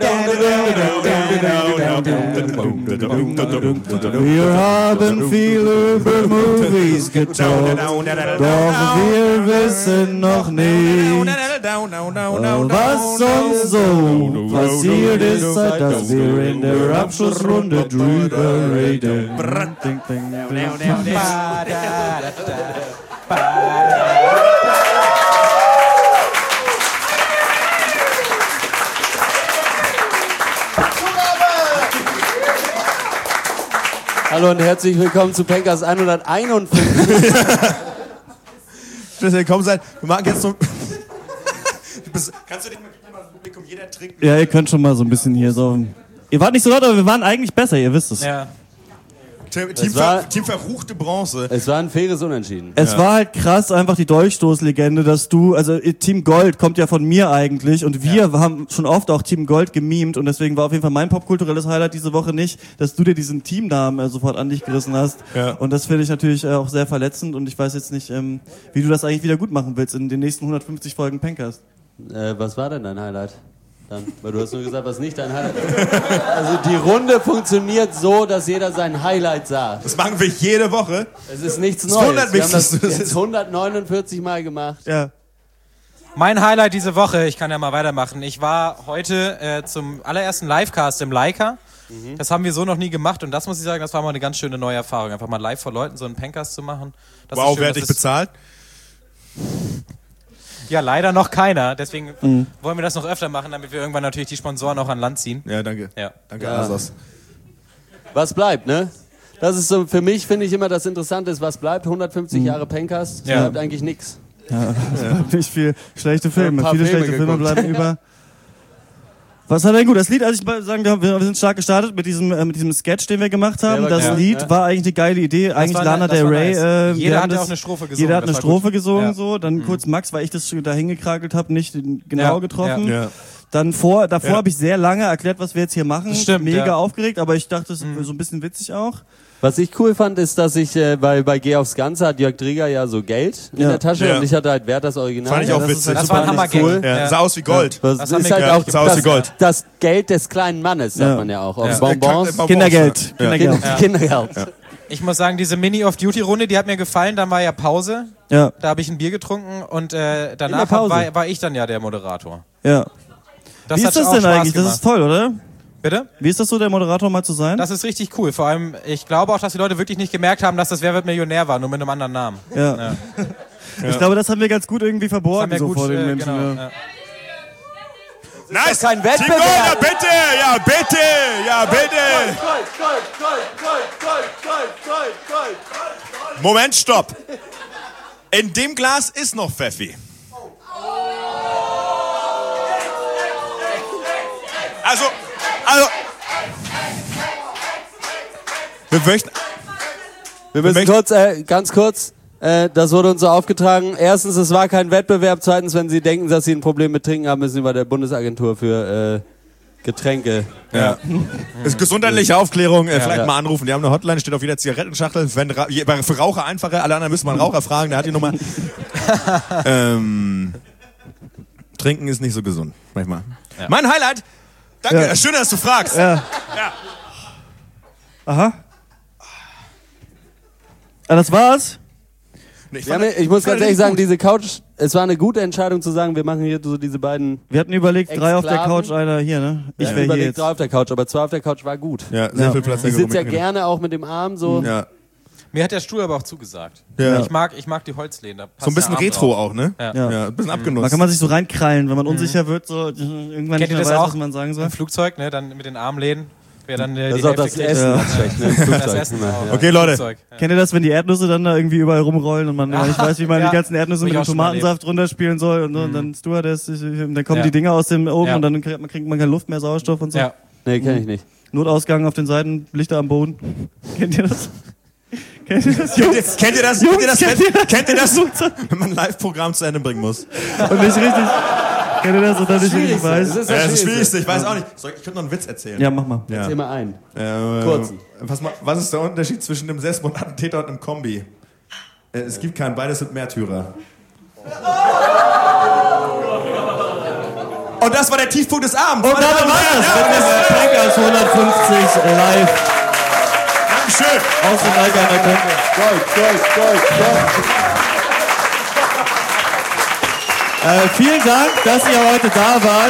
Speaker 4: Wir haben viele über Movies getalkt, doch wir wissen noch nicht, was sonst so passiert ist, seit dass wir in der Abschlussrunde drüber reden. Ding, ding, ding.
Speaker 6: Hallo und herzlich willkommen zu Pencast hunderteinundfünfzig.
Speaker 3: Dass ihr gekommen seid. Wir machen jetzt so. Du bist- Kannst du dich mal mal das Publikum, jeder trinkt.
Speaker 4: Ja, ihr könnt schon mal so ein bisschen hier so. Ihr wart nicht so laut, aber wir waren eigentlich besser, ihr wisst es.
Speaker 1: Ja.
Speaker 3: Team,
Speaker 6: Es war-
Speaker 3: ver, Team verruchte Bronze.
Speaker 6: Es war ein faires Unentschieden.
Speaker 4: Es
Speaker 3: Ja.
Speaker 4: war halt krass, einfach die Dolchstoßlegende, dass du, also Team Gold kommt ja von mir eigentlich und wir haben schon oft auch Team Gold gemimt und deswegen war auf jeden Fall mein popkulturelles Highlight diese Woche nicht, dass du dir diesen Teamnamen äh, sofort an dich gerissen hast.
Speaker 3: Ja.
Speaker 4: Und das finde ich natürlich äh, auch sehr verletzend und ich weiß jetzt nicht, ähm, wie du das eigentlich wieder gut machen willst in den nächsten hundertfünfzig Folgen Pencast.
Speaker 6: Äh, was war denn dein Highlight? Dann, weil du hast nur gesagt, was nicht dein Highlight ist. Also die Runde funktioniert so, dass jeder sein Highlight sagt.
Speaker 3: Das machen wir jede Woche.
Speaker 6: Es ist nichts
Speaker 3: Das
Speaker 6: Neues.
Speaker 3: wundert
Speaker 6: Wir
Speaker 3: mich,
Speaker 6: haben das
Speaker 3: dass du das
Speaker 6: jetzt hundertneunundvierzig Mal gemacht.
Speaker 4: Ja.
Speaker 1: Mein Highlight diese Woche, ich kann ja mal weitermachen. Ich war heute äh, zum allerersten Livecast im Leica. Mhm. Das haben wir so noch nie gemacht und das muss ich sagen, das war mal eine ganz schöne neue Erfahrung. Einfach mal live vor Leuten so einen Pencast zu machen. Das
Speaker 3: Wow,
Speaker 1: ist schön,
Speaker 3: wer hat
Speaker 1: das
Speaker 3: dich
Speaker 1: ist-
Speaker 3: bezahlt?
Speaker 1: Ja, leider noch keiner. Deswegen
Speaker 4: Mhm.
Speaker 1: wollen wir das noch öfter machen, damit wir irgendwann natürlich die Sponsoren auch an Land ziehen.
Speaker 3: Ja, danke.
Speaker 1: Ja.
Speaker 3: Danke,
Speaker 6: Ja.
Speaker 3: Asos.
Speaker 6: Was bleibt, ne? Das ist so, für mich finde ich immer das Interessante ist, was bleibt. hundertfünfzig
Speaker 4: Mhm.
Speaker 6: Jahre Pencast, es
Speaker 1: Ja.
Speaker 6: bleibt eigentlich nichts.
Speaker 4: Ja, es bleibt nicht viel schlechte Filme.
Speaker 6: Ein paar
Speaker 4: Viele
Speaker 6: Filme
Speaker 4: schlechte Filme
Speaker 6: geguckt.
Speaker 4: bleiben über. Was war denn gut? Das Lied, also ich mal sagen, wir, wir sind stark gestartet mit diesem, äh, mit diesem Sketch, den wir gemacht haben.
Speaker 6: war
Speaker 4: Das
Speaker 6: geil,
Speaker 4: Lied
Speaker 6: ja.
Speaker 4: war eigentlich eine geile Idee. Eigentlich
Speaker 1: war
Speaker 4: Lana
Speaker 1: ne- das
Speaker 4: Del
Speaker 1: war
Speaker 4: Rey.
Speaker 1: nice.
Speaker 4: Äh, wir
Speaker 1: Jeder
Speaker 4: haben
Speaker 1: hat ja
Speaker 4: das-
Speaker 1: auch eine Strophe gesungen,
Speaker 4: Jeder hat
Speaker 1: das
Speaker 4: eine
Speaker 1: war
Speaker 4: Strophe
Speaker 1: gut.
Speaker 4: gesungen,
Speaker 1: Ja.
Speaker 4: so. Dann kurz Max, weil ich das da hingekrakelt habe, nicht genau
Speaker 1: Ja,
Speaker 4: getroffen.
Speaker 3: ja. Ja.
Speaker 4: Dann vor, davor
Speaker 3: Ja.
Speaker 4: habe ich sehr lange erklärt, was wir jetzt hier machen.
Speaker 1: Das stimmt,
Speaker 4: Mega
Speaker 1: ja.
Speaker 4: aufgeregt, aber ich dachte, es ist so ein bisschen witzig auch.
Speaker 6: Was ich cool fand, ist, dass ich äh, bei, bei Geh aufs Ganze hat Jörg Drieger ja so Geld in
Speaker 4: Ja.
Speaker 6: der Tasche
Speaker 3: Ja.
Speaker 6: und ich hatte halt Wert das Original.
Speaker 3: Fand ich
Speaker 6: Ja,
Speaker 3: auch
Speaker 6: das
Speaker 3: witzig.
Speaker 6: ist halt
Speaker 1: Das
Speaker 6: super
Speaker 1: war ein
Speaker 6: nicht
Speaker 1: Hammergag.
Speaker 6: cool.
Speaker 3: Ja.
Speaker 1: Ja.
Speaker 3: Sah aus wie Gold.
Speaker 6: Das,
Speaker 1: Das haben
Speaker 6: ist
Speaker 1: wir
Speaker 6: halt
Speaker 1: gehört.
Speaker 6: auch
Speaker 3: Sah aus wie
Speaker 6: das,
Speaker 3: Gold.
Speaker 6: das Geld des kleinen Mannes, sagt
Speaker 4: Ja.
Speaker 6: man ja auch. Auf
Speaker 1: Ja.
Speaker 6: Bonbons.
Speaker 3: Bonbons,
Speaker 4: Kindergeld.
Speaker 3: ja.
Speaker 4: Kindergeld.
Speaker 6: Kinder- Kindergeld.
Speaker 1: Ich muss sagen, diese Mini-Off-Duty-Runde, die hat mir gefallen. Dann war ja Pause.
Speaker 4: Ja,
Speaker 1: Da habe ich ein Bier getrunken und äh, danach
Speaker 4: In der Pause.
Speaker 1: war, war ich dann ja der Moderator.
Speaker 4: ja.
Speaker 1: Das
Speaker 4: Wie
Speaker 1: hat
Speaker 4: ist das
Speaker 1: auch
Speaker 4: denn
Speaker 1: Spaß
Speaker 4: eigentlich? Das
Speaker 1: gemacht.
Speaker 4: ist toll, oder?
Speaker 1: Bitte?
Speaker 4: Wie ist das so, der Moderator mal zu sein?
Speaker 1: Das ist richtig cool. Vor allem, ich glaube auch, dass die Leute wirklich nicht gemerkt haben, dass das Wer wird Millionär war, nur mit einem anderen Namen.
Speaker 4: Ja.
Speaker 1: Ja.
Speaker 4: Ich glaube, das haben wir ganz gut irgendwie
Speaker 1: Das haben
Speaker 4: verborgen
Speaker 1: wir
Speaker 4: so
Speaker 1: gut,
Speaker 4: vor den
Speaker 1: äh,
Speaker 4: Menschen.
Speaker 1: genau,
Speaker 4: ja.
Speaker 1: ja.
Speaker 3: Nice.
Speaker 6: kein
Speaker 3: Team Gold,
Speaker 6: Wettbewerb.
Speaker 3: ja bitte, ja bitte, ja bitte. Moment, stopp. In dem Glas ist noch Pfeffi. Also, also. Wir möchten.
Speaker 6: Wir müssen
Speaker 3: möchten-
Speaker 6: kurz, äh, ganz kurz, äh, das wurde uns so aufgetragen. Erstens, es war kein Wettbewerb. Zweitens, wenn Sie denken, dass Sie ein Problem mit Trinken haben, müssen Sie bei der Bundesagentur für äh, Getränke.
Speaker 3: Ja. Ist gesundheitliche Aufklärung, äh, vielleicht
Speaker 6: Ja.
Speaker 3: mal anrufen. Die haben eine Hotline, steht auf jeder Zigarettenschachtel. Wenn, Ra- je- bei- für Raucher einfacher, alle anderen müssen mal einen Raucher fragen, der hat die Nummer. ähm, Trinken ist nicht so gesund, manchmal.
Speaker 1: Ja.
Speaker 3: Mein Highlight, danke,
Speaker 4: Ja.
Speaker 3: schön, dass du fragst.
Speaker 4: Ja.
Speaker 3: Ja.
Speaker 4: Aha. Ah, das war's?
Speaker 3: Nee, ich
Speaker 6: Wir
Speaker 3: fand-
Speaker 6: haben, ich muss
Speaker 3: fand
Speaker 6: ganz
Speaker 3: das
Speaker 6: ehrlich sagen,
Speaker 3: gut.
Speaker 6: diese Couch, es war eine gute Entscheidung zu sagen, wir machen hier so diese beiden.
Speaker 4: Wir hatten überlegt, drei auf der
Speaker 6: Exklaven.
Speaker 4: Couch, einer hier, ne? Ich
Speaker 6: Wir hatten
Speaker 4: wäre hier
Speaker 6: überlegt,
Speaker 4: jetzt.
Speaker 6: drei auf der Couch, aber zwei auf der Couch war gut.
Speaker 3: Ja, sehr
Speaker 4: Ja.
Speaker 3: viel Platz.
Speaker 6: Ich sitze ja gerne auch mit dem Arm so.
Speaker 3: Ja.
Speaker 1: Mir hat der Stuhl aber auch zugesagt.
Speaker 3: Ja.
Speaker 1: Ich, mag, ich mag die Holzlehne. da passt
Speaker 3: So ein bisschen
Speaker 1: der Arm
Speaker 3: Retro
Speaker 1: drauf.
Speaker 3: auch, ne?
Speaker 1: Ja.
Speaker 4: Ja.
Speaker 3: Ja, ein bisschen
Speaker 4: Da
Speaker 3: abgenutzt.
Speaker 4: kann man sich so reinkrallen, wenn man unsicher wird, so irgendwann nicht
Speaker 1: Kennt ihr
Speaker 4: mehr
Speaker 1: das
Speaker 4: weiß,
Speaker 1: auch
Speaker 4: was man sagen soll.
Speaker 1: im Flugzeug, ne? Dann mit den Armlehnen. Wer dann äh,
Speaker 6: Das
Speaker 1: die
Speaker 6: ist auch
Speaker 1: Hälfte
Speaker 6: das
Speaker 1: kriegt.
Speaker 6: Essen
Speaker 4: Ja.
Speaker 6: ganz schlecht, ne? Im
Speaker 1: Das
Speaker 6: Flugzeug.
Speaker 1: Essen
Speaker 6: Ja.
Speaker 1: auch.
Speaker 3: Okay, Leute.
Speaker 1: Flugzeug, ja.
Speaker 4: Kennt ihr das, wenn die Erdnüsse dann da irgendwie überall rumrollen und man
Speaker 1: Ja.
Speaker 4: nicht weiß, wie man
Speaker 1: Ja.
Speaker 4: die ganzen Erdnüsse
Speaker 1: Hab
Speaker 4: mit
Speaker 1: ich
Speaker 4: dem
Speaker 1: auch schon mal
Speaker 4: Tomatensaft runterspielen soll und, so, und dann Stewardess, ich- ich- dann kommen
Speaker 1: Ja.
Speaker 4: die Dinger aus dem oben
Speaker 1: Ja.
Speaker 4: und dann kriegt man, kriegt man keine Luft mehr, Sauerstoff und so.
Speaker 1: Ja.
Speaker 6: Nee, kenn ich nicht.
Speaker 4: Notausgang auf den Seiten, Lichter am Boden. Kennt ihr das? Kennt ihr das,
Speaker 3: Kennt ihr,
Speaker 4: Jungs?
Speaker 3: kennt ihr das?
Speaker 4: Jungs,
Speaker 3: kennt ihr das?
Speaker 4: kennt
Speaker 3: wenn-
Speaker 4: ihr das?
Speaker 3: Kennt ihr das? Wenn man ein Live-Programm zu Ende bringen muss.
Speaker 4: Und nicht richtig. Kennt ihr das und dann nicht richtig
Speaker 6: Schwierigste.
Speaker 4: weiß?
Speaker 6: Das ist
Speaker 3: Ja,
Speaker 6: das
Speaker 3: das ist das
Speaker 6: Schwierigste.
Speaker 3: Schwierigste, ich weiß auch nicht. Soll ich, ich könnte noch einen Witz erzählen.
Speaker 4: Ja, mach mal.
Speaker 3: Ja.
Speaker 6: Erzähl mal ein.
Speaker 3: Äh,
Speaker 6: Kurzen.
Speaker 3: Was, ma- was ist der Unterschied zwischen einem Selbstmordattentäter und einem Kombi? Äh, es gibt keinen, beides sind Märtyrer. Und das war der Tiefpunkt des Abends.
Speaker 4: Und damit war das.
Speaker 3: Ja,
Speaker 4: Pencast hundertfünfzig live
Speaker 3: Dankeschön.
Speaker 4: aus dem Leica in der Köln.
Speaker 6: Gold, Gold, Gold, Gold.
Speaker 4: Äh, vielen Dank, dass ihr heute da wart.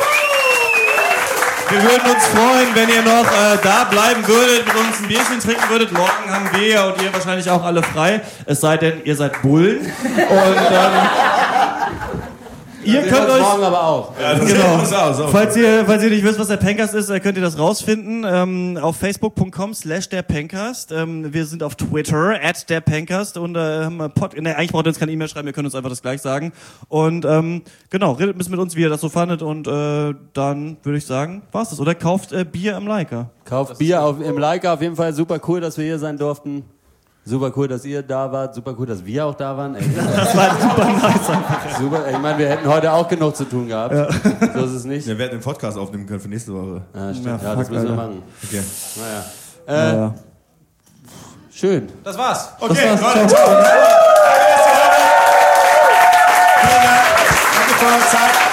Speaker 4: Wir würden uns freuen, wenn ihr noch äh, da bleiben würdet, mit uns ein Bierchen trinken würdet. Morgen haben wir und ihr wahrscheinlich auch alle frei. Es sei denn, ihr seid Bullen. Und ähm, Ihr
Speaker 6: Wir
Speaker 4: könnt
Speaker 6: hören
Speaker 4: euch...
Speaker 6: morgen aber auch.
Speaker 3: Ja, das
Speaker 4: Genau.
Speaker 3: ist auch so.
Speaker 4: Falls ihr, falls ihr nicht wisst, was der Pencast ist, äh, könnt ihr das rausfinden. Ähm, auf facebook punkt com slash der Pencast. Ähm, wir sind auf Twitter, at der Pencast. Und äh, haben Pod ne, eigentlich braucht ihr uns keine E-Mail schreiben, ihr könnt uns einfach das gleich sagen. Und ähm, genau, redet ein bisschen mit uns, wie ihr das so fandet. Und äh, dann würde ich sagen, war's das. Oder kauft äh, Bier im Leica.
Speaker 6: Kauft Bier auf, im Leica. Auf jeden Fall super cool, dass wir hier sein durften. Super cool, dass ihr da wart. Super cool, dass wir auch da waren. Ey,
Speaker 4: das war super nice.
Speaker 6: Super. Ich meine, wir hätten heute auch genug zu tun gehabt. Ja. So ist es nicht.
Speaker 3: Ja, wir hätten den Podcast aufnehmen können für nächste Woche.
Speaker 6: Ja, stimmt.
Speaker 4: Ja,
Speaker 6: Ja,
Speaker 4: fuck,
Speaker 6: das müssen wir
Speaker 4: Alter.
Speaker 6: machen.
Speaker 3: Okay.
Speaker 6: Naja. Äh,
Speaker 4: Ja.
Speaker 6: Schön.
Speaker 1: Das war's.
Speaker 3: Okay,
Speaker 4: Das war's.
Speaker 3: Leute.
Speaker 4: Ciao.
Speaker 3: Vielen Dank. Danke für eure Zeit.